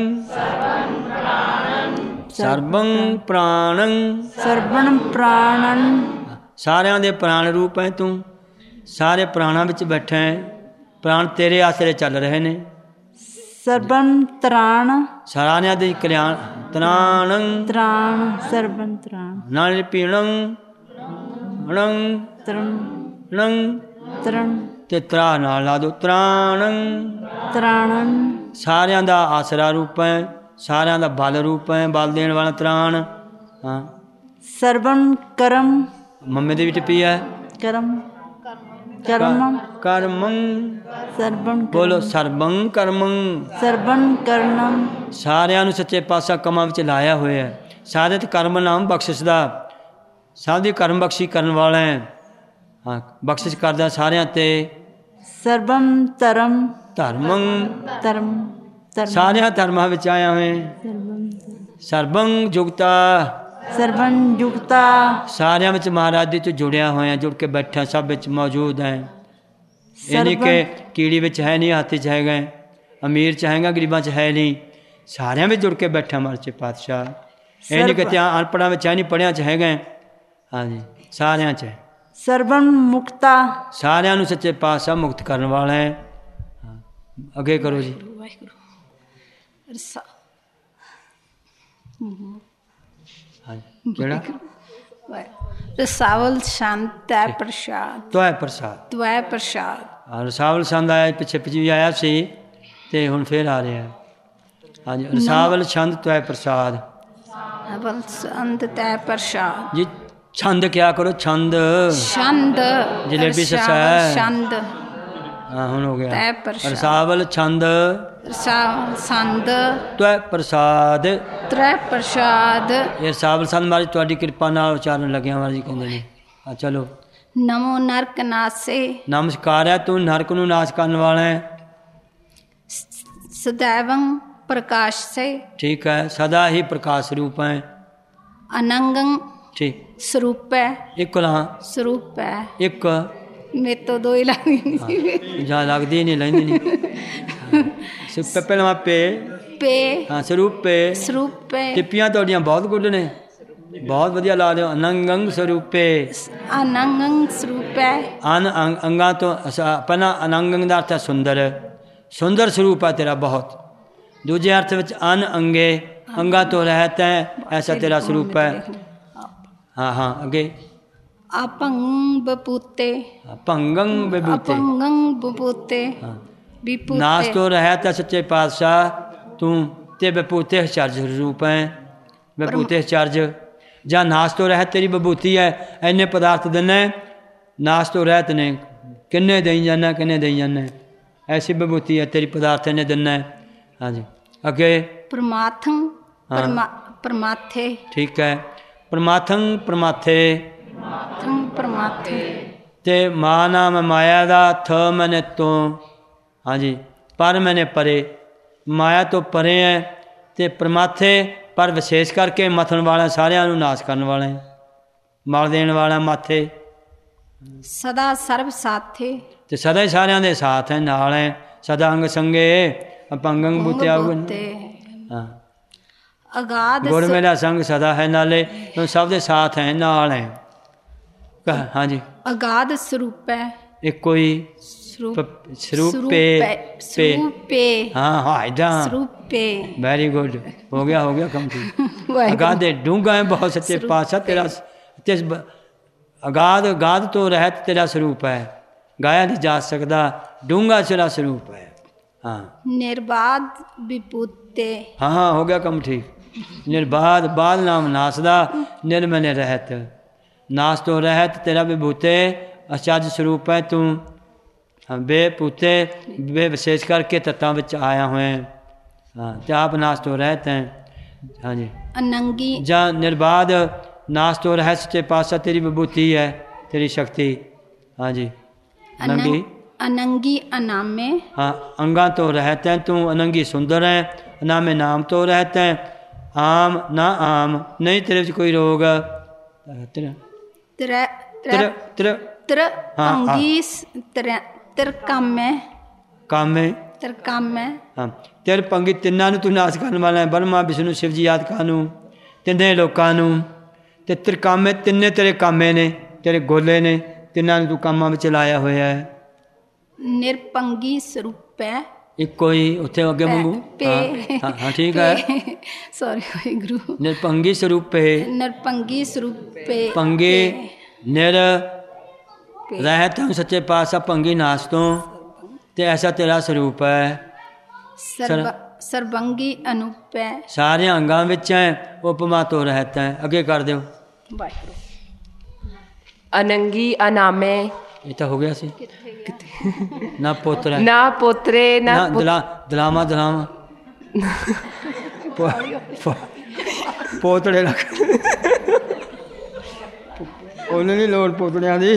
ਸਰਬੰ ਪ੍ਰਾਣੰ। ਸਰਬਨ ਪ੍ਰਾਣਨ, ਸਾਰਿਆਂ ਦੇ ਪ੍ਰਾਣ ਰੂਪ ਹੈ ਤੂੰ, ਸਾਰੇ ਪ੍ਰਾਣਾਂ ਵਿੱਚ ਬੈਠਾ ਹੈ, ਪ੍ਰਾਣ ਤੇਰੇ ਆਸਰੇ ਚੱਲ ਰਹੇ ਨੇ। ਸਰਬਨ ਤਰਾਣ, ਸਾਰਿਆਂ ਦੇ ਕਲਿਆਣ ਤਰਾਣੰ, ਤਰਾਣ, ਸਰਬਨ ਤਰਾਣ, ਨਾਲੇ ਪੀਣੰ ਰੰ ਤਰਨ, ਰੰ ਤਰਨ, ਤੇ ਤਰਾ ਨਾਲ ਲਾ ਦੋ, ਤਰਾਣੰ। ਤਰਾਣਨ, ਸਾਰਿਆਂ ਦਾ ਆਸਰਾ ਰੂਪ ਹੈ, ਸਾਰਿਆਂ ਦਾ ਬਲ ਰੂਪ ਹੈ, ਬਲ ਦੇਣ ਵਾਲਾ ਤਰਾਣ। ਹਾਂ ਸਰਬਨ ਕਰਮ, ਮੰਮੇ ਦੀ ਵੀ ਟਿੱਪੀ ਹੈ, ਕਰਮ, ਕਰਮਮ, ਕਰਮੰ, ਸਰਬਨ ਬੋਲੋ ਸਰਬੰ ਕਰਮੰ। ਸਰਬਨ ਕਰਨਮ, ਸਾਰਿਆਂ ਨੂੰ ਸੱਚੇ ਪਾਤਸ਼ਾਹ ਕੰਮਾਂ ਵਿੱਚ ਲਾਇਆ ਹੋਇਆ ਹੈ। ਸਾਰੇ ਤੇ ਕਰਮ ਨਾਮ ਬਖਸ਼ਿਸ਼ ਦਾ, ਸਭ ਦੀ ਕਰਮ ਬਖਸ਼ੀ ਕਰਨ ਵਾਲਾ ਹੈ। ਹਾਂ ਬਖਸ਼ਿਸ਼ ਕਰਦਾ ਸਾਰਿਆਂ ਤੇ। ਸਰਬਮ ਧਰਮ, ਧਰਮੰ, ਧਰਮ, ਧਰਮ, ਸਾਰਿਆਂ ਧਰਮਾਂ ਵਿੱਚ ਆਇਆ ਹੋਏ। ਸਰਬਮ, ਸਰਬੰ ਜੁਗਤਾ, ਸਰਬਨ ਯੁਕਤਾ, ਸਾਰਿਆਂ ਵਿੱਚ ਮਹਾਰਾਜ ਜੀ ਤੋਂ ਜੁੜਿਆ ਹੋਇਆ, ਜੁੜ ਕੇ ਬੈਠਾ, ਸਭ ਵਿੱਚ ਮੌਜੂਦ ਹੈ। ਇਹ ਨਹੀਂ ਕਿ ਕੀੜੀ ਵਿੱਚ ਹੈ ਨਹੀਂ, ਹਾਥੀ 'ਚ ਹੈਗਾ, ਅਮੀਰ 'ਚ ਹੈਗਾ, ਗਰੀਬਾਂ 'ਚ ਹੈ ਨਹੀਂ, ਸਾਰਿਆਂ ਵਿੱਚ ਜੁੜ ਕੇ ਬੈਠਾ ਮਹਾਰਾਜ ਪਾਤਸ਼ਾਹ। ਇਹ ਨਹੀਂ ਕਿ ਧਿਆਨ ਅਨਪੜ੍ਹਾਂ ਵਿੱਚ ਹੈ ਨਹੀਂ, ਪੜ੍ਹਿਆਂ 'ਚ ਹੈਗਾ। ਹਾਂਜੀ ਸਾਰਿਆਂ 'ਚ ਹੈ। ਸਰਬਨ ਮੁਕਤਾ, ਸਾਰਿਆਂ ਨੂੰ ਸੱਚੇ ਪਾਤਸ਼ਾਹ ਮੁਕਤ ਕਰਨ ਵਾਲਾ ਹੈ। ਅੱਗੇ ਕਰੋ ਜੀ। ਹਾਂਜੀ ਕਿਹੜਾ? ਰਸਾਵਲ ਸ਼ਾਂਤ ਹੈ ਪ੍ਰਸ਼ਾਦ, ਤਵੈ ਪ੍ਰਸਾਦ, ਤਵੈ ਪ੍ਰਸ਼ਾਦ। ਰਸਾਵਲ ਛੰਦ ਆਇਆ, ਪਿੱਛੇ ਵੀ ਆਇਆ ਸੀ ਤੇ ਹੁਣ ਫੇਰ ਆ ਰਿਹਾ। ਹਾਂਜੀ ਰਸਾਵਲ ਛੰਦ ਤਵੈ ਪ੍ਰਸਾਦ, ਰਸਾਵਲ ਛੰਦ ਤੈ ਪ੍ਰਸ਼ਾਦ ਜੀ। ਛੰਦ ਕਿਆ ਕਰੋ, ਛੰਦ ਛੰਦ, ਜਲੇਬੀ ਸਸਾ ਛੰਦ। ਹਾਂ ਹੁਣ ਹੋ ਗਿਆ। ਤੈ ਪ੍ਰਸਾਦ, ਰਸਾਵਲ ਛੰਦ ਰਸਾਵਲ ਛੰਦ ਤਵੈ ਪ੍ਰਸਾਦ, ਤ੍ਰੈ ਪ੍ਰਸ਼ਾਦ। ਇਹ ਰਸਾਵਲ ਛੰਦ ਮਾਰੀ ਤੁਹਾਡੀ ਕਿਰਪਾ ਨਾਲ ਉਚਾਰਨ ਲੱਗਿਆ ਮਹਾਰਾਜ ਜੀ ਕਹਿੰਦੇ ਨੇ। ਹਾਂ ਚਲੋ। ਨਮੋ ਨਰਕ ਨਾਸੇ, ਨਮਸਕਾਰ ਹੈ, ਤੂੰ ਨਰਕ ਨੂੰ ਨਾਸ਼ ਕਰਨ ਵਾਲਾ ਹੈ। ਸदैवं ਪ੍ਰਕਾਸ਼ ਸੇ, ਠੀਕ ਹੈ, ਸਦਾ ਹੀ ਪ੍ਰਕਾਸ਼ ਰੂਪ ਹੈ। ਅਨੰਗੰ ਠੀਕ, ਸਰੂਪ ਹੈ, ਇੱਕ ਲਾਂ ਸਰੂਪ ਹੈ। ਇੱਕ ਮੇਰੇ ਤੋਂ ਦੋ ਹੀ ਲੱਗਦੀ ਨਹੀਂ, ਜਾਂ ਲੱਗਦੀ ਨਹੀਂ, ਲੈਂਦੀ ਨਹੀਂ। ਸੁਪੇ ਪਹਿਲਾਂ ਪੇ, ਪੇ, ਹਾਂ ਸਰੂਪੇ। ਸਰੂਪੇ, ਟਿੱਪੀਆਂ ਤੁਹਾਡੀਆਂ ਬਹੁਤ ਗੁੱਡ ਨੇ, ਬਹੁਤ ਵਧੀਆ ਲਾ ਦਿਓ। ਅਨੰਗੰ ਸਰੂਪੇ, ਅਨੰਗੰ ਸਰੂਪੇ। ਅੰਗਾਂ ਤੋਂ ਪਹਿਲਾਂ ਅਨੰਗੰ ਦਾ ਅਰਥ ਹੈ ਸੁੰਦਰ, ਸੁੰਦਰ ਸਰੂਪ ਹੈ ਤੇਰਾ ਬਹੁਤ। ਦੂਜੇ ਅਰਥ ਵਿੱਚ ਅਨ ਅੰਗੇ, ਅੰਗਾਂ ਤੋਂ ਰਹਿਤ ਹੈ, ਐਸਾ ਤੇਰਾ ਸਰੂਪ ਹੈ। ਹਾਂ ਹਾਂ ਅੱਗੇ। अपंग बपूते ਭੰਗੰ ਵਿਭੂਤੇ अपंगं बपूते ਹਾਂ विपूते ਨਾਸ ਤੋਂ ਰਹਿਤ ਹੈ ਸੱਚੇ ਪਾਤਸ਼ਾਹ ਤੂੰ ਤੇ ਵਿਭੂਤੇ ਚਰਜ ਰੂਪ ਹੈ ਵਿਭੂਤੇ ਚਰਜ ਜਾਂ ਨਾਸ ਤੋਂ ਰਹਿਤ ਤੇਰੀ ਵਿਭੂਤੀ ਹੈ ਇੰਨੇ ਪਦਾਰਥ ਦਿੰਨੇ ਨਾਸ ਤੋਂ ਰਹਿਤ ਨੇ ਕਿੰਨੇ ਦੇਈ ਜਾਣਾ ਕਿੰਨੇ ਦੇਈ ਜਾਣਾ ਐਸੀ ਵਿਭੂਤੀ ਹੈ ਤੇਰੀ ਪਦਾਰਥ ਨੇ ਦਿੰਨਾ ਹਾਂਜੀ ਅੱਗੇ परमाथं परमाथे ਠੀਕ ਹੈ ਪਰਮਾਥੰ ਪਰਮਾਥੇ थं परमाथे ਤੇ ਮਾ ਨਾਮ ਮਾਇਆ ਦਾ ਥ ਮਨੇ ਤੋਂ ਹਾਂਜੀ ਪਰ ਮੈਨੇ ਪਰੇ ਮਾਇਆ ਤੋਂ ਪਰੇ ਹੈ ਤੇ ਪਰਮਾਥੇ ਪਰ ਵਿਸ਼ੇਸ਼ ਕਰਕੇ ਮਥਨ ਵਾਲਾ ਸਾਰਿਆਂ ਨੂੰ ਨਾਸ਼ ਕਰਨ ਵਾਲਾ ਹੈ ਮਲ ਦੇਣ ਵਾਲਾ ਮਾਥੇ सदा सर्व साथे ਤੇ ਸਦਾ ਹੀ ਸਾਰਿਆਂ ਦੇ ਸਾਥ ਹੈ ਨਾਲ ਹੈ ਸਦਾ ਅੰਗ ਸੰਗੇ ਅਪੰਗੰ ਬੁੱਤਿਆ बूते ਹਾਂ अगाध ਗੁਰ ਮੇਰਾ ਸੰਗ ਸਦਾ ਹੈ ਨਾਲੇ ਤੂੰ ਸਭ ਦੇ ਸਾਥ ਹੈ ਨਾਲ ਹੈ ਹਾਂਜੀ अगाध स्वरूप है ਇੱਕੋ ਹੀ ਸਰੂਪੇ स्वरूपे ਹਾਂ ਹਾਂ ਇਦਾਂ स्वरूपे ਵੈਰੀ ਗੁੱਡ ਹੋ ਗਿਆ ਕੰਪਲੀਟ ਅਗਾਧ ਡੂੰਘਾ ਹੈ ਬਹੁਤ ਸੱਚੇ ਪਾਤਸ਼ਾਹ ਤੇਰਾ ਤੇ ਅਗਾਧ ਤੋਂ ਰਹਿਤ ਤੇਰਾ ਸਰੂਪ ਹੈ ਗਾਇਆ ਨਹੀਂ ਜਾ ਸਕਦਾ ਡੂੰਘਾ ਤੇਰਾ ਸਰੂਪ ਹੈ ਹਾਂ निर्बाध विपूते ਹਾਂ ਹੋ ਗਿਆ ਕੰਮ ਠੀਕ ਨਿਰਬਾਧ ਬਾਦ ਨਾਮ ਨਾਸ ਦਾ ਨਿਰਮਲ ਰਹਿਤ ਨਾਸ ਤੋਂ ਰਹਿਤ ਤੇਰਾ ਵਿਭੂਤੇ ਅਚਰਜ ਸਰੂਪ ਹੈ ਤੂੰ ਬੇਪੂਤੇ ਬੇ ਵਿਸ਼ੇਸ਼ ਕਰਕੇ ਤੱਤਾਂ ਵਿੱਚ ਆਇਆ ਹੋਇਆ ਹਾਂ ਤੇ ਆਪ ਨਾਸ ਤੋਂ ਰਹਿਤ ਹੈ ਹਾਂਜੀ अनंगी ਜਾਂ ਨਿਰਬਾਧ ਨਾਸ ਤੋਂ ਰਹਿਤ ਸੱਚੇ ਪਾਤਸ਼ਾਹ ਤੇਰੀ ਵਿਭੂਤੀ ਹੈ ਤੇਰੀ ਸ਼ਕਤੀ ਹਾਂਜੀ ਅਨੰਗੀ अनंगी अनामे हाँ अंगा तो रहते हैं तू अनंगी सुंदर है अनामे नाम तो रहते हैं आम ना आम नहीं तेरे में कोई रोग तेरा त्र तेरा तेरा त्र हाँ, अंगी त्रिकामे काम में त्रिकामे हाँ तेरे पंगी तिन्ना तू नाश करने वाला है ब्रह्मा विष्णु शिव जी आदि कानू तिन्ने लोगों ते त्रिकामे तिन्ने तेरे कामे ने तेरे गोले ने तिन्ना तू कामां में लाया होया है निरपंगी स्वरूप है ਇੱਕੋ ਹੀ ਉੱਥੇ ਅੱਗੇ ਮੰਗੂ ਹਾਂ ਠੀਕ ਹੈ सॉरी गुरु ਨਿਰਪੰਗੀ ਸਰੂਪੇ निरपंगी स्वरूप ਪੰਗੇ ਨਿਰ ਰਹਿਤ ਹੂੰ ਸੱਚੇ ਪਾਤਸ਼ਾਹ ਪੰਗੀ ਨਾਸ ਤੋਂ ਤੇ ਐਸਾ ਤੇਰਾ ਸਰੂਪ ਹੈ ਸਰਬੰਗੀ ਅਨੂਪ ਹੈ ਸਾਰੇ ਅੰਗਾਂ ਵਿੱਚ ਹੈ ਉਪਮਾ ਤੋਂ ਰਹਿਤ ਹੈ ਅੱਗੇ ਕਰ ਦਿਓ ਅਨੰਗੀ ਅਨਾਮੇ ਇਹ ਤਾਂ ਹੋ ਗਿਆ ਸੀ ਨਾ ਪੁੱਤਰ ਨਾ ਪੋਤਰੇ ਨਾ ਦਲਾਮਾ ਪੋਤੜੇ ਲੱਗ ਉਹਨੇ ਨਹੀਂ ਲੋੜ ਪੋਤੜਿਆਂ ਦੀ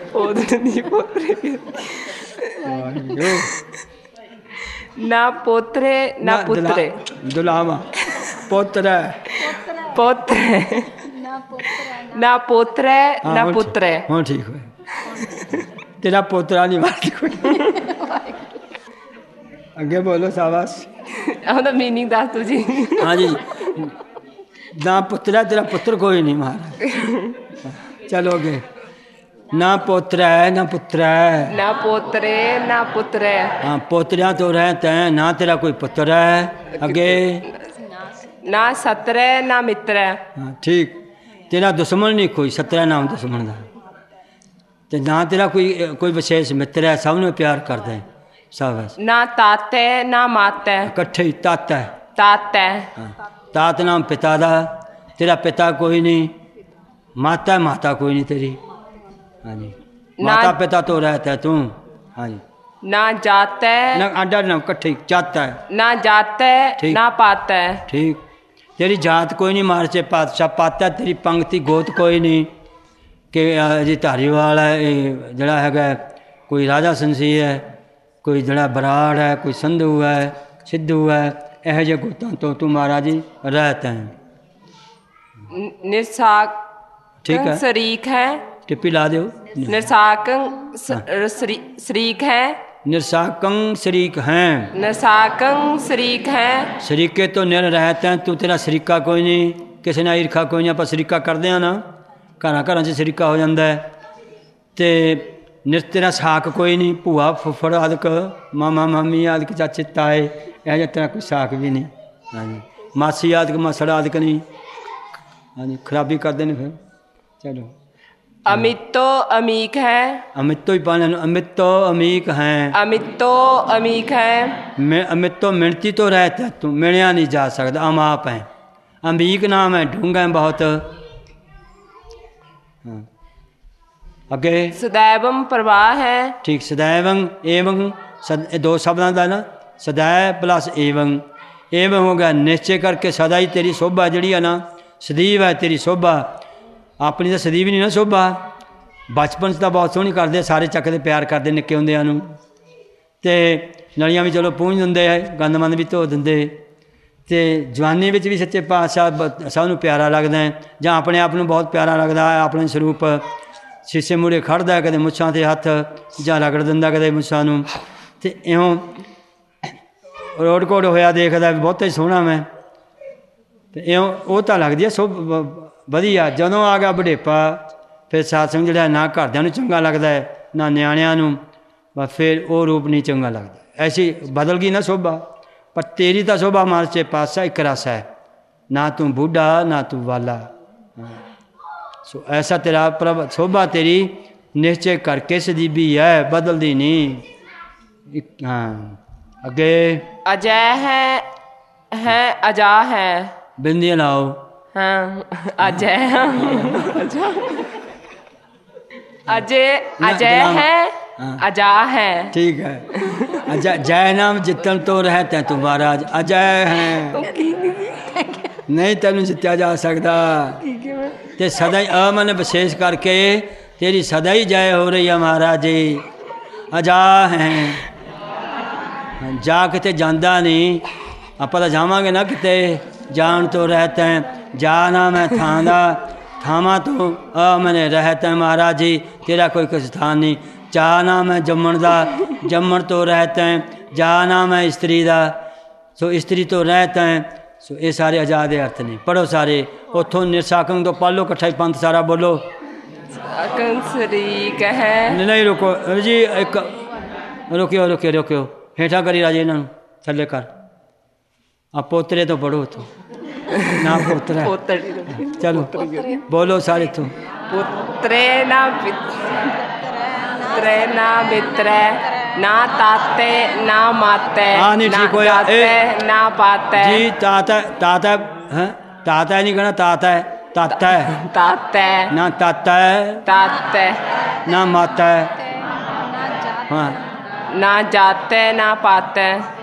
ਨਾ ਪੋਤਰੇ ਨਾ ਪੁੱਤਰੇ ਦੁਲਾਮਾ ਪੋਤਰਾ ਪੋਤਰੇ ਨਾ ਪੋਤਰੇ ਨਾ ਪੁੱਤਰੇ ਹਾਂ ਠੀਕ ਹੋਇਆ तेरा पोतरा नहीं मारती कोई ਅੱਗੇ ਬੋਲੋ ਸ਼ਾਬਾਸ਼ ਉਹਦਾ ਮੀਨਿੰਗ ਦੱਸ ਤੂੰ ਜੀ हाँ जी ना पुत्रा तेरा पुत्र कोई नहीं मारा चलो आगे ना पोतरा है ना पुत्र है ना पोतरे ना पुत्र है हाँ पोतरिया तो रहते हैं ना तेरा कोई पुत्र है आगे ना सत्र ना मित्र है हाँ ठीक तेरा दुश्मन नहीं कोई 17 नाम दुश्मन का ਤੇ ਨਾ ਤੇਰਾ ਕੋਈ ਵਿਸ਼ੇਸ਼ ਮਿੱਤਰ ਹੈ ਸਭ ਨੂੰ ਪਿਆਰ ਕਰਦਾ ਹੈ ਸ਼ਾਬਾਸ਼ ਨਾ ਤਾਤ ਹੈ ਨਾ ਮਾਤ ਹੈ ਇਕੱਠੇ ਹੀ ਤਾਤ ਹੈ ਤਾਤ ਹੈ ਤਾਤ ਨਾਮ ਪਿਤਾ ਦਾ ਤੇਰਾ ਪਿਤਾ ਕੋਈ ਨਹੀਂ ਮਾਤਾ ਕੋਈ ਨਹੀਂ ਤੇਰੀ ਹਾਂਜੀ ਮਾਤਾ ਪਿਤਾ ਤੋਂ ਰਹਿਤਾ ਤੂੰ ਹਾਂਜੀ ਨਾ ਜਾਤ ਹੈ ਨਾ ਆਡਾ ਨਾਮ ਇਕੱਠੇ ਜਾਤ ਹੈ ਨਾ ਜਾਤ ਹੈ ਨਾ ਪਾਤ ਹੈ ਠੀਕ ਤੇਰੀ ਜਾਤ ਕੋਈ ਨਹੀਂ ਮਾਰਚੇ ਪਾਤਸ਼ਾਹ ਪਾਤਾ ਤੇਰੀ ਪੰਕਤੀ ਗੋਤ ਕੋਈ ਨਹੀਂ ਕਿ ਜੀ ਧਾਰੀਵਾਲ ਹੈ ਇਹ ਜਿਹੜਾ ਹੈਗਾ ਕੋਈ ਰਾਜਾ ਸੰਸੀ ਹੈ ਕੋਈ ਜਿਹੜਾ ਬਰਾੜ ਹੈ ਕੋਈ ਸੰਧੂ ਹੈ ਸਿੱਧੂ ਹੈ ਇਹੋ ਜਿਹੇ ਗੋਤਾਂ ਤੋਂ ਤੂੰ ਮਹਾਰਾਜ ਜੀ ਰਹਿਤ ਹੈ ਨਿਰਸਾਕ ਠੀਕ ਹੈ ਸ਼ਰੀਕ ਹੈ ਟਿੱਪੀ ਲਾ ਦਿਓ ਨਿਰਸਾਕੰ ਸ਼ਰੀਕ ਹੈ ਨਿਰਸਾਕੰ ਸ਼ਰੀਕ ਹੈ ਨਿਰਸਾਕੰ ਸ਼ਰੀਕ ਹੈ ਸ਼ਰੀਕੇ ਤੋਂ ਨਿਰ ਰਹਿਤ ਹੈ ਤੂੰ ਤੇਰਾ ਸ਼ਰੀਕਾ ਕੋਈ ਨਹੀਂ ਕਿਸੇ ਨਾਲ ਈਰਖਾ ਕੋਈ ਨਹੀਂ ਆਪਾਂ ਸ਼ਰੀਕਾ ਕਰਦੇ ਹਾਂ ਨਾ ਘਰਾਂ 'ਚ ਸ਼ਰੀਕਾ ਹੋ ਜਾਂਦਾ ਹੈ ਤੇ ਤੇਰਾ ਸਾਕ ਕੋਈ ਨਹੀਂ ਭੂਆ ਫੁੱਫੜ ਆਦਿਕ ਮਾਮਾ ਮਾਮੀ ਆਦਿਕ ਚਾਚੇ ਤਾਏ ਇਹੋ ਜਿਹਾ ਤੇਰਾ ਕੋਈ ਸਾਕ ਵੀ ਨਹੀਂ ਹਾਂਜੀ ਮਾਸੀ ਆਦਿਕ ਮਾਸੜ ਆਦਿਕ ਨਹੀਂ ਹਾਂਜੀ ਖਰਾਬੀ ਕਰਦੇ ਨੇ ਫਿਰ ਚਲੋ अमितो अमीक है। अमितो ही पाने अमितो अमीक हैं। अमितो अमीक है। मैं अमितो मिणती तो रहता है, तू मिणया नहीं जा सकता, अमाप है। अमीक नाम है, ढूंगा है बहुत। अगे सदैवम प्रवाह है। ठीक, सदैवं एवं दो शब्दां का ना, सदैव प्लस एवं। एवं हो गया निश्चय करके, सदा ही तेरी शोभा जिहड़ी है ना, सਦੀव है तेरी शोभा। अपनी तो सਦੀव नहीं ना शोभा। बचपन तो बहुत सोहनी करते, सारे चकते प्यार करते निक्के हुंदियां नूं, ते नलियां भी चलो पूंझ दिंदे, गंदमंद भी धो दिंदे, ते जवानी विच भी सच्चे पातशाह सब नूं प्यारा लगदा है, जां अपने आप नूं बहुत प्यारा लगदा है। अपने स्वरूप शीशे मूहरे खड़दा है, कदे मुछां ते हत्थ जां रगड़ दिंदा कदे मुछां नूं, ते इउं रोड कोड होया देखदा भी बहुता ही सोहना मैं, ते इउं ओह तां लगदी है सो वधिया। जदों आ गया बुढ़ेपा, फिर सत्संग जिहड़ा ना घरदिआं नूं चंगा लगदा है, ना निआणिआं नूं, बस फिर वो रूप नहीं चंगा लगता। ऐसी बदल गई ना शोभा, पर तेरी तो शोभा मार चे पासा एक रस है, ना तू बूढ़ा ना तू वाला। सो ऐसा तेरा प्रभ शोभा तेरी निश्चय करके सदीबी है, बदलती नहीं। हाँ अगे अजय है अजा है। बिंदियाँ लाओ। हाँ अजय अजय अजय है अजा है। ठीक है। अजय जय नाम जितन तो रहते हैं तू महाराज, अजय हैं, नहीं तेन जित्या जा सकता। ते सदा ही अमन विशेष करके तेरी सदा ही जय हो रही है महाराज जी। अजा हैं, जा किते जांदा नहीं, ਆਪਾਂ ਤਾਂ ਜਾਵਾਂਗੇ ਨਾ ਕਿਤੇ, ਜਾਣ ਤੋਂ ਰਹਿਤ ਹੈ, ਜਾ ਨਾ ਮੈਂ ਥਾਂ ਦਾ, ਥਾਵਾਂ ਤੋਂ ਮੈਨੇ ਰਹਿਤ ਹੈ ਮਹਾਰਾਜ ਜੀ, ਤੇਰਾ ਕੋਈ ਸਥਾਨ ਨਹੀਂ। ਜਾ ਨਾ ਮੈਂ ਜੰਮਣ ਦਾ, ਜੰਮਣ ਤੋਂ ਰਹਿਤ ਹੈ, ਜਾ ਨਾ ਮੈਂ ਇਸਤਰੀ ਦਾ, ਸੋ ਇਸਤਰੀ ਤੋਂ ਰਹਿਤ ਹੈ। ਸੋ ਇਹ ਸਾਰੇ ਆਜ਼ਾਦ ਦੇ ਅਰਥ ਨੇ। ਪੜ੍ਹੋ ਸਾਰੇ ਉੱਥੋਂ ਨਿਰਸਾਕੰਗ ਤੋਂ ਪੜ੍ਹ ਲਓ ਇਕੱਠਾ ਹੀ ਪੰਥ ਸਾਰਾ ਬੋਲੋ। ਨਹੀਂ ਰੁਕੋ ਜੀ, ਇੱਕ ਰੁਕਿਓ ਹੇਠਾਂ ਕਰੀ ਰਾਜੇ, ਇਹਨਾਂ ਨੂੰ ਥੱਲੇ ਕਰ। ਆ ਪੋਤਰੇ ਤੋਂ ਪੜੋ ਉੱਥੋਂ, ਨਾ ਪੋਤਰਾ ਚਲੋ ਬੋਲੋ ਸਾਰੇ ਤੋਂ। ਪੁੱਤਰੇ ਨਾ ਮਿੱਤਰ ਨਾ ਤਾਤੇ ਨਾ ਮਾਤੇ ਨਾ ਜਾਤੇ ਨਾ ਪਾਤੇ। ਜੀ ਤਾਤਾ ਹੈ, ਤਾਤਾ ਨਹੀਂ ਕਹਿਣਾ, ਤਾਤਾ ਹੈ, ਤਾਤਾ ਹੈ, ਤਾਤੇ ਨਾ ਤਾਤਾ ਹੈ, ਤਾਤੇ ਨਾ ਮਾਤਾ ਹੈ, हाँ ना जाते ना पाते।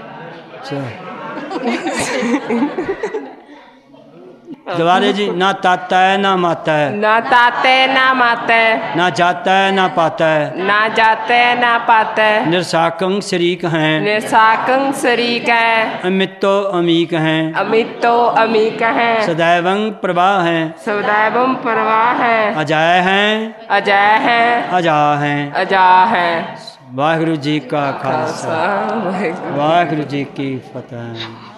दोबारे जी, ना ताता है ना माता है, ना ताते ना माते, ना जाता है ना पाता है, ना जाते ना पाते। निरसाकंग शरीक हैं, निरसाकंग शरीक हैं, अमितो अमीक हैं, अमितो अमीक हैं, सदैवं प्रवाह हैं, सदैवं प्रवाह हैं, अजय हैं, अजय हैं, अजा हैं, अजा हैं। वाहिगुरु जी का खालसा, वाहिगुरु जी की फतेह।